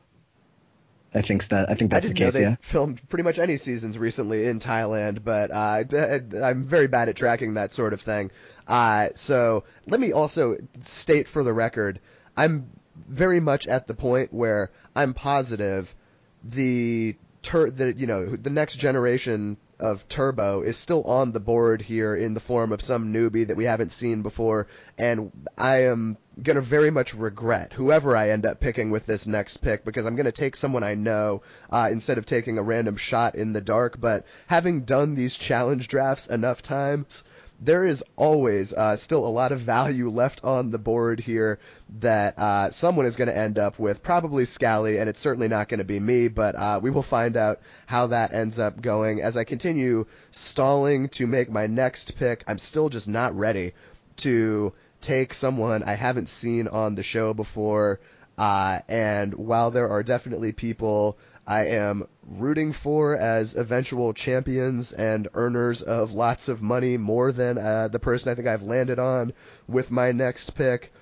I think that I think that's I the didn't case. know they Yeah. filmed pretty much any seasons recently in Thailand, but uh, th- I'm very bad at tracking that sort of thing. Uh, so let me also state for the record, I'm very much at the point where I'm positive the tur- the you know the next generation of Turbo is still on the board here in the form of some newbie that we haven't seen before, and I am going to very much regret whoever I end up picking with this next pick, because I'm going to take someone I know uh, instead of taking a random shot in the dark. But having done these challenge drafts enough times, there is always uh, still a lot of value left on the board here that uh, someone is going to end up with, probably Scally, and it's certainly not going to be me, but uh, we will find out how that ends up going. As I continue stalling to make my next pick, I'm still just not ready to take someone I haven't seen on the show before, uh, and while there are definitely people I am rooting for as eventual champions and earners of lots of money, more than uh, the person I think I've landed on with my next pick,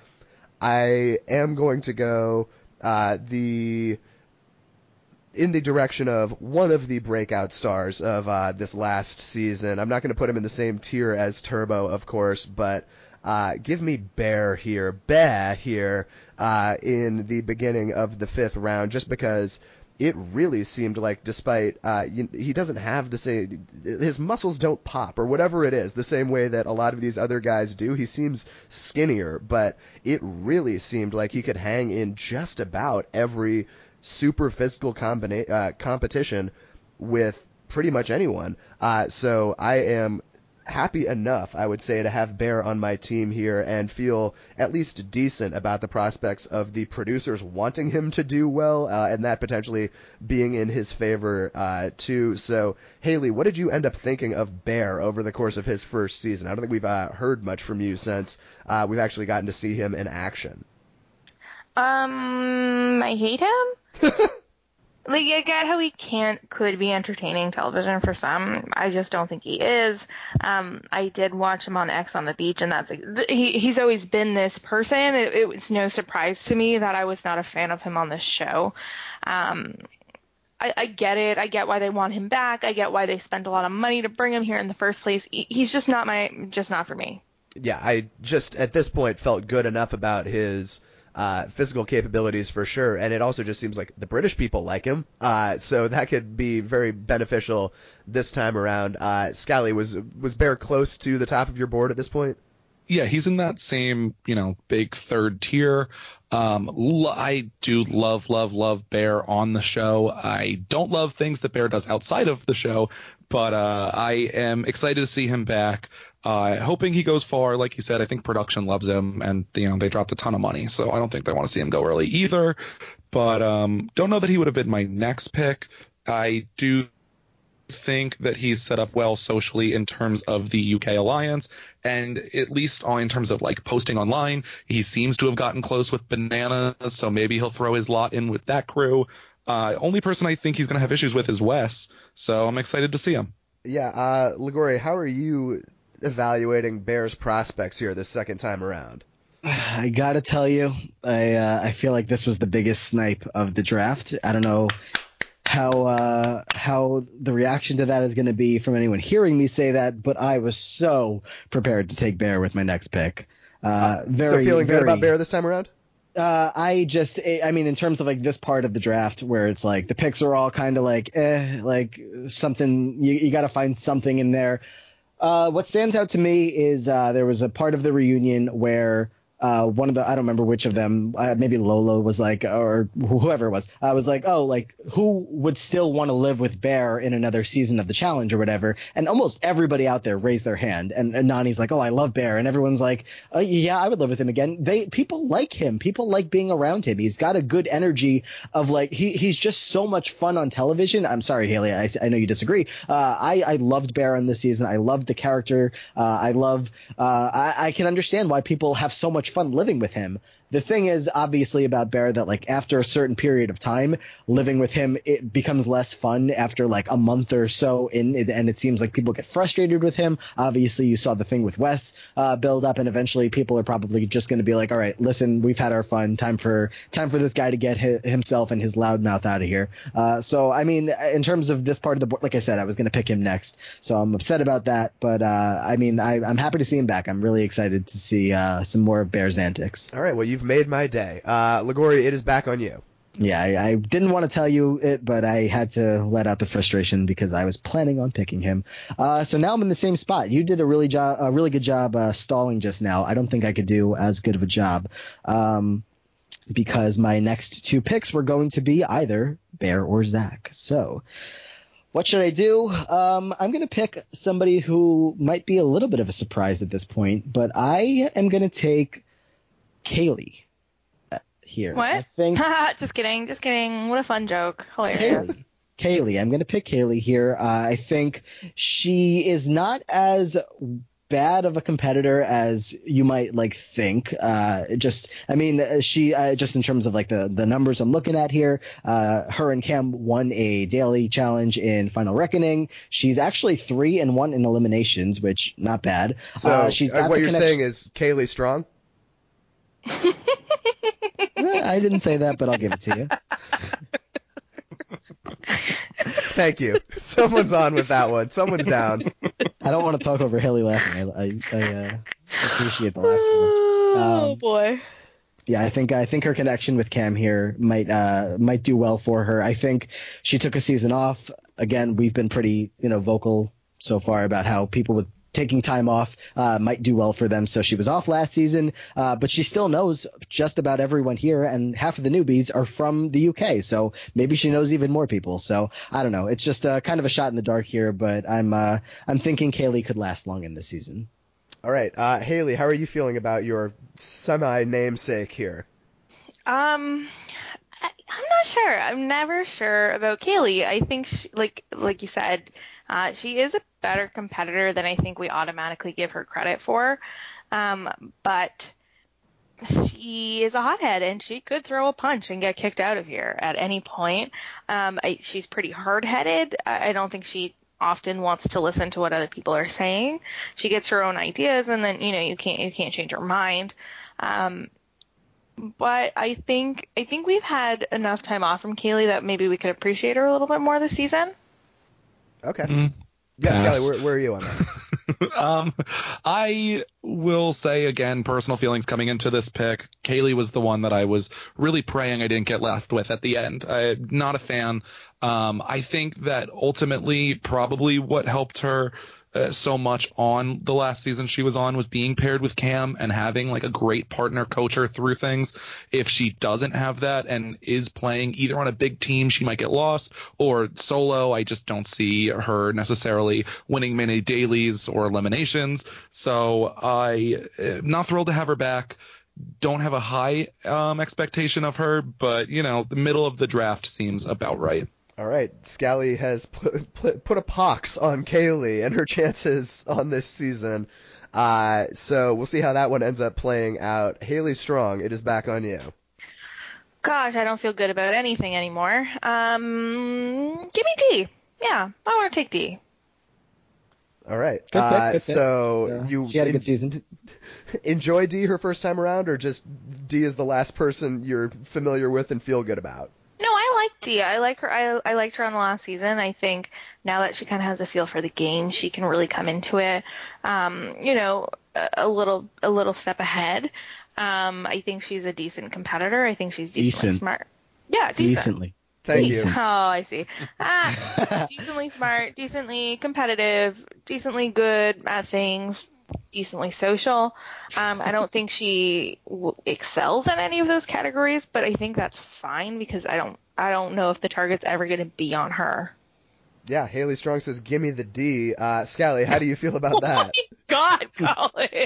I am going to go uh, the in the direction of one of the breakout stars of uh, this last season. I'm not going to put him in the same tier as Turbo, of course, but uh, give me Bear here, Bear here, uh, in the beginning of the fifth round, just because it really seemed like, despite uh, he doesn't have the same, his muscles don't pop or whatever it is, the same way that a lot of these other guys do. He seems skinnier, but it really seemed like he could hang in just about every super physical combina- uh, competition with pretty much anyone. Uh, so I am happy enough, I would say, to have Bear on my team here and feel at least decent about the prospects of the producers wanting him to do well, uh, and that potentially being in his favor uh, too. So, Haley, what did you end up thinking of Bear over the course of his first season? I don't think we've uh, heard much from you since uh, we've actually gotten to see him in action. Um, I hate him. Like, I get how he can't, could be entertaining television for some. I just don't think he is. Um, I did watch him on X on the Beach, and that's, he, he's always been this person. It, it was no surprise to me that I was not a fan of him on this show. Um, I, I get it. I get why they want him back. I get why they spent a lot of money to bring him here in the first place. He, he's just not my, just not for me. Yeah, I just, at this point, felt good enough about his Uh, physical capabilities for sure, and it also just seems like the British people like him, uh, so that could be very beneficial this time around. Uh, Scally, was was Bear close to the top of your board at this point? Yeah, he's in that same, you know, big third tier. Um, l- I do love, love, love Bear on the show. I don't love things that Bear does outside of the show, but uh, I am excited to see him back. Uh, hoping he goes far. Like you said, I think production loves him, and you know they dropped a ton of money, so I don't think they want to see him go early either. But um, don't know that he would have been my next pick. I do think that he's set up well socially in terms of the U K alliance, and at least in terms of like posting online, he seems to have gotten close with Bananas, so maybe he'll throw his lot in with that crew. Uh, only person I think he's going to have issues with is Wes, so I'm excited to see him. Yeah, uh, Liguori, how are you evaluating Bear's prospects here this second time around? I gotta tell you, I uh, I feel like this was the biggest snipe of the draft. I don't know how uh, how the reaction to that is going to be from anyone hearing me say that, but I was so prepared to take Bear with my next pick. Uh, Uh, very, so feeling very, good about Bear this time around? Uh, I just, I mean, in terms of like this part of the draft where it's like the picks are all kind of like, eh, like something, you, you got to find something in there. Uh, what stands out to me is uh, there was a part of the reunion where uh, one of the, I don't remember which of them, uh, maybe Lola was like, or whoever it was, I was like, oh, like who would still want to live with Bear in another season of the challenge or whatever? And almost everybody out there raised their hand. And, and Nani's like, oh, I love Bear. And everyone's like, oh, yeah, I would live with him again. They people like him. People like being around him. He's got a good energy of like, he he's just so much fun on television. I'm sorry, Haley, I, I know you disagree. Uh, I, I loved Bear on this season. I loved the character. Uh, I love, uh, I, I can understand why people have so much fun living with him. The thing is obviously about Bear that like after a certain period of time living with him, it becomes less fun after like a month or so in, and it seems like people get frustrated with him. Obviously you saw the thing with Wes uh, build up, and eventually people are probably just going to be like, all right, listen, we've had our fun. Time for time for this guy to get hi- himself and his loud mouth out of here. Uh, so, I mean, in terms of this part of the board, like I said, I was going to pick him next. So I'm upset about that. But uh, I mean, I, I'm happy to see him back. I'm really excited to see uh, some more of Bear's antics. All right, well, you've made my day. Uh, Liguori, it is back on you. Yeah, I, I didn't want to tell you it, but I had to let out the frustration because I was planning on picking him. Uh, so now I'm in the same spot. You did a really job, a really good job uh, stalling just now. I don't think I could do as good of a job um, because my next two picks were going to be either Bear or Zach. So what should I do? Um, I'm going to pick somebody who might be a little bit of a surprise at this point, but I am going to take Kaylee. Here. What? I think Just kidding. Just kidding. What a fun joke. Hilarious. Kaylee. Kaylee. I'm going to pick Kaylee here. Uh, I think she is not as bad of a competitor as you might like think. Uh, just, I mean, she uh, just in terms of like the, the numbers I'm looking at here, uh, her and Cam won a daily challenge in Final Reckoning. She's actually three and one in eliminations, which not bad. So uh, she's got what the you're connection- saying is Kaylee strong? I didn't say that, but I'll give it to you. Thank you. Someone's on with that one. Someone's down. I don't want to talk over Haley laughing. I, I, I uh, appreciate the laughter. Oh Um, boy. Yeah, I think I think her connection with Cam here might uh, might do well for her. I think she took a season off. Again, we've been pretty you know vocal so far about how people with taking time off uh, might do well for them. So she was off last season, uh, but she still knows just about everyone here, and half of the newbies are from the U K. So maybe she knows even more people. So I don't know. It's just uh, kind of a shot in the dark here, but I'm uh, I'm thinking Kaylee could last long in this season. All right, uh, Haley, how are you feeling about your semi-namesake here? Um, I, I'm not sure. I'm never sure about Kaylee. I think, she, like like you said, uh, she is a better competitor than I think we automatically give her credit for. Um, but she is a hothead, and she could throw a punch and get kicked out of here at any point. Um, I, she's pretty hard-headed. I, I don't think she often wants to listen to what other people are saying. She gets her own ideas, and then you know you can't you can't change her mind. Um, But I think I think we've had enough time off from Kaylee that maybe we could appreciate her a little bit more this season. Okay. Mm, yeah, pass. Skelly, where, where are you on that? um, I will say again, personal feelings coming into this pick. Kaylee was the one that I was really praying I didn't get left with at the end. I'm not a fan. Um, I think that ultimately probably what helped her uh, so much on the last season she was on was being paired with Cam and having like a great partner coach her through things. If she doesn't have that and is playing either on a big team, she might get lost, or solo, I just don't see her necessarily winning many dailies or eliminations. So I am not thrilled to have her back. Don't have a high um, expectation of her, but you know, the middle of the draft seems about right. All right, Scally has put, put, put a pox on Kaylee and her chances on this season. Uh, so we'll see how that one ends up playing out. Haley Strong, it is back on you. Gosh, I don't feel good about anything anymore. Um, give me D. Yeah, I want to take D. All right. Good pick, uh, good pick. so, So, you she had a good season. enjoy D her first time around, or just D is the last person you're familiar with and feel good about? No, I like D. I like her. I I liked her on the last season. I think now that she kind of has a feel for the game, she can really come into it. Um, you know, a, a little a little step ahead. Um, I think she's a decent competitor. I think she's decently Decent. smart. Yeah, decent. Decently. Thank Decent. you. Oh, I see. Ah, decently smart, decently competitive, decently good at things, decently social. Um, I don't think she w- excels in any of those categories, but I think that's fine because I don't I don't know if the target's ever going to be on her. Yeah, Haley Strong says, give me the D. Uh, Scally, how do you feel about that? God, Colin.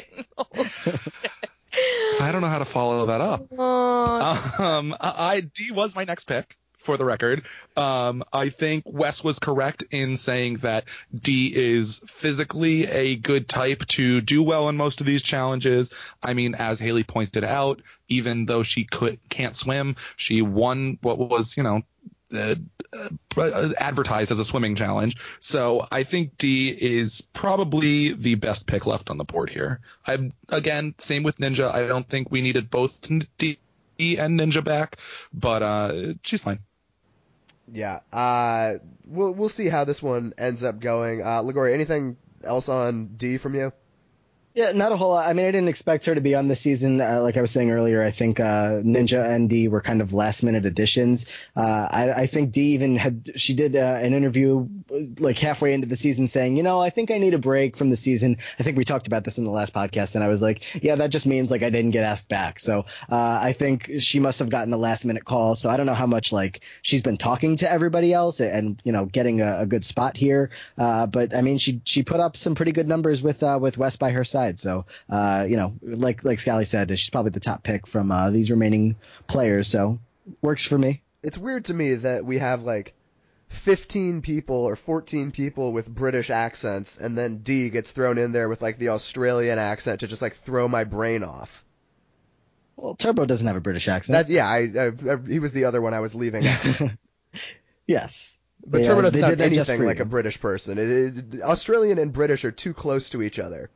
I don't know how to follow that up. Oh, Um, I D was my next pick, for the record. Um, I think Wes was correct in saying that D is physically a good type to do well in most of these challenges. I mean, as Haley pointed out, even though she could can't swim, she won what was, you know, uh, uh, advertised as a swimming challenge. So I think D is probably the best pick left on the board here. I again, same with Ninja. I don't think we needed both D and Ninja back, but uh, she's fine. Yeah. Uh, we'll we'll see how this one ends up going. Uh, Ligori, anything else on D from you? Yeah, not a whole lot. I mean, I didn't expect her to be on this season. Uh, like I was saying earlier, I think uh, Ninja and D were kind of last minute additions. Uh, I, I think D even had she did uh, an interview like halfway into the season saying, you know, I think I need a break from the season. I think we talked about this in the last podcast, and I was like, yeah, that just means like I didn't get asked back. So uh, I think she must have gotten a last minute call. So I don't know how much like she's been talking to everybody else and you know getting a, a good spot here. Uh, but I mean, she she put up some pretty good numbers with uh, with Wes by her side. So, uh, you know, like like Scally said, she's probably the top pick from uh, these remaining players. So, works for me. It's weird to me that we have like fifteen people or fourteen people with British accents, and then D gets thrown in there with like the Australian accent to just like throw my brain off. Well, Turbo doesn't have a British accent. That yeah, I, I, I he was the other one I was leaving out. Yes. But They, Turbo uh, doesn't they sound did that just anything for like you. a British person. It, it, Australian and British are too close to each other.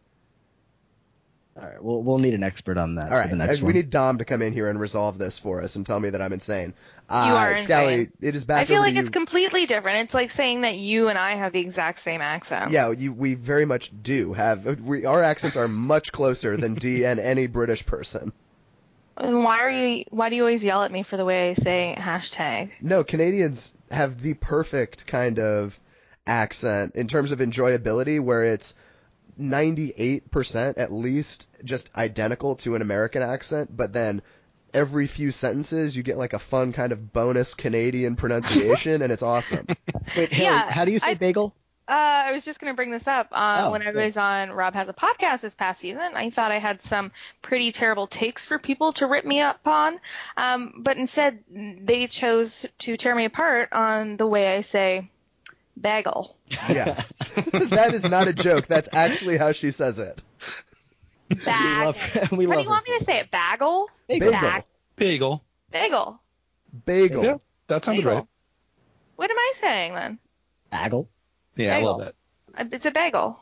All right, we'll we'll need an expert on that All for right, the next we one. need Dom to come in here and resolve this for us and tell me that I'm insane. Uh, You are Scally, insane. it is back I feel over like to it's you. completely different. It's like saying that you and I have the exact same accent. Yeah, you, we very much do have. We, our accents are much closer than D and any British person. And why are you? Why do you always yell at me for the way I say hashtag? No, Canadians have the perfect kind of accent in terms of enjoyability, where it's ninety-eight percent at least just identical to an American accent, but then every few sentences you get like a fun kind of bonus Canadian pronunciation, and it's awesome. Wait, Haley, Yeah, how do you say I- bagel? Uh, I was just going to bring this up. Uh, Oh, when I good. was on Rob Has a Podcast this past season, I thought I had some pretty terrible takes for people to rip me up on. Um, but instead, they chose to tear me apart on the way I say bagel. Yeah. That is not a joke. That's actually how she says it. Bagel. love her- we How love do you want her me to say it? Bagel? Bagel. Bag- Bagel. bagel. Bagel. Yeah, that sounded Bagel. right. What am I saying then? Bagel. Yeah, Bagel. a little bit. Uh, It's a bagel.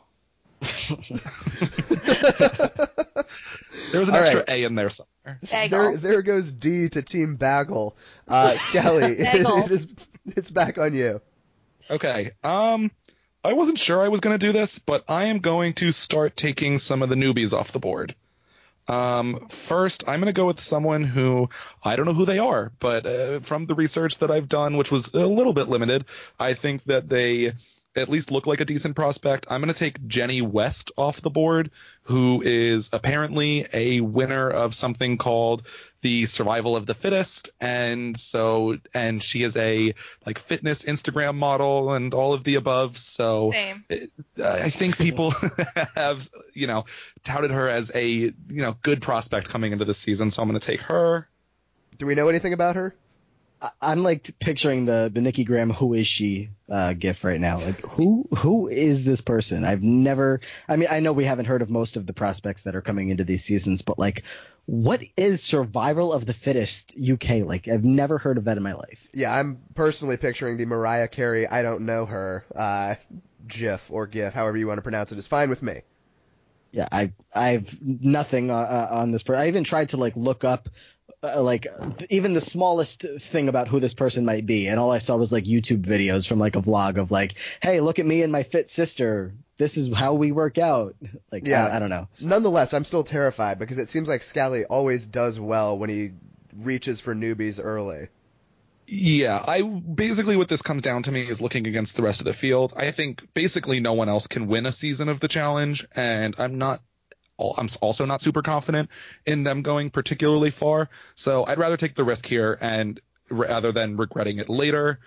There was an All extra right. A in there somewhere. Bagel. There, there goes D to Team Bagel. Uh, Scally, Bagel. it is, it's back on you. Okay. Um, I wasn't sure I was going to do this, but I am going to start taking some of the newbies off the board. Um, first, I'm going to go with someone who I don't know who they are, but uh, from the research that I've done, which was a little bit limited, I think that they at least look like a decent prospect. I'm going to take Jenny West off the board, who is apparently a winner of something called the Survival of the Fittest, and so and she is a like fitness Instagram model and all of the above. So Same. it- I think people have you know touted her as a you know good prospect coming into this season. So I'm going to take her. Do we know anything about her? I- I'm like picturing the the Nikki Graham "Who is she?" uh, gif right now. Like who who is this person? I've never. I mean, I know we haven't heard of most of the prospects that are coming into these seasons, but like, what is Survival of the Fittest U K? Like, I've never heard of that in my life. Yeah, I'm personally picturing the Mariah Carey I don't know her uh, GIF or GIF, however you want to pronounce it, is fine with me. Yeah, I I've nothing uh, uh, on this person. I even tried to like look up. Uh, like even the smallest thing about who this person might be, and all I saw was like YouTube videos from like a vlog of like, hey, look at me and my fit sister, this is how we work out. Like, Yeah. I, I don't know. Nonetheless, I'm still terrified because it seems like Scally always does well when he reaches for newbies early. Yeah, I basically what this comes down to me is looking against the rest of the field. I think basically no one else can win a season of the challenge, and I'm not I'm also not super confident in them going particularly far. So I'd rather take the risk here and rather than regretting it later.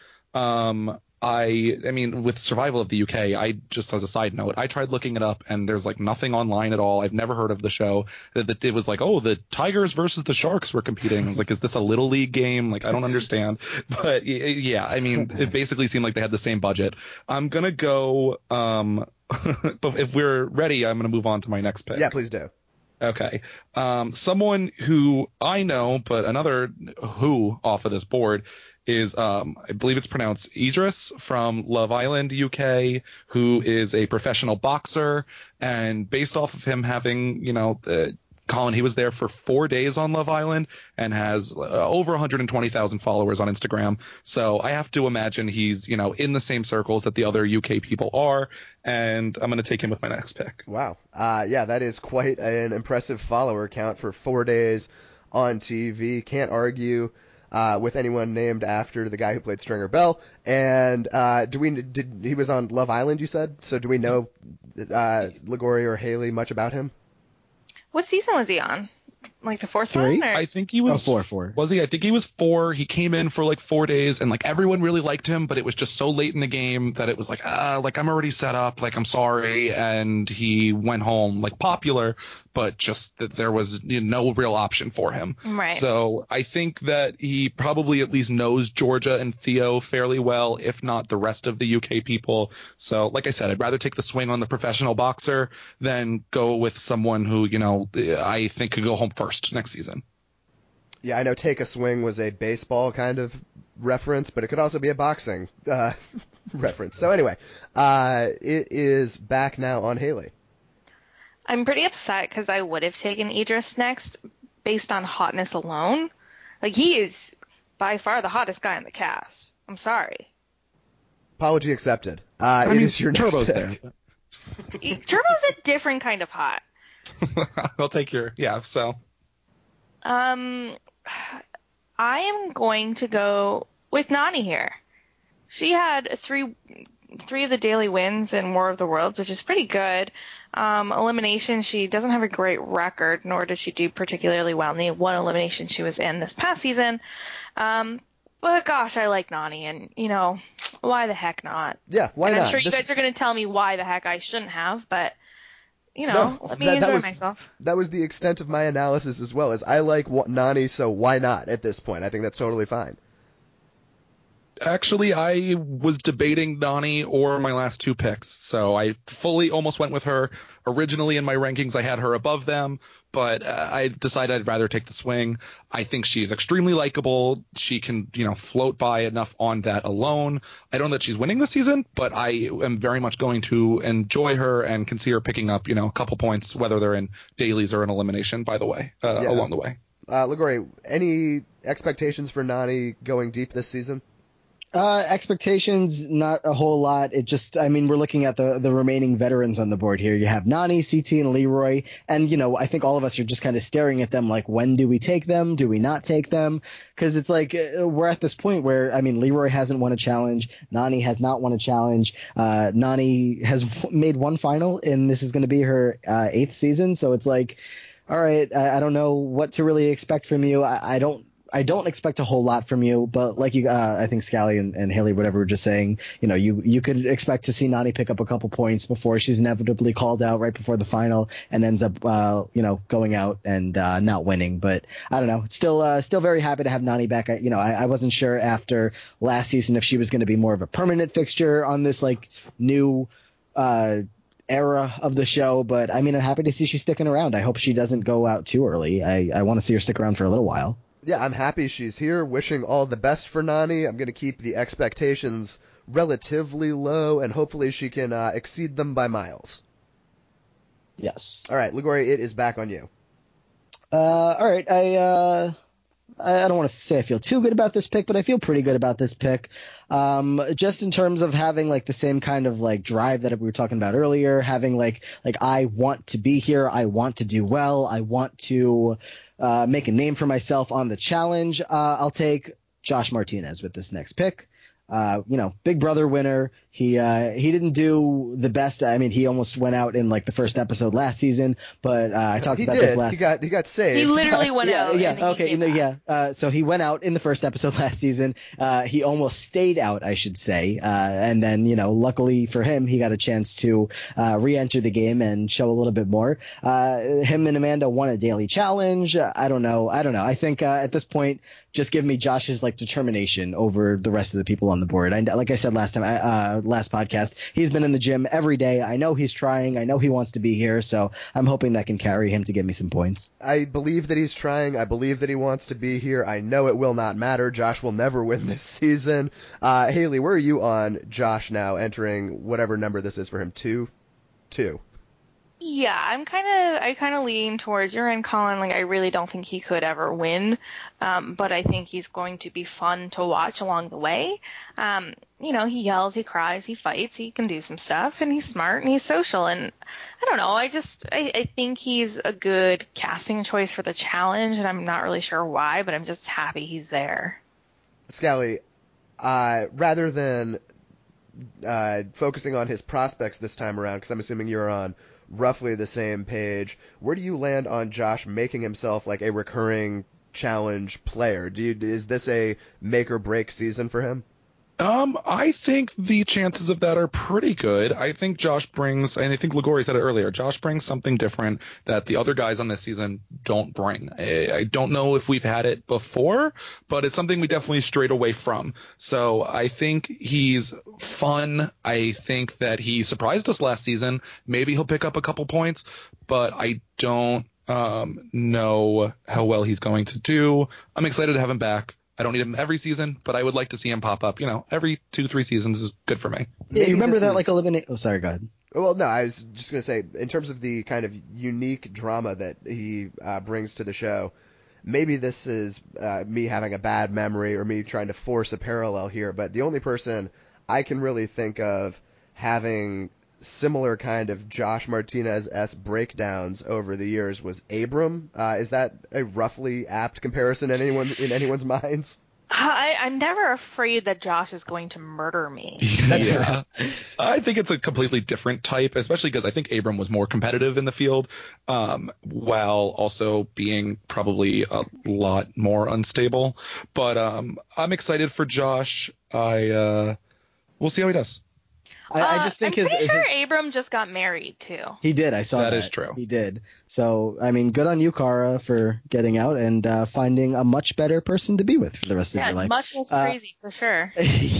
Um, I, I mean, with Survival of the U K, I just as a side note, I tried looking it up and there's like nothing online at all. I've never heard of the show. That it was like, oh, the Tigers versus the Sharks were competing. I was like, is this a little league game? Like, I don't understand. But yeah, I mean, it basically seemed like they had the same budget. I'm gonna go. Um, but if we're ready, I'm gonna move on to my next pick. Yeah, please do. Okay. Um, someone who I know, but another who off of this board is, um, I believe it's pronounced Idris from Love Island, U K, who is a professional boxer. And based off of him having, you know, the, Colin, he was there for four days on Love Island and has uh, over one hundred twenty thousand followers on Instagram. So I have to imagine he's, you know, in the same circles that the other U K people are. And I'm going to take him with my next pick. Wow. Uh, yeah, that is quite an impressive follower count for four days on T V. Can't argue uh, with anyone named after the guy who played Stringer Bell. And uh, do we? Did he was on Love Island? You said. So do we know uh, Ligori or Haley much about him? What season was he on? Like the fourth Three? one? Or? I think he was Oh, four, four. Was he? I think he was four. He came in for like four days, and like everyone really liked him, but it was just so late in the game that it was like, ah, like I'm already set up. Like I'm sorry, and he went home. Like popular, but just that there was you know, no real option for him. Right. So I think that he probably at least knows Georgia and Theo fairly well, if not the rest of the U K people. So like I said, I'd rather take the swing on the professional boxer than go with someone who you know I think could go home first next season. Yeah, I know Take a Swing was a baseball kind of reference, but it could also be a boxing uh, reference. So anyway, uh, it is back now on Haley. I'm pretty upset because I would have taken Idris next based on hotness alone. Like, he is by far the hottest guy in the cast. I'm sorry. Apology accepted. Uh, I it mean, is your next Turbo's pick. there. E- Turbo's a different kind of hot. I'll take your yeah. So Um, I am going to go with Nani here. She had three three of the daily wins in War of the Worlds, which is pretty good. Um, elimination, she doesn't have a great record, nor did she do particularly well in the one elimination she was in this past season. Um, but gosh, I like Nany, and you know, why the heck not? Yeah, why and not? I'm sure you This- guys are going to tell me why the heck I shouldn't have, but you know, No, let me that- that enjoy was- myself. That was the extent of my analysis as well. As I like wa- Nany, so why not at this point? I think that's totally fine. Actually, I was debating Nany or my last two picks, so I fully almost went with her. Originally in my rankings, I had her above them, but uh, I decided I'd rather take the swing. I think she's extremely likable. She can, you know, float by enough on that alone. I don't know that she's winning this season, but I am very much going to enjoy her and can see her picking up, you know, a couple points, whether they're in dailies or an elimination, by the way, uh, Yeah. along the way. Uh, Liguori, any expectations for Nany going deep this season? Uh, expectations, not a whole lot. It just, I mean, we're looking at the, the remaining veterans on the board here. You have Nany, C T, and Leroy. And, you know, I think all of us are just kind of staring at them like, when do we take them? Do we not take them? Because it's like, uh, we're at this point where, I mean, Leroy hasn't won a challenge. Nany has not won a challenge. Uh, Nany has w- made one final, and this is going to be her uh, eighth season. So it's like, all right, I, I don't know what to really expect from you. I, I don't. I don't expect a whole lot from you, but like you, uh, I think Scally and, and Haley, whatever, were just saying, you know, you, you could expect to see Nany pick up a couple points before she's inevitably called out right before the final and ends up, uh, you know, going out and, uh, not winning. But I don't know. Still, uh, still very happy to have Nany back. I, you know, I, I wasn't sure after last season if she was going to be more of a permanent fixture on this like new, uh, era of the show, but I mean, I'm happy to see she's sticking around. I hope she doesn't go out too early. I, I want to see her stick around for a little while. Yeah, I'm happy she's here. Wishing all the best for Nany. I'm going to keep the expectations relatively low, and hopefully she can uh, exceed them by miles. Yes. All right, Liguori, it is back on you. Uh, all right. I, uh, I don't want to say I feel too good about this pick, but I feel pretty good about this pick. Um, just in terms of having like the same kind of like drive that we were talking about earlier, having like, like I want to be here. I want to do well. I want to, uh, make a name for myself on the challenge. Uh, I'll take Josh Martinez with this next pick. Uh, you know, Big Brother winner. He, uh, he didn't do the best. I mean, he almost went out in like the first episode last season, but, uh, I talked he about did. this last. He got, he got saved. He literally went yeah, out. yeah, and he okay, you came know, back. yeah. Uh, so he went out in the first episode last season. Uh, he almost stayed out, I should say. Uh, and then, you know, luckily for him, he got a chance to, uh, re-enter the game and show a little bit more. Uh, him and Amanda won a daily challenge. Uh, I don't know. I don't know. I think, uh, at this point, just give me Josh's like determination over the rest of the people on the board. I, like I said last time, uh, last podcast, he's been in the gym every day. I know he's trying. I know he wants to be here. So I'm hoping that can carry him to give me some points. I believe that he's trying. I believe that he wants to be here. I know it will not matter. Josh will never win this season. Uh, Haley, where are you on Josh now entering whatever number this is for him? Two? Two. Yeah, I'm kind of I kind of lean towards your end, Colin. Like I really don't think he could ever win, um, but I think he's going to be fun to watch along the way. Um, you know, he yells, he cries, he fights, he can do some stuff, and he's smart and he's social. And I don't know, I just I, I think he's a good casting choice for the challenge, and I'm not really sure why, but I'm just happy he's there. Scally, uh, rather than uh, focusing on his prospects this time around, because I'm assuming you're on roughly the same page, where do you land on Josh making himself like a recurring challenge player? Do you, is this a make or break season for him? Um, I think the chances of that are pretty good. I think Josh brings, and I think Liguori said it earlier, Josh brings something different that the other guys on this season don't bring. I, I don't know if we've had it before, but it's something we definitely strayed away from. So I think he's fun. I think that he surprised us last season. Maybe he'll pick up a couple points, but I don't um, know how well he's going to do. I'm excited to have him back. I don't need him every season, but I would like to see him pop up. You know, every two, three seasons is good for me. Yeah, you remember this that is- like eliminate. Oh, sorry, go ahead. Well, no, I was just going to say, in terms of the kind of unique drama that he uh, brings to the show, maybe this is uh, me having a bad memory or me trying to force a parallel here, but the only person I can really think of having similar kind of Josh Martinez-esque breakdowns over the years was Abram. Uh, is that a roughly apt comparison in anyone in anyone's minds? I, I'm never afraid that Josh is going to murder me. Yeah. I think it's a completely different type, especially because I think Abram was more competitive in the field, um, while also being probably a lot more unstable. But um, I'm excited for Josh. I uh, we'll see how he does. I, I Uh, just think I'm his, pretty sure his Abram just got married too. he did. I saw that. That is true. He did. So I mean, good on you, Kara, for getting out and uh, finding a much better person to be with for the rest of Yeah, your life. much less Uh, crazy for sure.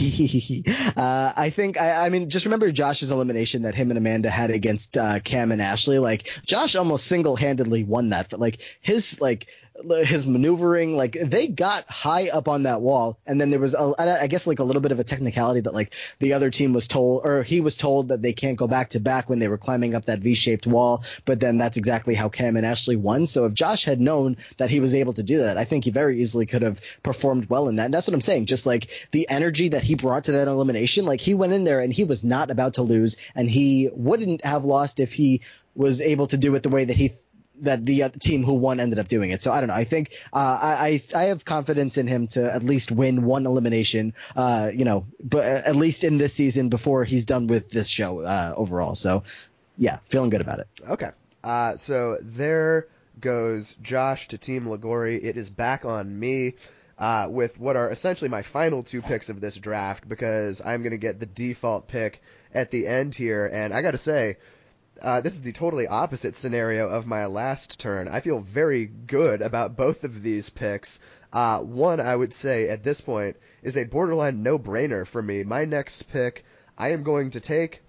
uh, I think I, I mean just remember Josh's elimination that him and Amanda had against uh, Cam and Ashley. Like Josh almost single-handedly won that. For, like his like his maneuvering, like they got high up on that wall, and then there was a, I guess like a little bit of a technicality that like the other team was told, or he was told that they can't go back to back when they were climbing up that V-shaped wall. But then that's exactly how Cam and Ashley won. So if Josh had known that he was able to do that, I think he very easily could have performed well in that. And that's what I'm saying. Just like the energy that he brought to that elimination, like he went in there and he was not about to lose, and he wouldn't have lost if he was able to do it the way that he that the uh, team who won ended up doing it. So I don't know. I think uh, I I have confidence in him to at least win one elimination. Uh, you know, but at least in this season before he's done with this show uh, overall. So yeah, feeling good about it. Okay. Uh, so there goes Josh to Team Ligori. It is back on me uh, with what are essentially my final two picks of this draft, because I'm going to get the default pick at the end here. And I got to say, Uh, this is the totally opposite scenario of my last turn. I feel very good about both of these picks. Uh, one, I would say at this point, is a borderline no-brainer for me. My next pick, I am going to take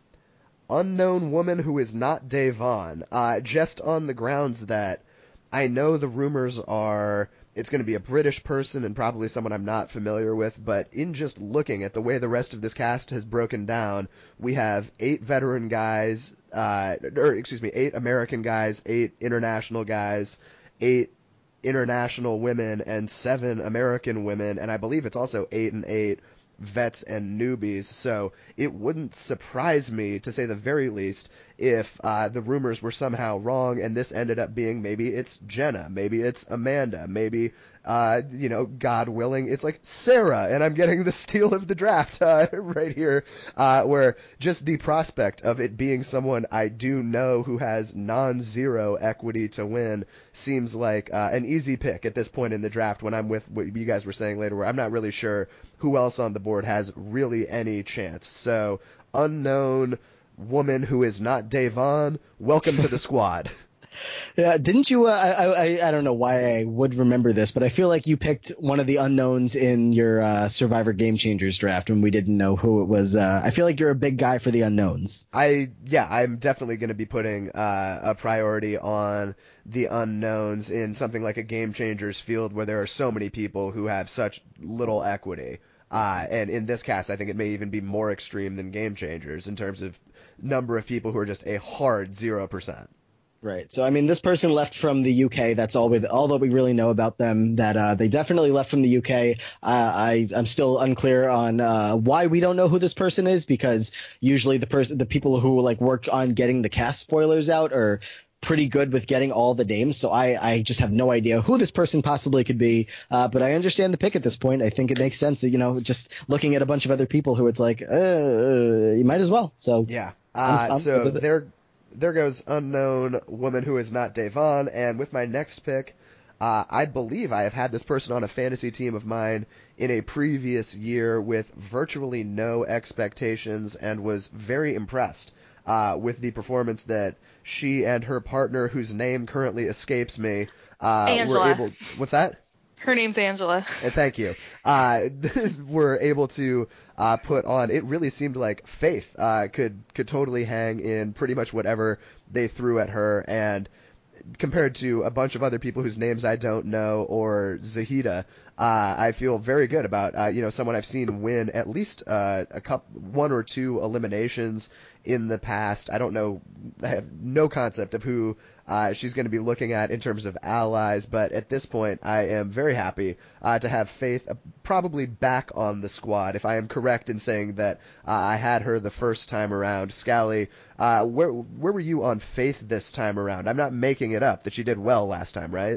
unknown woman who is not Devon, uh, just on the grounds that I know the rumors are it's going to be a British person and probably someone I'm not familiar with, but in just looking at the way the rest of this cast has broken down, we have eight veteran guys, uh, or excuse me, eight American guys, eight international guys, eight international women, and seven American women, and I believe it's also eight and eight vets and newbies, so it wouldn't surprise me, to say the very least, if uh, the rumors were somehow wrong and this ended up being maybe it's Jenna, maybe it's Amanda, maybe, uh, you know, God willing, it's like Sarah, and I'm getting the steal of the draft uh, right here, uh, where just the prospect of it being someone I do know who has non-zero equity to win seems like uh, an easy pick at this point in the draft, when I'm with what you guys were saying later, where I'm not really sure who else on the board has really any chance. So, unknown woman who is not Devon, welcome to the squad. Yeah, didn't you? Uh, I, I I don't know why I would remember this, but I feel like you picked one of the unknowns in your uh, Survivor Game Changers draft when we didn't know who it was. Uh, I feel like you're a big guy for the unknowns. I yeah, I'm definitely going to be putting uh, a priority on the unknowns in something like a Game Changers field where there are so many people who have such little equity. Uh, and in this cast, I think it may even be more extreme than Game Changers in terms of number of people who are just a hard zero percent. Right. So, I mean, this person left from the U K. That's all with all that we really know about them, that uh, they definitely left from the U K. Uh, I, I'm still unclear on uh, why we don't know who this person is, because usually the person, the people who like work on getting the cast spoilers out are pretty good with getting all the names. So I, I just have no idea who this person possibly could be. Uh, but I understand the pick at this point. I think it makes sense that, you know, just looking at a bunch of other people who it's like, uh, you might as well. So yeah. I'm, Uh, I'm so good with it. they're There goes unknown woman who is not Devon, and with my next pick, uh, I believe I have had this person on a fantasy team of mine in a previous year with virtually no expectations, and was very impressed uh, with the performance that she and her partner, whose name currently escapes me, uh, Angela. were able. What's that? Her name's Angela. And thank you. Uh, were able to uh, put on. It really seemed like Faith uh, could could totally hang in pretty much whatever they threw at her, and compared to a bunch of other people whose names I don't know, or Zahida, uh, I feel very good about uh, you know someone I've seen win at least uh, a couple, one or two eliminations in the past. I don't know, I have no concept of who uh, she's going to be looking at in terms of allies, but at this point, I am very happy uh, to have Faith uh, probably back on the squad, if I am correct in saying that uh, I had her the first time around. Scally, uh, where where were you on Faith this time around? I'm not making it up that she did well last time, right?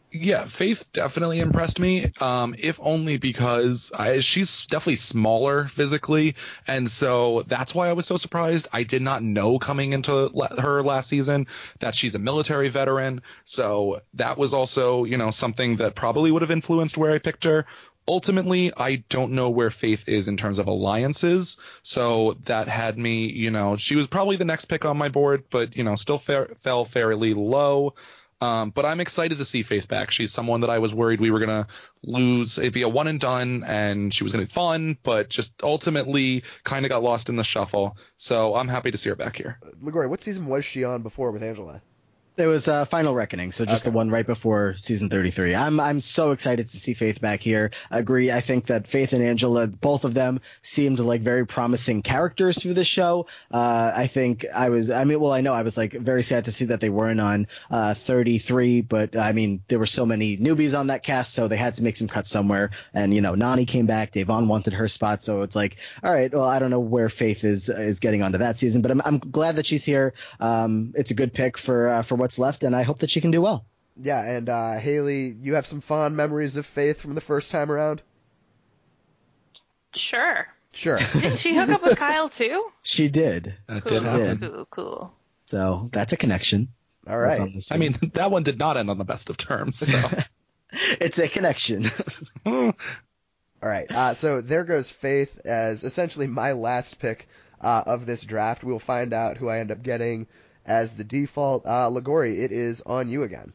Yeah, Faith definitely impressed me, um, if only because I, she's definitely smaller physically, and so that's why I was so surprised. I did not know coming into la- her last season that she's a military veteran, so that was also, you know, something that probably would have influenced where I picked her. Ultimately, I don't know where Faith is in terms of alliances, so that had me, you know, she was probably the next pick on my board, but, you know, still fair, fell fairly low. Um, but I'm excited to see Faith back. She's someone that I was worried we were going to lose. It'd be a one and done, and she was going to be fun, but just ultimately kind of got lost in the shuffle. So I'm happy to see her back here. Ligori, what season was she on before with Angela? It was uh, Final Reckoning, so just Okay. the one right before season thirty-three. I'm I'm so excited to see Faith back here. I agree. I think that Faith and Angela, both of them, seemed like very promising characters through the show. Uh, I think I was, I mean, well, I know I was like very sad to see that they weren't on uh, thirty-three, but I mean, there were so many newbies on that cast, so they had to make some cuts somewhere. And you know, Nani came back, Devon wanted her spot, so it's like, all right, well, I don't know where Faith is is getting onto that season, but I'm I'm glad that she's here. Um, it's a good pick for uh, for what what's left, and I hope that she can do well. Yeah, and uh, Haley, you have some fond memories of Faith from the first time around? Sure. Sure. Didn't she hook up with Kyle too? She did. That Cool, did happen. cool, cool. So that's a connection. All That's right. on this I mean, that one did not end on the best of terms. So. It's a connection. All right. Uh, so there goes Faith as essentially my last pick uh, of this draft. We'll find out who I end up getting as the default. Uh, Ligori, it is on you again.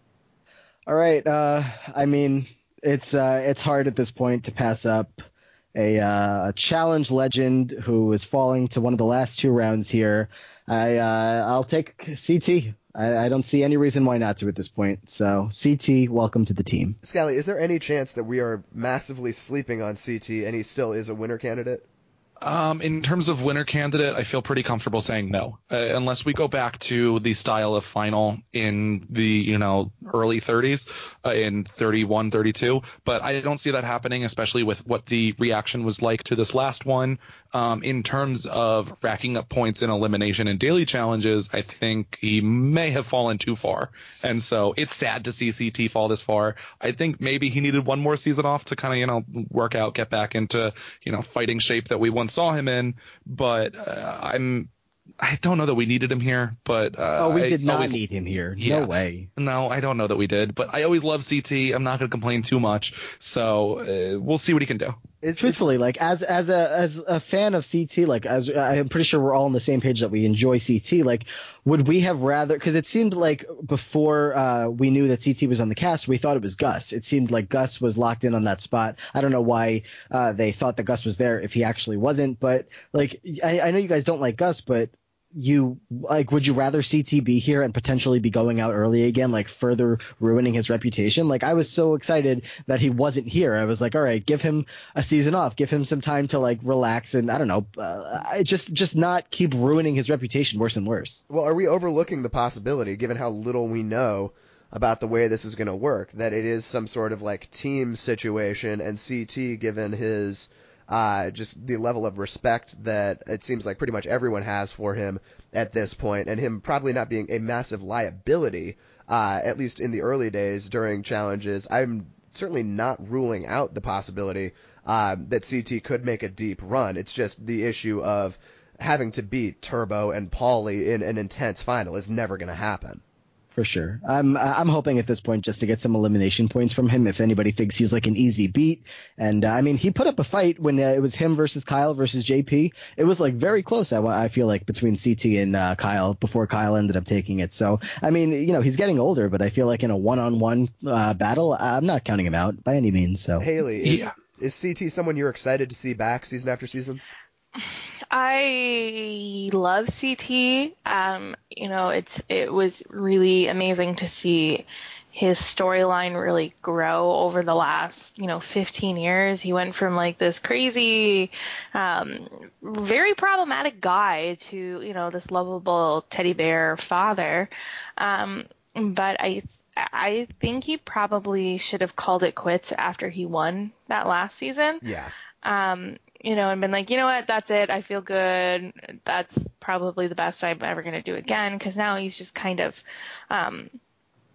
All right. Uh, I mean, it's uh, it's hard at this point to pass up a, uh, a challenge legend who is falling to one of the last two rounds here. I uh, I'll take C T. I, I don't see any reason why not to at this point. So C T, welcome to the team. Scally, is there any chance that we are massively sleeping on C T and he still is a winner candidate? Um, in terms of winner candidate, I feel pretty comfortable saying no, uh, unless we go back to the style of final in the, you know, early thirties, uh, in thirty-one, thirty-two. But I don't see that happening, especially with what the reaction was like to this last one. Um, in terms of racking up points in elimination and daily challenges, I think he may have fallen too far. And so it's sad to see C T fall this far. I think maybe he needed one more season off to kind of, you know, work out, get back into, you know, fighting shape that we once saw him in, but uh, I'm I don't know that we needed him here, but uh, Oh, we I did not always, need him here. yeah. No way. No, I don't know that we did, but I always love C T. I'm not going to complain too much, so uh, we'll see what he can do. It's, Truthfully, like as as a as a fan of C T, like as I'm pretty sure we're all on the same page that we enjoy C T. Like, would we have rather? Because it seemed like before uh, we knew that C T was on the cast, we thought it was Gus. It seemed like Gus was locked in on that spot. I don't know why uh, they thought that Gus was there if he actually wasn't. But like, I, I know you guys don't like Gus, but you like, would you rather C T be here and potentially be going out early again, like further ruining his reputation? Like, I was so excited that he wasn't here. I was like, all right, give him a season off, give him some time to like relax and I don't know, uh, I just just not keep ruining his reputation worse and worse. Well, are we overlooking the possibility, given how little we know about the way this is going to work, that it is some sort of like team situation and C T, given his uh, just the level of respect that it seems like pretty much everyone has for him at this point, and him probably not being a massive liability, uh, at least in the early days during challenges, I'm certainly not ruling out the possibility uh, that C T could make a deep run. It's just the issue of having to beat Turbo and Paulie in an intense final is never going to happen. For sure. I'm I'm hoping at this point just to get some elimination points from him if anybody thinks he's like an easy beat. And uh, I mean, he put up a fight when uh, it was him versus Kyle versus J P. It was like very close, I, I feel like, between C T and uh, Kyle before Kyle ended up taking it. So, I mean, you know, he's getting older, but I feel like in a one-on-one uh, battle, I'm not counting him out by any means. So, Haley, is, Yeah. is C T someone you're excited to see back season after season? I love C T. Um, you know, it's it was really amazing to see his storyline really grow over the last, you know, fifteen years. He went from like this crazy, um, very problematic guy to, you know, this lovable teddy bear father. Um, but I I think he probably should have called it quits after he won that last season. Yeah. Um, you know, and been like, you know what, that's it. I feel good. That's probably the best I'm ever going to do again. Because now he's just kind of, um,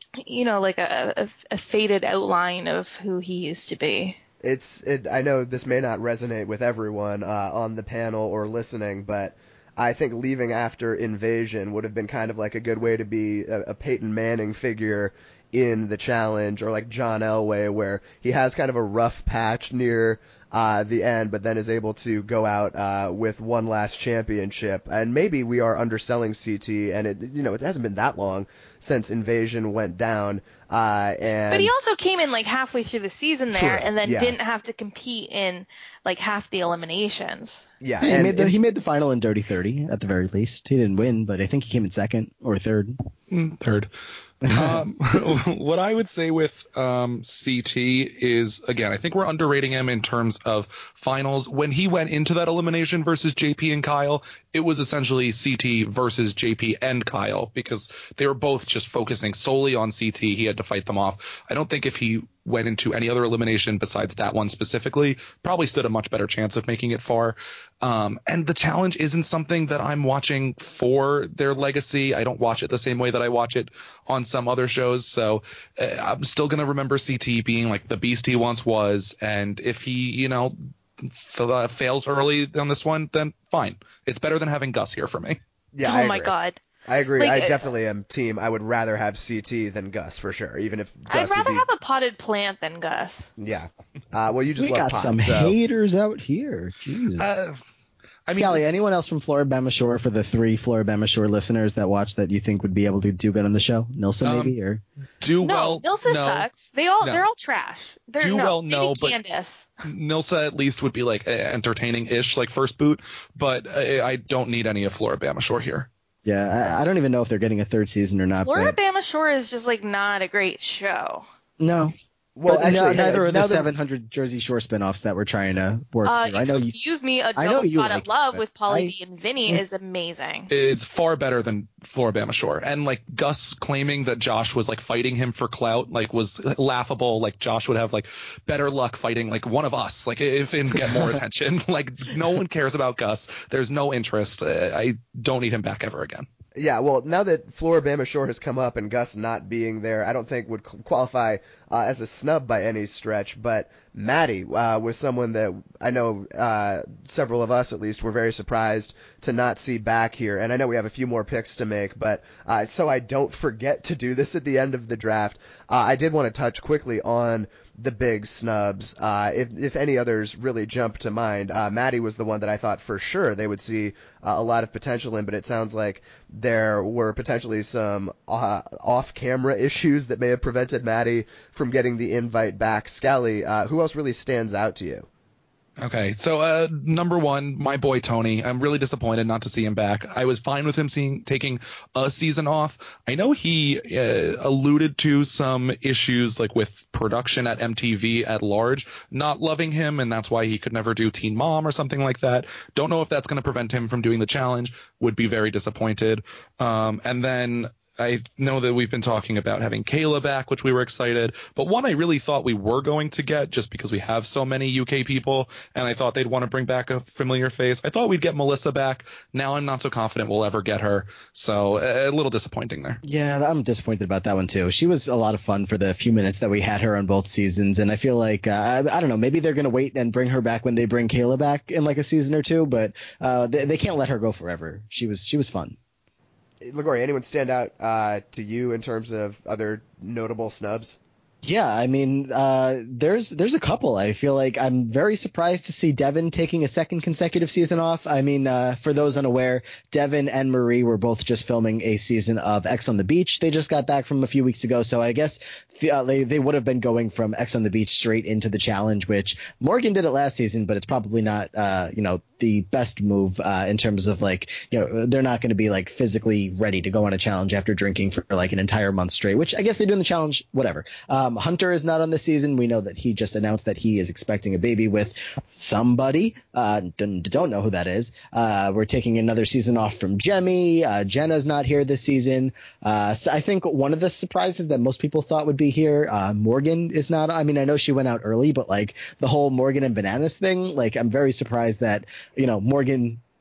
you know, like a, a, a faded outline of who he used to be. It's it. I know this may not resonate with everyone uh, on the panel or listening, but I think leaving after Invasion would have been kind of like a good way to be a, a Peyton Manning figure in the challenge, or like John Elway, where he has kind of a rough patch near uh, the end, but then is able to go out uh, with one last championship. And maybe we are underselling C T, and it you know it hasn't been that long since Invasion went down. Uh, and But he also came in like halfway through the season there, True, and then yeah. didn't have to compete in like half the eliminations. yeah, He and made the it- he made the final in Dirty thirty at the very least. He didn't win, but I think he came in second or third. Mm, Third. Um, what I would say with um, C T is, again, I think we're underrating him in terms of finals. When he went into that elimination versus J P and Kyle, it was essentially C T versus J P and Kyle, because they were both just focusing solely on C T. He had to fight them off. I don't think if he went into any other elimination besides that one specifically, probably stood a much better chance of making it far. Um, and the challenge isn't something that I'm watching for their legacy. I don't watch it the same way that I watch it on some other shows. So uh, I'm still going to remember C T being like the beast he once was. And if he, you know, f- uh, fails early on this one, then fine. It's better than having Gus here for me. yeah, oh I my agree. God. I agree. Like, I uh, definitely am team. I would rather have C T than Gus for sure, even if I'd Gus would rather be. have a potted plant than Gus. Yeah. Uh, well, you just We love got pot, some so. haters out here. Jesus. Uh, I mean, Scally, anyone else from Floribama Shore, for the three Floribama Shore listeners that watch, that you think would be able to do good on the show? Nilsa, Um, maybe? Or do No, well. Nilsa no. sucks. They all No. they're all trash. They're Do no, well, maybe no, but- Candace. Nilsa at least would be like eh, entertaining-ish, like first boot, but I, I don't need any of Floribama Shore here. yeah, I, I don't even know if they're getting a third season or not. But Floribama Shore is just like not a great show. no. Well, But actually, no, hey, neither are now the that- seven hundred Jersey Shore spinoffs that we're trying to work Uh, through. I know you. excuse me, a I know double you shot like at it, love but with Polly I- D and Vinny is amazing. It's far better than Floribama Shore. And like Gus claiming that Josh was like fighting him for clout, like was laughable. Like Josh would have like better luck fighting like one of us, like if and get more attention. Like no one cares about Gus. There's no interest. Uh, I don't need him back ever again. Yeah, well, now that Floribama Shore has come up and Gus not being there, I don't think would qualify uh, as a snub by any stretch. But Maddie uh, was someone that I know uh, several of us, at least, were very surprised to not see back here. And I know we have a few more picks to make, but uh, so I don't forget to do this at the end of the draft, uh, I did want to touch quickly on the big snubs. Uh, if, if any others really jump to mind, uh, Maddie was the one that I thought for sure they would see uh, a lot of potential in, but it sounds like there were potentially some uh, off-camera issues that may have prevented Maddie from getting the invite back. Scally, uh, who else really stands out to you? Okay, so uh, number one, my boy Tony. I'm really disappointed not to see him back. I was fine with him seeing taking a season off. I know he uh, alluded to some issues like with production at M T V at large, not loving him, and that's why he could never do Teen Mom or something like that. Don't know if that's going to prevent him from doing the challenge. Would be very disappointed. Um, and then I know that we've been talking about having Kayla back, which we were excited, but one I really thought we were going to get just because we have so many U K people, and I thought they'd want to bring back a familiar face. I thought we'd get Melissa back. Now I'm not so confident we'll ever get her, so a little disappointing there. Yeah, I'm disappointed about that one too. She was a lot of fun for the few minutes that we had her on both seasons, and I feel like uh, I, I don't know, maybe they're gonna wait and bring her back when they bring Kayla back in like a season or two, but uh, they, they can't let her go forever. She was she was fun. LaGoria, anyone stand out uh, to you in terms of other notable snubs? Yeah, I mean, uh, there's there's a couple. I feel like I'm very surprised to see Devin taking a second consecutive season off. I mean, uh, for those unaware, Devin and Marie were both just filming a season of X on the Beach. They just got back from a few weeks ago, so I guess uh, they they would have been going from X on the Beach straight into the challenge, which Morgan did it last season, but it's probably not, uh, you know, the best move uh, in terms of like, you know, they're not going to be like physically ready to go on a challenge after drinking for like an entire month straight, which I guess they do in the challenge, whatever. Um, Hunter is not on this season. We know that he just announced that he is expecting a baby with somebody. Uh, don't, don't know who that is. Uh, we're taking another season off from Jemmy. Uh, Jenna's not here this season. Uh, so I think one of the surprises that most people thought would be here, uh, Morgan is not. I mean, I know she went out early, but like the whole Morgan and Bananas thing, like I'm very surprised that, you know, Morgan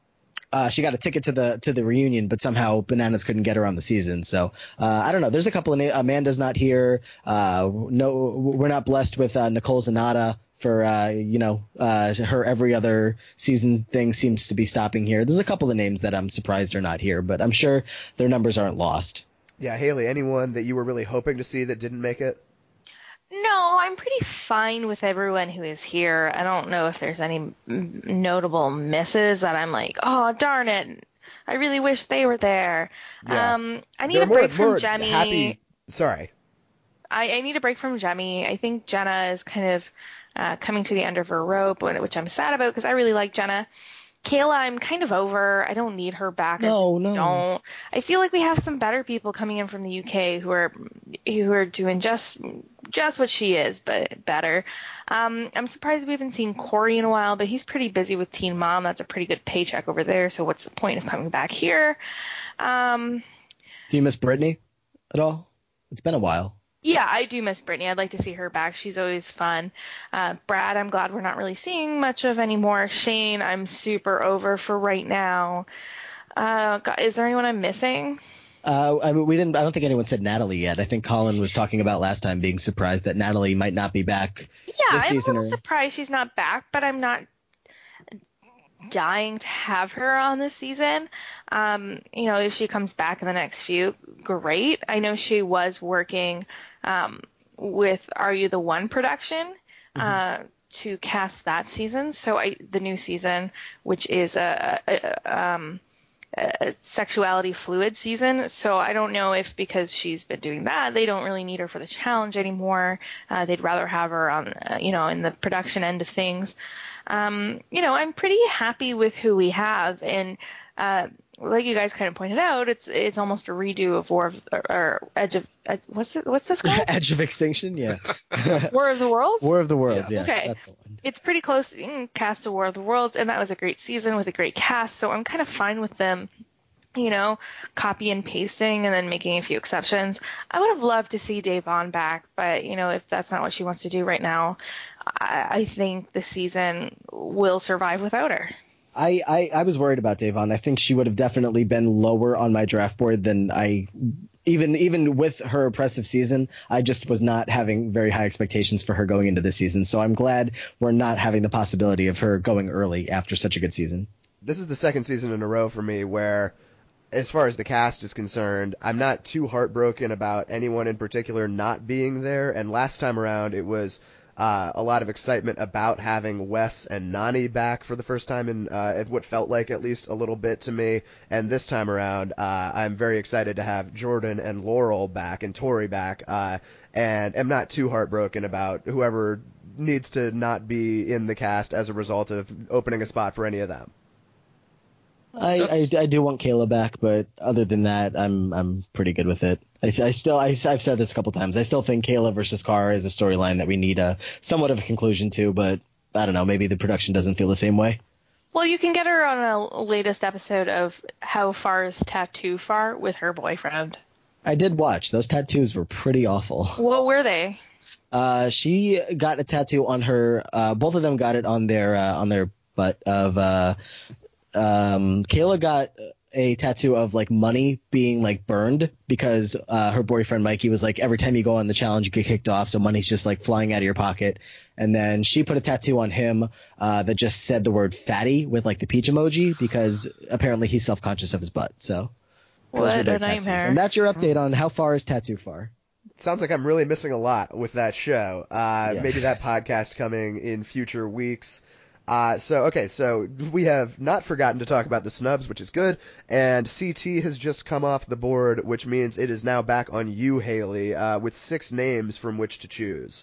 Uh, she got a ticket to the to the reunion, but somehow Bananas couldn't get her on the season. So uh, I don't know. There's a couple of na- Amanda's not here. Uh, no, we're not blessed with uh, Nicole Zanata for uh, you know uh, her every other season thing seems to be stopping here. There's a couple of names that I'm surprised are not here, but I'm sure their numbers aren't lost. Yeah, Haley, anyone that you were really hoping to see that didn't make it? No, I'm pretty fine with everyone who is here. I don't know if there's any m- notable misses that I'm like, oh, darn it. I really wish they were there. Yeah. Um, I need They're a break more, from more Jemmy. happy. Sorry. I, I need a break from Jemmy. I think Jenna is kind of uh, coming to the end of her rope, which I'm sad about because I really like Jenna. Kayla, I'm kind of over. I don't need her back. No, I no. don't. I feel like we have some better people coming in from the U K who are who are doing just just what she is, but better. Um, I'm surprised we haven't seen Corey in a while, but he's pretty busy with Teen Mom. That's a pretty good paycheck over there. So what's the point of coming back here? Um, Do you miss Brittany at all? It's been a while. Yeah, I do miss Brittany. I'd like to see her back. She's always fun. Uh, Brad, I'm glad we're not really seeing much of anymore. Shane, I'm super over for right now. Uh, God, is there anyone I'm missing? Uh, I mean, we didn't. I don't think anyone said Natalie yet. I think Colin was talking about last time being surprised that Natalie might not be back. Yeah, this I'm a season little or... surprised she's not back, but I'm not dying to have her on this season. Um, you know, if she comes back in the next few, great. I know she was working um, with Are You the One production uh, mm-hmm. to cast that season. So I, the new season, which is a, a, a, um, a sexuality fluid season. So I don't know if because she's been doing that, they don't really need her for the challenge anymore. Uh, they'd rather have her on, uh, you know, in the production end of things. Um, you know, I'm pretty happy with who we have, and uh, like you guys kind of pointed out, it's it's almost a redo of War of or, or Edge of uh, what's it, what's this called? Edge of Extinction, yeah. War of the Worlds. War of the Worlds, yes. yeah. Okay, That's the one. It's pretty close in cast to War of the Worlds, and that was a great season with a great cast. So I'm kind of fine with them. You know, copy and pasting and then making a few exceptions. I would have loved to see Davon back, but, you know, if that's not what she wants to do right now, I, I think the season will survive without her. I, I, I was worried about Davon. I think she would have definitely been lower on my draft board than I even even with her oppressive season. I just was not having very high expectations for her going into this season. So I'm glad we're not having the possibility of her going early after such a good season. This is the second season in a row for me where, as far as the cast is concerned, I'm not too heartbroken about anyone in particular not being there. And last time around, it was uh, a lot of excitement about having Wes and Nany back for the first time in uh, what felt like at least a little bit to me. And this time around, uh, I'm very excited to have Jordan and Laurel back and Tori back. Uh, and am not too heartbroken about whoever needs to not be in the cast as a result of opening a spot for any of them. I, I, I do want Kayla back, but other than that, I'm I'm pretty good with it. I, I still I, I've said this a couple times. I still think Kayla versus Cara is a storyline that we need a somewhat of a conclusion to, but I don't know. Maybe the production doesn't feel the same way. Well, you can get her on a latest episode of How Far is Tattoo Far with her boyfriend. I did watch. Those tattoos were pretty awful. What were they? Uh, she got a tattoo on her. Uh, both of them got it on their uh, on their butt of. Uh, Um, Kayla got a tattoo of like money being like burned because uh, her boyfriend Mikey was like, every time you go on the challenge you get kicked off, so money's just like flying out of your pocket. And then she put a tattoo on him uh, that just said the word fatty with like the peach emoji because apparently he's self-conscious of his butt. So those what were their a tattoos. nightmare. And that's your update on How Far is Tattoo Far. Sounds like I'm really missing a lot with that show. Uh, Yeah. Maybe that podcast coming in future weeks. Uh, so, okay, so we have not forgotten to talk about the snubs, which is good, and C T has just come off the board, which means it is now back on you, Haley, uh, with six names from which to choose.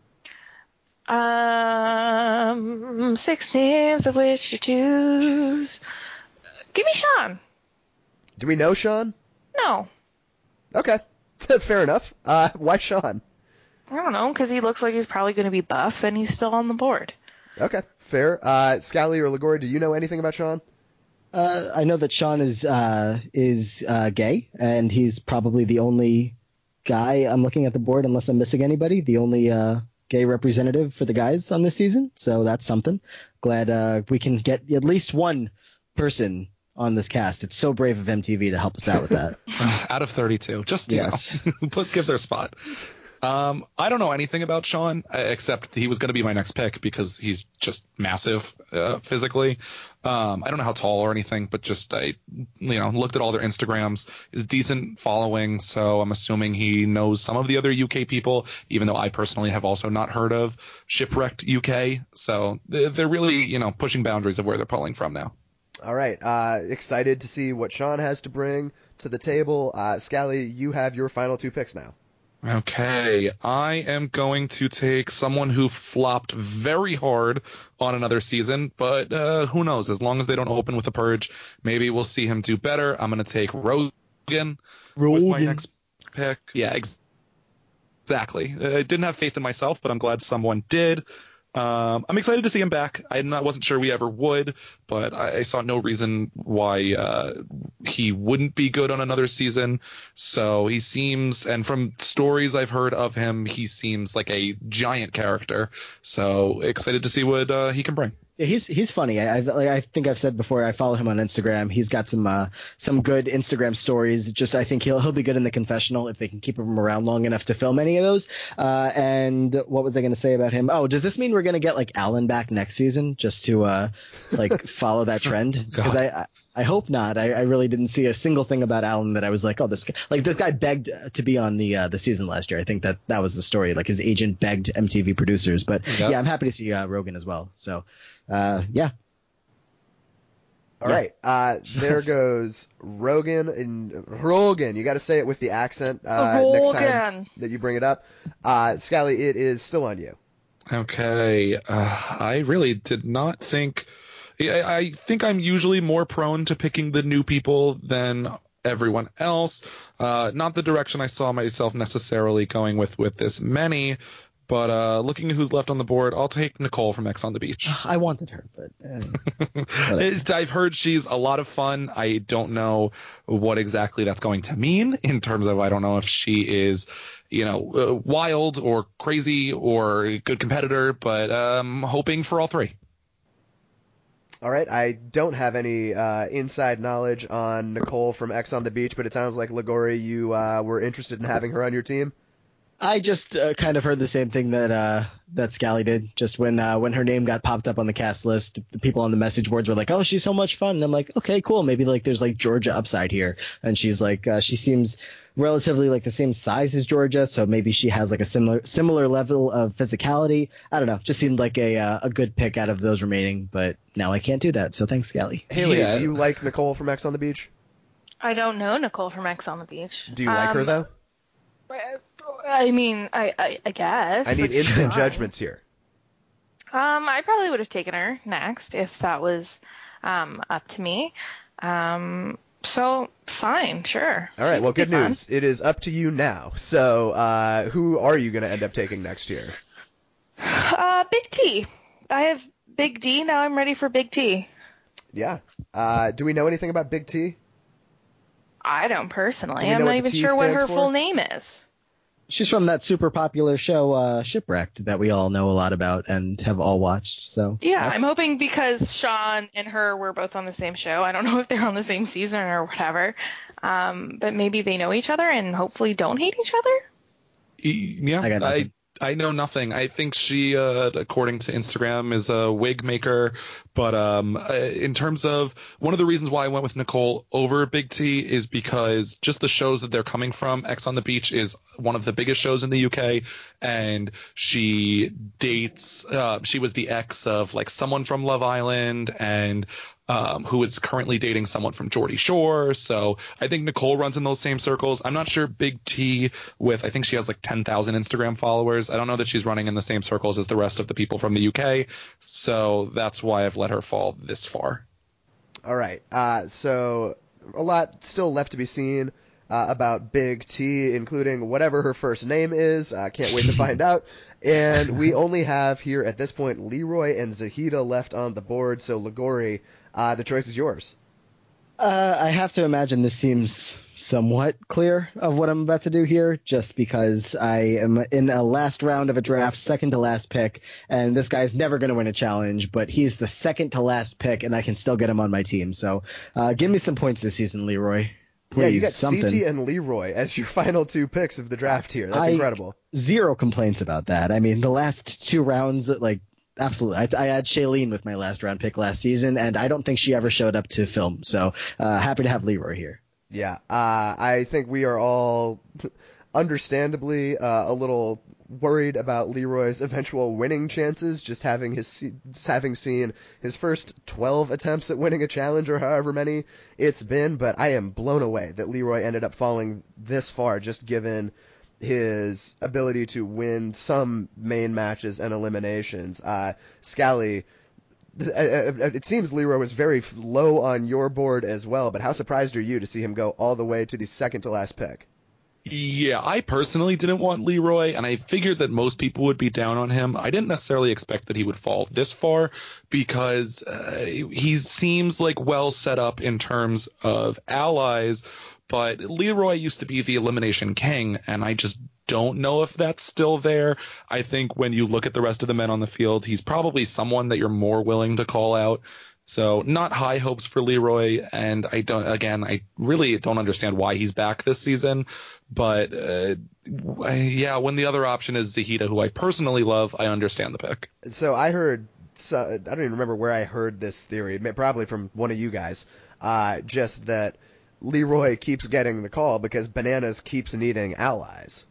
Um, six names of which to choose. Give me Sean. Do we know Sean? No. Okay, fair enough. Uh, why Sean? I don't know, because he looks like he's probably going to be buff, and he's still on the board. Okay, fair. Uh, Scally or Ligori, do you know anything about Sean? Uh, I know that Sean is uh, is uh, gay, and he's probably the only guy I'm looking at the board, unless I'm missing anybody, the only uh, gay representative for the guys on this season. So that's something. Glad uh, we can get at least one person on this cast. It's so brave of M T V to help us out with that. Out of thirty-two, just you Yes. know, put give their spot. Um, I don't know anything about Sean uh, except he was going to be my next pick because he's just massive uh, physically. Um, I don't know how tall or anything, but just I, you know, looked at all their Instagrams. He's a decent following, so I'm assuming he knows some of the other U K people, even though I personally have also not heard of Shipwrecked U K. So they're really, you know, pushing boundaries of where they're pulling from now. All right. Uh, excited to see what Sean has to bring to the table. Uh, Scally, you have your final two picks now. Okay, I am going to take someone who flopped very hard on another season, but uh, who knows? As long as they don't open with a purge, maybe we'll see him do better. I'm going to take Rogan, Rogan. with my next pick. Yeah, ex- exactly. I didn't have faith in myself, but I'm glad someone did. Um, I'm excited to see him back. I not, wasn't sure we ever would, but I, I saw no reason why uh, he wouldn't be good on another season. So he seems, and from stories I've heard of him, he seems like a giant character. So excited to see what uh, he can bring. Yeah, he's he's funny. I I, like, I think I've said before. I follow him on Instagram. He's got some uh, some good Instagram stories. Just I think he'll he'll be good in the confessional if they can keep him around long enough to film any of those. Uh, and what was I going to say about him? Oh, does this mean we're going to get like Alan back next season just to uh, like follow that trend? Because I, I I hope not. I, I really didn't see a single thing about Alan that I was like, oh, this guy, like this guy begged to be on the uh, the season last year. I think that that was the story. Like his agent begged M T V producers. But Yep. yeah, I'm happy to see uh, Rogan as well. So. Uh, yeah. All Yeah. right. Uh, there goes Rogan. And Rogan, you got to say it with the accent uh, next time Rogan. that you bring it up. Uh, Scally, it is still on you. Okay. Uh, I really did not think. I, I think I'm usually more prone to picking the new people than everyone else. Uh, not the direction I saw myself necessarily going with with this many. But uh, looking at who's left on the board, I'll take Nicole from X on the Beach. I wanted her, but uh, It's- I've heard she's a lot of fun. I don't know what exactly that's going to mean in terms of I don't know if she is, you know, uh, wild or crazy or a good competitor, but I'm hoping for all three. All right. I don't have any uh, inside knowledge on Nicole from X on the Beach, but it sounds like Ligori, you uh, were interested in having her on your team. I just uh, kind of heard the same thing that uh, that Scally did. Just when uh, when her name got popped up on the cast list, the people on the message boards were like, "Oh, she's so much fun." And I'm like, "Okay, cool. Maybe like there's like Georgia upside here." And she's like, uh, she seems relatively like the same size as Georgia, so maybe she has like a similar similar level of physicality. I don't know. Just seemed like a uh, a good pick out of those remaining, but now I can't do that. So thanks, Scally. Haley, Yeah. do you like Nicole from X on the Beach? I don't know Nicole from X on the Beach. Do you like Um, her, though? I mean, I, I, I guess. I need Like, instant sure. judgments here. Um, I probably would have taken her next if that was um, up to me. Um, so fine, sure. All right, She well, could be good fun. news. It is up to you now. So, uh, who are you going to end up taking next year? Uh, Big T. I have Big D. Now I'm ready for Big T. Yeah. Uh, do we know anything about Big T? I don't personally. Do we know I'm what not the even T sure what stands her for? full name is. She's from that super popular show uh, Shipwrecked that we all know a lot about and have all watched. So Yeah, that's- I'm hoping because Sean and her were both on the same show. I don't know if they're on the same season or whatever. Um, but maybe they know each other and hopefully don't hate each other. E- Yeah, I got I, nothing. I know nothing. I think she, uh, according to Instagram, is a wig maker. But um, uh, in terms of one of the reasons why I went with Nicole over Big T is because just the shows that they're coming from. X on the Beach is one of the biggest shows in the U K, and she dates. Uh, she was the ex of like someone from Love Island, and um, who is currently dating someone from Geordie Shore. So I think Nicole runs in those same circles. I'm not sure Big T with, I think she has like ten thousand Instagram followers. I don't know that she's running in the same circles as the rest of the people from the U K. So that's why I've let her fall this far. All right. Uh, so a lot still left to be seen uh, about Big T, including whatever her first name is. I uh, can't wait to find out. And we only have here at this point Leroy and Zahida left on the board. So Ligori, uh, the choice is yours. Uh, I have to imagine this seems somewhat clear of what I'm about to do here, just because I am in a last round of a draft, second to last pick, and this guy's never going to win a challenge, but he's the second to last pick, and I can still get him on my team. So uh, give me some points this season, Leroy. Please, yeah, you got something. C T and Leroy as your final two picks of the draft here. That's I, incredible. Zero complaints about that. I mean, the last two rounds, like, absolutely. I, I had Shailene with my last round pick last season, and I don't think she ever showed up to film. So uh, happy to have Leroy here. Yeah, uh, I think we are all understandably uh, a little worried about Leroy's eventual winning chances, just having his just having seen his first twelve attempts at winning a challenge or however many it's been. But I am blown away that Leroy ended up falling this far, just given his ability to win some main matches and eliminations. Uh, Scally, it seems Leroy was very low on your board as well, but how surprised are you to see him go all the way to the second to last pick? Yeah, I personally didn't want Leroy, and I figured that most people would be down on him. I didn't necessarily expect that he would fall this far because uh, he seems like well set up in terms of allies, but Leroy used to be the elimination king, and I just don't know if that's still there. I think when you look at the rest of the men on the field, he's probably someone that you're more willing to call out. So not high hopes for Leroy, and I don't. Again, I really don't understand why he's back this season. But uh, yeah, when the other option is Zahida, who I personally love, I understand the pick. So I heard, so, I don't even remember where I heard this theory, probably from one of you guys, uh, just that Leroy keeps getting the call because Bananas keeps needing allies.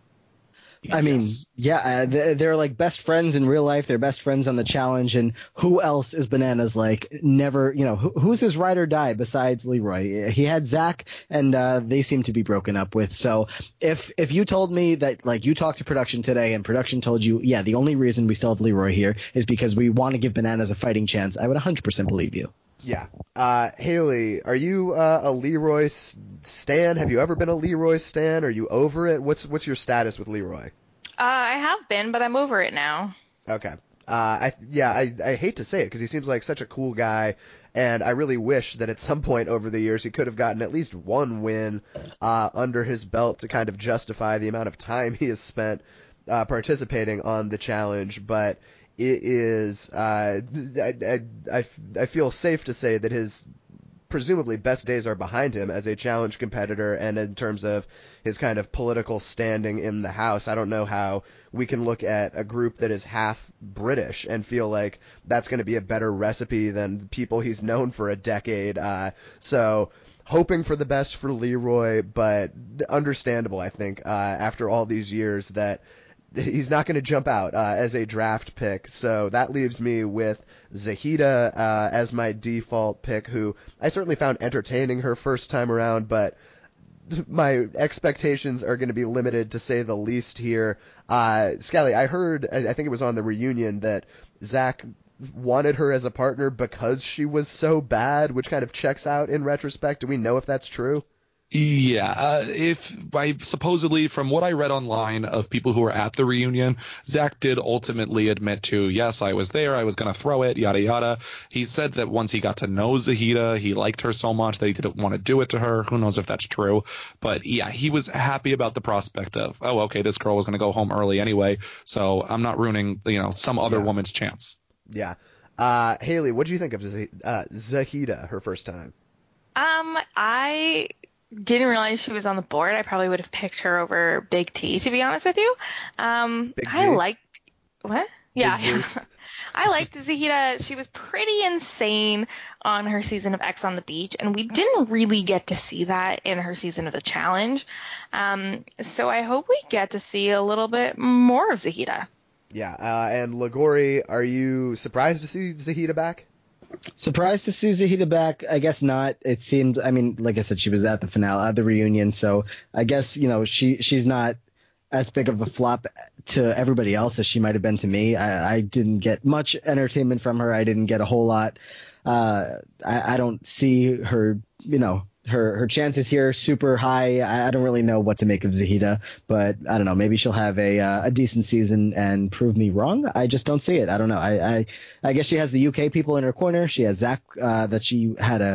I mean, yes. yeah, uh, they're like best friends in real life. They're best friends on the challenge. And who else is Bananas like? Never, you know, who, who's his ride or die besides Leroy? He had Zach, and uh, they seem to be broken up with. So if if you told me that, like, you talked to production today and production told you, yeah, the only reason we still have Leroy here is because we want to give Bananas a fighting chance, I would one hundred percent believe you. Yeah. Uh, Haley, are you uh, a Leroy stan? Have you ever been a Leroy stan? Are you over it? What's what's your status with Leroy? Uh, I have been, but I'm over it now. Okay. Uh, I yeah, I, I hate to say it because he seems like such a cool guy, and I really wish that at some point over the years he could have gotten at least one win uh, under his belt to kind of justify the amount of time he has spent uh, participating on the challenge. But it is, uh, I, I, I, I feel safe to say that his presumably best days are behind him as a challenge competitor, and in terms of his kind of political standing in the House, I don't know how we can look at a group that is half British and feel like that's going to be a better recipe than people he's known for a decade. Uh, so hoping for the best for Leroy, but understandable, I think, uh, after all these years that he's not going to jump out uh, as a draft pick. So that leaves me with Zahida uh, as my default pick, who I certainly found entertaining her first time around, but my expectations are going to be limited, to say the least here. Uh, Scally, I heard, I think it was on the reunion, that Zach wanted her as a partner because she was so bad, which kind of checks out in retrospect. Do we know if that's true? Yeah, uh, if I supposedly from what I read online of people who were at the reunion, Zach did ultimately admit to, yes, I was there, I was going to throw it, yada, yada. He said that once he got to know Zahida, he liked her so much that he didn't want to do it to her. Who knows if that's true? But yeah, he was happy about the prospect of, oh, okay, this girl was going to go home early anyway, so I'm not ruining, you know, some other yeah. woman's chance. Yeah. Uh, Haley, what do you think of Zah- uh, Zahida, her first time? Um, I didn't realize she was on the board. I probably would have picked her over Big T, to be honest with you. Um, Big Z? I like what? Yeah, Big yeah. I liked Zahida. She was pretty insane on her season of X on the Beach, and we didn't really get to see that in her season of the Challenge. Um, so I hope we get to see a little bit more of Zahida. Yeah, uh, and Lagori, are you surprised to see Zahida back? Surprised to see Zahida back? I guess not. It seemed, I mean, like I said, she was at the finale, at the reunion, so I guess, you know, she she's not as big of a flop to everybody else as she might have been to me. I, I didn't get much entertainment from her. I didn't get a whole lot. Uh, I, I don't see her, you know, her her chances here super high. I, I don't really know what to make of Zahida, but I don't know. Maybe she'll have a uh, a decent season and prove me wrong. I just don't see it. I don't know. I I, I guess she has the U K people in her corner. She has Zach uh, that she had a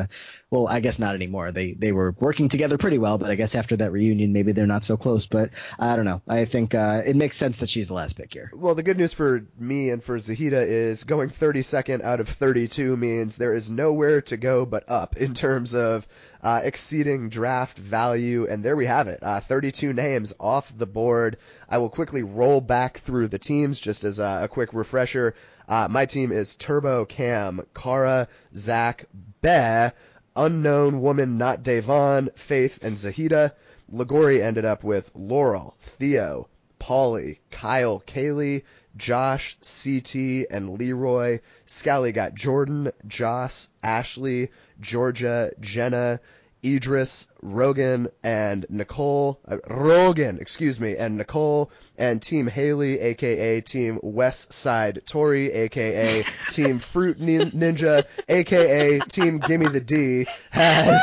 well, I guess not anymore. They they were working together pretty well, but I guess after that reunion, maybe they're not so close. But I don't know. I think uh, it makes sense that she's the last pick here. Well, the good news for me and for Zahida is going thirty-second out of thirty-two means there is nowhere to go but up in terms of uh, exceeding draft value. And there we have it. Uh, thirty-two names off the board. I will quickly roll back through the teams just as a, a quick refresher. Uh, my team is Turbo, Cam, Kara, Zach, Beh, Unknown Woman Not Devon, Faith, and Zahida. Ligori ended up with Laurel, Theo, Paulie, Kyle, Kaylee, Josh, C T, and Leroy. Scally got Jordan, Joss, Ashley, Georgia, Jenna, Idris, Rogan, and Nicole, uh, Rogan, excuse me, and Nicole, and Team Haley, aka Team West Side Tori, aka Team Fruit Nin- Ninja, aka Team Gimme the D, has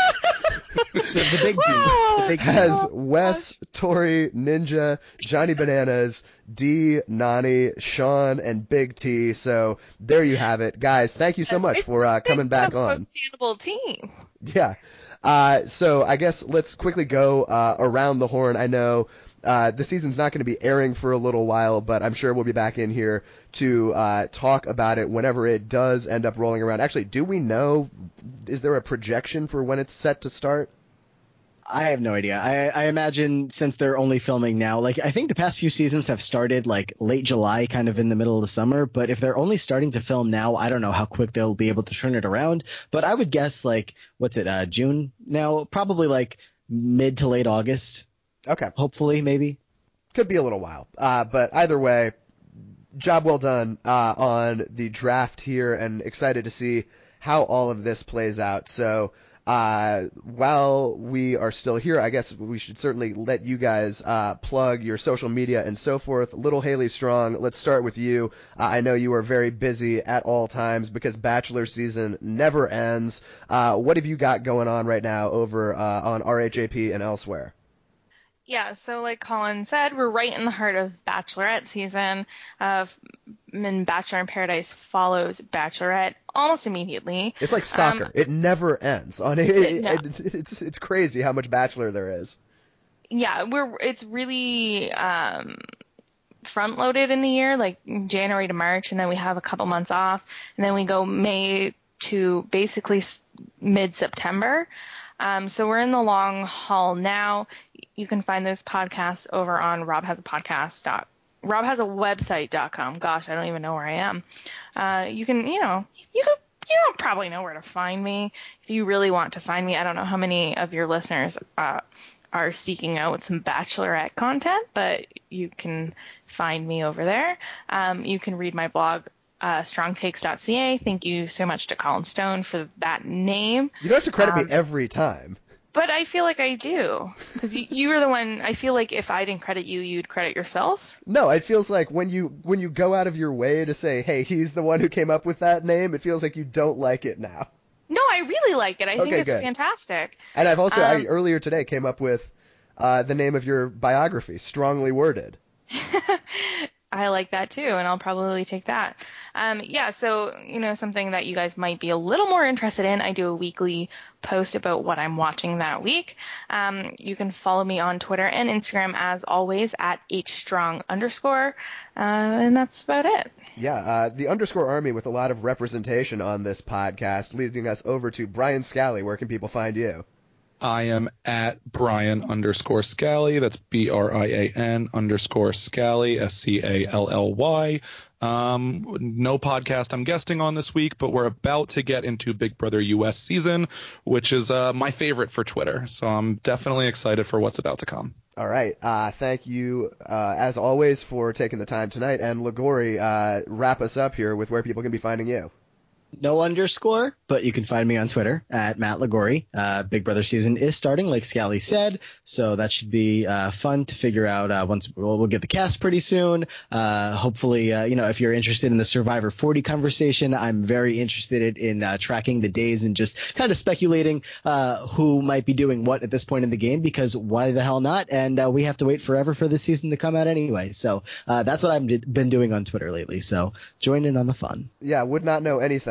The big D. The big D. has Wes, Tori, Ninja, Johnny Bananas, D, Nani, Sean, and Big T. So there you have it, guys. Thank you so much for uh, coming back on. Understandable team. Yeah. Uh, so I guess let's quickly go uh, around the horn. I know uh, the season's not going to be airing for a little while, but I'm sure we'll be back in here to uh, talk about it whenever it does end up rolling around. Actually, do we know, is there a projection for when it's set to start? I have no idea. I, I imagine since they're only filming now, like I think the past few seasons have started like late July, kind of in the middle of the summer. But if they're only starting to film now, I don't know how quick they'll be able to turn it around. But I would guess like, what's it, uh, June now? Probably like mid to late August. Okay. Hopefully, maybe. Could be a little while. Uh, but either way, job well done uh, on the draft here, and excited to see how all of this plays out. So Uh, while we are still here, I guess we should certainly let you guys uh, plug your social media and so forth. Little Haley Strong, let's start with you. Uh, I know you are very busy at all times because Bachelor season never ends. Uh, what have you got going on right now over uh, on R H A P and elsewhere? Yeah, so like Colin said, we're right in the heart of Bachelorette season. Uh, and Bachelor in Paradise follows Bachelorette almost immediately. It's like soccer; Um, it never ends. On it, it, no. it, it's it's crazy how much Bachelor there is. Yeah, we're it's really um, front loaded in the year, like January to March, and then we have a couple months off, and then we go May to basically mid September. Um, so we're in the long haul now. You can find those podcasts over on Rob Has a Podcast. Dot, Rob Has a Website dot com. Gosh, I don't even know where I am. Uh, you can, you know, you can, you don't probably know where to find me if you really want to find me. I don't know how many of your listeners uh, are seeking out some Bachelorette content, but you can find me over there. Um, you can read my blog. Uh, strong takes dot c a. Thank you so much to Colin Stone for that name. You don't have to credit Um, me every time. But I feel like I do, because you, you were the one. I feel like if I didn't credit you, you'd credit yourself. No, it feels like when you when you go out of your way to say, "Hey, he's the one who came up with that name," it feels like you don't like it now. No, I really like it. I think Okay, it's good. fantastic. And I've also I, Um, earlier today came up with uh, the name of your biography, strongly worded. I like that too, and I'll probably take that. Um, yeah, so, you know, something that you guys might be a little more interested in, I do a weekly post about what I'm watching that week. Um, you can follow me on Twitter and Instagram, as always, at hstrong underscore, uh, and that's about it. Yeah, uh, the underscore army with a lot of representation on this podcast, leading us over to Brian Scally. Where can people find you? I am at Brian underscore Scally. That's B R I A N underscore Scally, S C A L L Y. Um, no podcast I'm guesting on this week, but we're about to get into Big Brother U S season, which is uh, my favorite for Twitter. So I'm definitely excited for what's about to come. All right. Uh, thank you, uh, as always, for taking the time tonight. And Ligori, uh, wrap us up here with where people can be finding you. No underscore, but you can find me on Twitter at Matt Ligori. Uh, Big Brother season is starting, like Scally said, so that should be uh, fun to figure out. Uh, once we'll, we'll get the cast pretty soon. Uh, hopefully, uh, you know, if you're interested in the Survivor forty conversation, I'm very interested in uh, tracking the days and just kind of speculating uh, who might be doing what at this point in the game, because why the hell not? And uh, we have to wait forever for the season to come out anyway. So uh, that's what I've been doing on Twitter lately. So join in on the fun. Yeah, would not know anything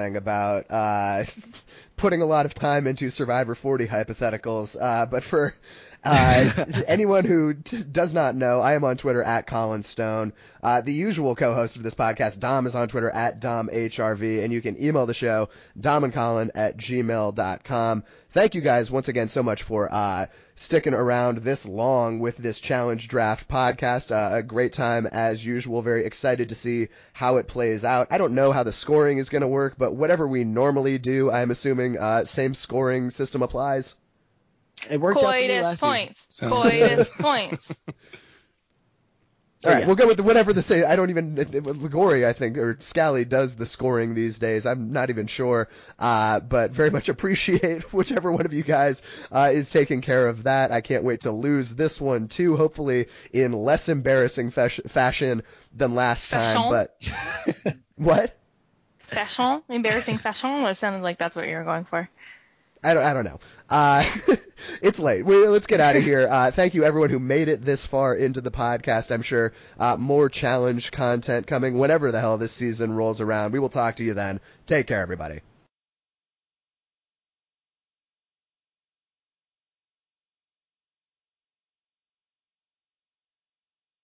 thing about uh, putting a lot of time into Survivor forty hypotheticals. Uh, but for uh, anyone who t- does not know, I am on Twitter at Colin Stone. Uh, the usual co-host of this podcast, Dom, is on Twitter at Dom H R V, and you can email the show, domandcolin at gmail dot com. Thank you guys once again so much for uh, sticking around this long with this Challenge Draft podcast. Uh, a great time as usual. Very excited to see how it plays out. I don't know how the scoring is going to work, but whatever we normally do, I'm assuming uh, same scoring system applies. It worked out for me Coitus last points. Sounds Coitus points. All right, yes. we'll go with whatever the say. I don't even Ligori, I think, or Scally does the scoring these days. I'm not even sure, uh, but very much appreciate whichever one of you guys uh, is taking care of that. I can't wait to lose this one too, hopefully in less embarrassing fash- fashion than last time. Fashion? But what? Fashion? Embarrassing fashion? It sounded like that's what you were going for. I don't, I don't know. Uh, it's late. We, let's get out of here. Uh, thank you, everyone who made it this far into the podcast. I'm sure uh, more challenge content coming whenever the hell this season rolls around. We will talk to you then. Take care, everybody.